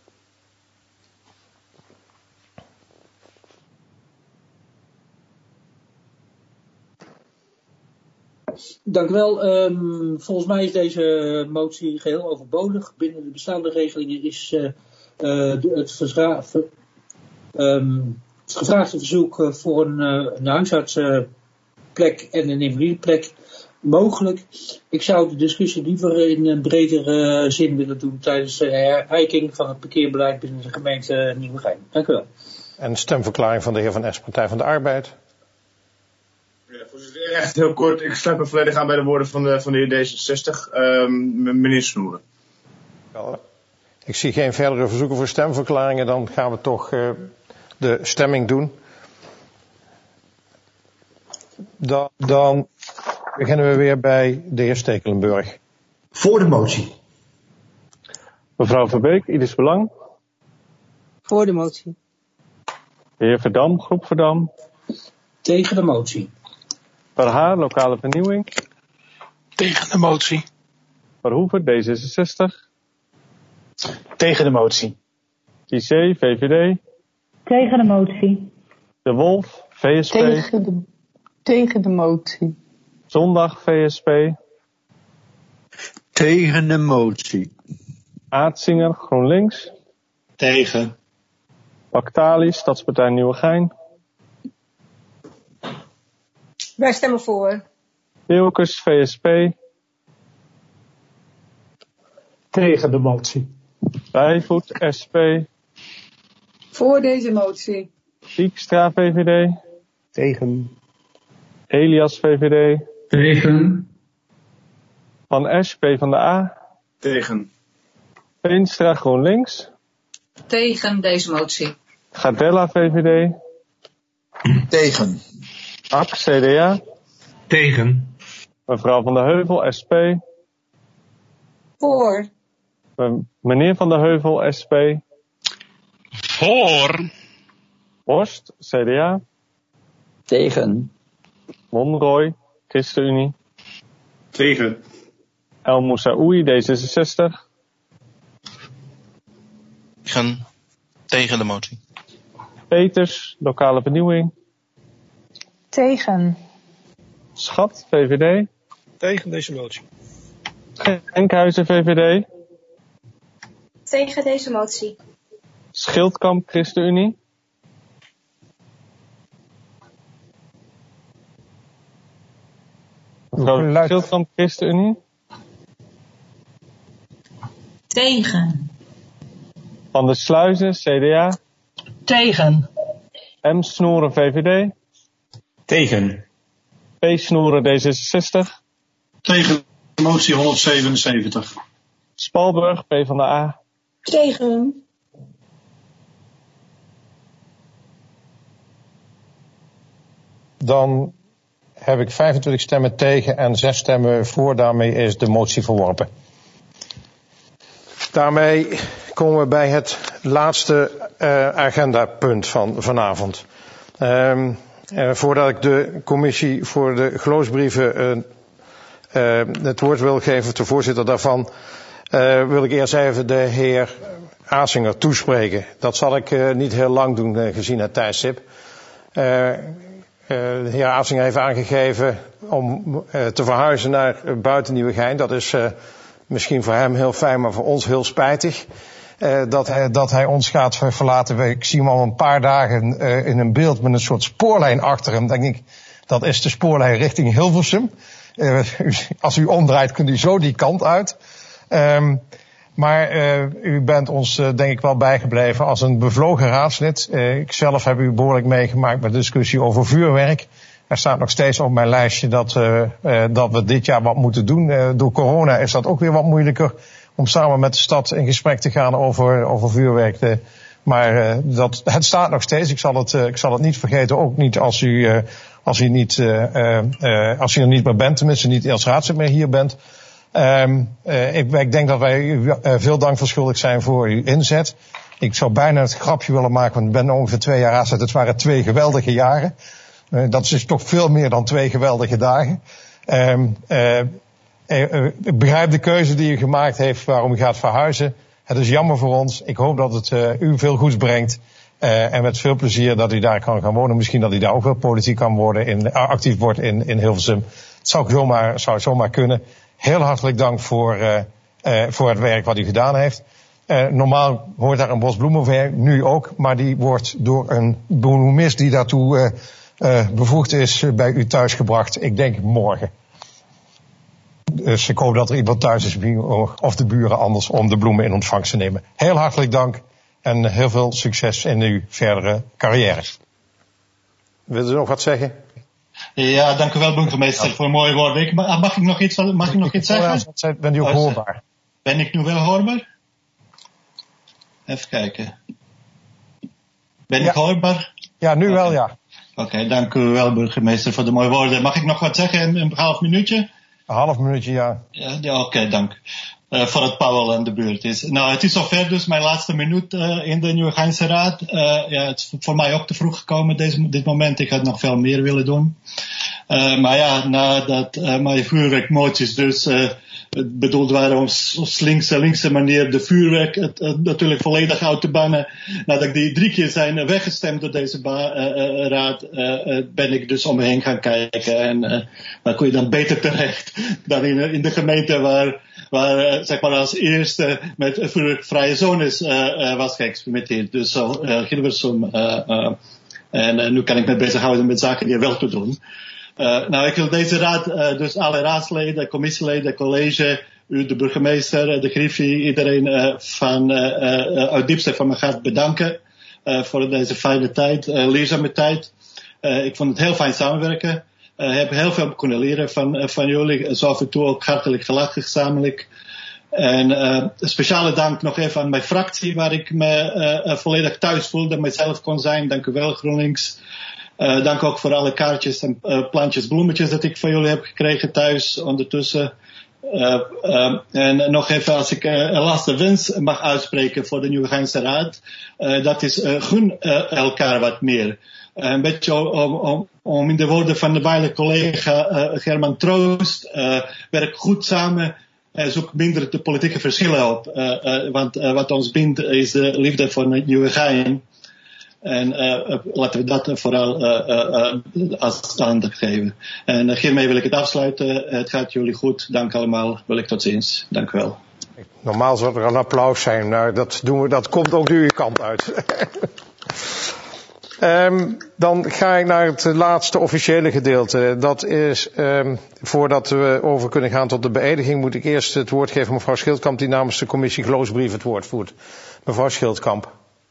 Dank u wel. Um, volgens mij is deze motie geheel overbodig. Binnen de bestaande regelingen is uh, uh, de, het, verzra- ver, um, het gevraagde verzoek uh, voor een, uh, een huisartsenplek en een invalideplek mogelijk. Ik zou de discussie liever in een bredere uh, zin willen doen tijdens de herijking van het parkeerbeleid binnen de gemeente Nieuwegein. Dank u wel. En een stemverklaring van de heer Van Es, Partij van de Arbeid. Ja, voorzitter, echt heel kort. Ik sluit me volledig aan bij de woorden van de, van de heer D zesenzestig. Um, meneer Snoeren. Ik zie geen verdere verzoeken voor stemverklaringen. Dan gaan we toch uh, de stemming doen. Dan, dan beginnen we weer bij de heer Stekelenburg. Voor de motie. Mevrouw Verbeek, Ieders Belang. Voor de motie. De heer Verdam, Groep Verdam. Tegen de motie. Verhaar, Lokale Vernieuwing. Tegen de motie. Verhoeven, D zesenzestig. Tegen de motie. Cissé, V V D. Tegen de motie. De Wolf, V S P. Tegen de, tegen de motie. Zondag, V S P. Tegen de motie. Aartsinger, GroenLinks. Tegen. Baktali, Stadspartij Nieuwegein. Wij stemmen voor. Wilkes, V S P. Tegen de motie. Rijvoet, S P. Voor deze motie. Dijkstra, V V D. Tegen. Elias, V V D. Tegen. Van Esch, P van de A. Tegen. Veenstra GroenLinks. Tegen deze motie. Gardella V V D. Tegen. Ak C D A. Tegen. Mevrouw Van der Heuvel S P. Voor. Meneer Van der Heuvel S P. Voor. Horst C D A. Tegen. Monroy ChristenUnie. Tegen. El Moussaoui D zesenzestig. Tegen. Tegen de motie. Peters Lokale Vernieuwing. Tegen. Schat V V D. Tegen deze motie. Enkhuizen V V D. Tegen deze motie. Schildkamp ChristenUnie. Mevrouw Schildkamp ChristenUnie. Tegen. Van der Sluizen C D A. Tegen. M. Snoeren V V D. Tegen. P. Snoeren D zesenzestig. Tegen motie honderdzevenenzeventig. Spalburg P van de A. Tegen. Dan heb ik vijfentwintig stemmen tegen en zes stemmen voor. Daarmee is de motie verworpen. Daarmee komen we bij het laatste uh, agendapunt van vanavond. Um, uh, voordat ik de commissie voor de geloofsbrieven uh, uh, het woord wil geven, de voorzitter daarvan, uh, wil ik eerst even de heer Azinger toespreken. Dat zal ik uh, niet heel lang doen, uh, gezien het tijdstip. Uh, Uh, de heer Azinger heeft aangegeven om uh, te verhuizen naar uh, buiten Nieuwegein. Dat is uh, misschien voor hem heel fijn, maar voor ons heel spijtig. Uh, dat, hij, dat hij ons gaat verlaten. Ik zie hem al een paar dagen uh, in een beeld met een soort spoorlijn achter hem. Denk ik, dat is de spoorlijn richting Hilversum. Uh, als u omdraait, kunt u zo die kant uit. Um, Maar uh, u bent ons uh, denk ik wel bijgebleven als een bevlogen raadslid. Uh, ik zelf heb u behoorlijk meegemaakt met de discussie over vuurwerk. Er staat nog steeds op mijn lijstje dat, uh, uh, dat we dit jaar wat moeten doen. Uh, door corona is dat ook weer wat moeilijker om samen met de stad in gesprek te gaan over, over vuurwerk. Uh, maar uh, dat, het staat nog steeds. Ik zal het, uh, ik zal het niet vergeten. Ook niet als u, uh, als u, niet, uh, uh, als u er niet meer bent. Tenminste niet als raadslid meer hier bent. Um, uh, ik, ik denk dat wij u uh, veel dank verschuldigd zijn voor uw inzet. Ik zou bijna het grapje willen maken, want ik ben ongeveer twee jaar raadslid. Het waren twee geweldige jaren. Uh, dat is toch veel meer dan twee geweldige dagen. Um, uh, uh, ik begrijp de keuze die u gemaakt heeft waarom u gaat verhuizen. Het is jammer voor ons. Ik hoop dat het uh, u veel goeds brengt. Uh, en met veel plezier dat u daar kan gaan wonen. Misschien dat u daar ook wel politiek kan worden, in, actief wordt in, in Hilversum. Het zou zomaar, zou zomaar kunnen. Heel hartelijk dank voor, uh, uh, voor het werk wat u gedaan heeft. Uh, normaal hoort daar een bos bloemen, nu ook, maar die wordt door een bloemist die daartoe uh, uh, bevoegd is uh, bij u thuisgebracht. Ik denk morgen. Dus ik hoop dat er iemand thuis is of de buren anders om de bloemen in ontvangst te nemen. Heel hartelijk dank en heel veel succes in uw verdere carrière. Wilt u nog wat zeggen? Ja, dank u wel, burgemeester, ja. voor mooie woorden. Ik, mag ik nog iets, mag ik nog iets zeggen? Ben u ook hoorbaar? Ben ik nu wel hoorbaar? Even kijken. Ben ja. ik hoorbaar? Ja, nu okay. wel, ja. Oké, okay, dank u wel, burgemeester, voor de mooie woorden. Mag ik nog wat zeggen in een half minuutje? Een half minuutje, ja. Ja, ja oké, okay, dank. Uh, voor het Paul en de buurt is. Nou, het is zover dus, mijn laatste minuut uh, in de Nieuwegeinse Raad. Uh, ja, het is voor mij ook te vroeg gekomen, deze, dit moment. Ik had nog veel meer willen doen. Uh, maar ja, nadat uh, mijn vuurwerkmoties dus uh, bedoeld waren om slinkse, linkse manier de vuurwerk het, uh, natuurlijk volledig uit te bannen. Nadat die drie keer zijn weggestemd door deze ba- uh, uh, raad, uh, uh, ben ik dus om me heen gaan kijken. En uh, waar kon je dan beter terecht dan in, in de gemeente waar, waar uh, zeg maar als eerste met vuurwerkvrije zones uh, uh, was geëxperimenteerd. Dus zo uh, Hilversum. Uh, uh, en uh, nu kan ik me bezighouden met zaken die er wel te doen. Uh, nou, ik wil deze raad, uh, dus alle raadsleden, commissieleden, college, u, de burgemeester, de griffie, iedereen uh, van, uh, uh, uit diepste van mijn hart bedanken uh, voor deze fijne tijd, uh, leerzame tijd. Uh, ik vond het heel fijn samenwerken. Ik uh, heb heel veel kunnen leren van, uh, van jullie. Zo af en toe ook hartelijk gelachen gezamenlijk. En uh, speciale dank nog even aan mijn fractie, waar ik me uh, volledig thuis voelde, mezelf kon zijn. Dank u wel, GroenLinks. Uh, dank ook voor alle kaartjes en uh, plantjes, bloemetjes dat ik van jullie heb gekregen thuis ondertussen. Uh, uh, en nog even, als ik uh, een laatste wens mag uitspreken voor de Nieuwegeinse Raad. Uh, dat is, uh, gun uh, elkaar wat meer. Uh, een beetje om, om, om in de woorden van de waarde collega uh, German Troost, uh, werk goed samen. Uh, zoek minder de politieke verschillen op. Uh, uh, want uh, wat ons bindt is de liefde voor Nieuwegein. En uh, laten we dat vooral uh, uh, als aandacht geven. En uh, hiermee wil ik het afsluiten. Het gaat jullie goed. Dank allemaal. Wil ik tot ziens. Dank u wel. Normaal zou er een applaus zijn. Nou, dat, doen we, dat komt ook nu uw kant uit. um, dan ga ik naar het laatste officiële gedeelte. Dat is, um, voordat we over kunnen gaan tot de beëdiging, moet ik eerst het woord geven aan mevrouw Schildkamp, die namens de commissie Geloofsbrief het woord voert. Mevrouw Schildkamp.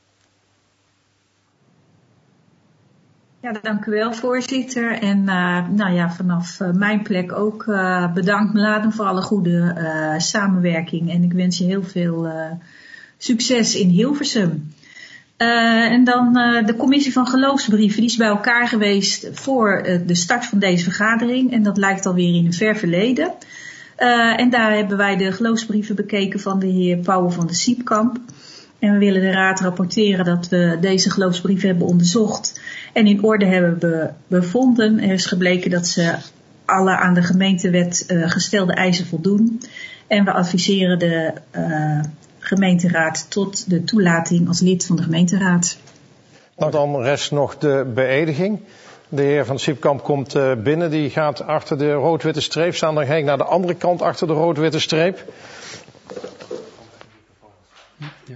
Ja, dank u wel, voorzitter. En uh, nou ja, vanaf uh, mijn plek ook uh, bedankt Mladen voor alle goede uh, samenwerking. En ik wens je heel veel uh, succes in Hilversum. Uh, en dan uh, de commissie van geloofsbrieven, die is bij elkaar geweest voor uh, de start van deze vergadering. En dat lijkt alweer in een ver verleden. Uh, en daar hebben wij de geloofsbrieven bekeken van de heer Pauwel van de Siepkamp. En we willen de raad rapporteren dat we deze geloofsbrieven hebben onderzocht en in orde hebben be- bevonden. Er is gebleken dat ze alle aan de gemeentewet uh, gestelde eisen voldoen. En we adviseren de uh, gemeenteraad tot de toelating als lid van de gemeenteraad. Nou, dan rest nog de beëdiging. De heer Van Siepkamp komt uh, binnen, die gaat achter de rood-witte streep staan. Dan ga ik naar de andere kant achter de rood-witte streep. Ja.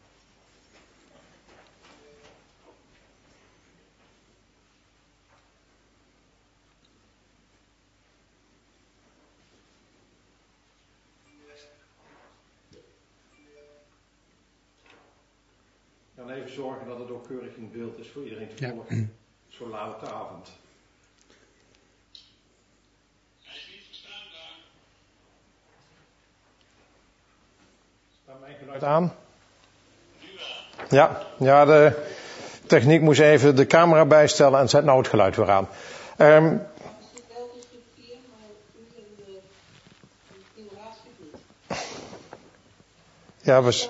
Dan even zorgen dat het ook keurig in beeld is voor iedereen te volgen. Ja. Zo laat de avond. Hij is niet verstaanbaar. Staat mijn geluid aan? Ja, ja, de techniek moest even de camera bijstellen en zet nou het geluid weer aan. Um, ja, we...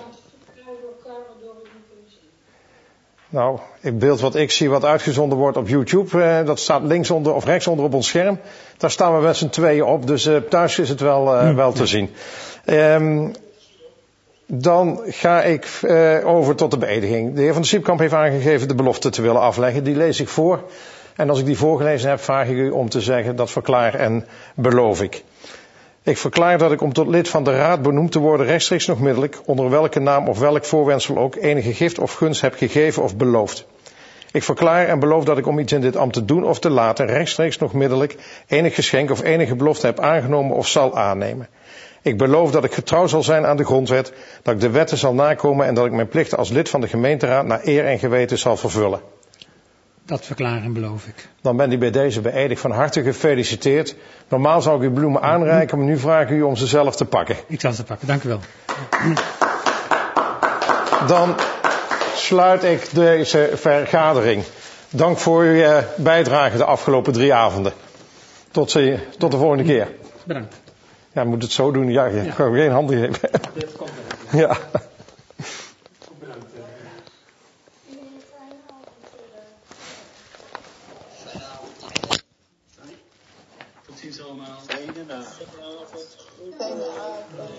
Nou, het beeld wat ik zie wat uitgezonden wordt op YouTube, eh, dat staat linksonder of rechtsonder op ons scherm. Daar staan we met z'n tweeën op, dus uh, thuis is het wel, uh, wel te zien. Um, dan ga ik uh, over tot de beëdiging. De heer Van de Siepkamp heeft aangegeven de belofte te willen afleggen. Die lees ik voor. En als ik die voorgelezen heb, vraag ik u om te zeggen dat verklaar en beloof ik. Ik verklaar dat ik om tot lid van de Raad benoemd te worden rechtstreeks nog middelijk, onder welke naam of welk voorwendsel ook, enige gift of gunst heb gegeven of beloofd. Ik verklaar en beloof dat ik om iets in dit ambt te doen of te laten, rechtstreeks nog middelijk, enig geschenk of enige belofte heb aangenomen of zal aannemen. Ik beloof dat ik getrouw zal zijn aan de grondwet, dat ik de wetten zal nakomen en dat ik mijn plichten als lid van de gemeenteraad naar eer en geweten zal vervullen. Dat verklaar en beloof ik. Dan ben u bij deze beëdigd van harte gefeliciteerd. Normaal zou ik u bloemen aanreiken, maar nu vraag ik u om ze zelf te pakken. Ik zal ze pakken, dank u wel. Dan sluit ik deze vergadering. Dank voor uw uh, bijdrage de afgelopen drie avonden. Tot, uh, tot de volgende keer. Bedankt. Ja, moet het zo doen. Ja, je ja. kan geen handen geven. Dit komt wel. Ja. Bedankt. Tot ziens allemaal. Fijne avond.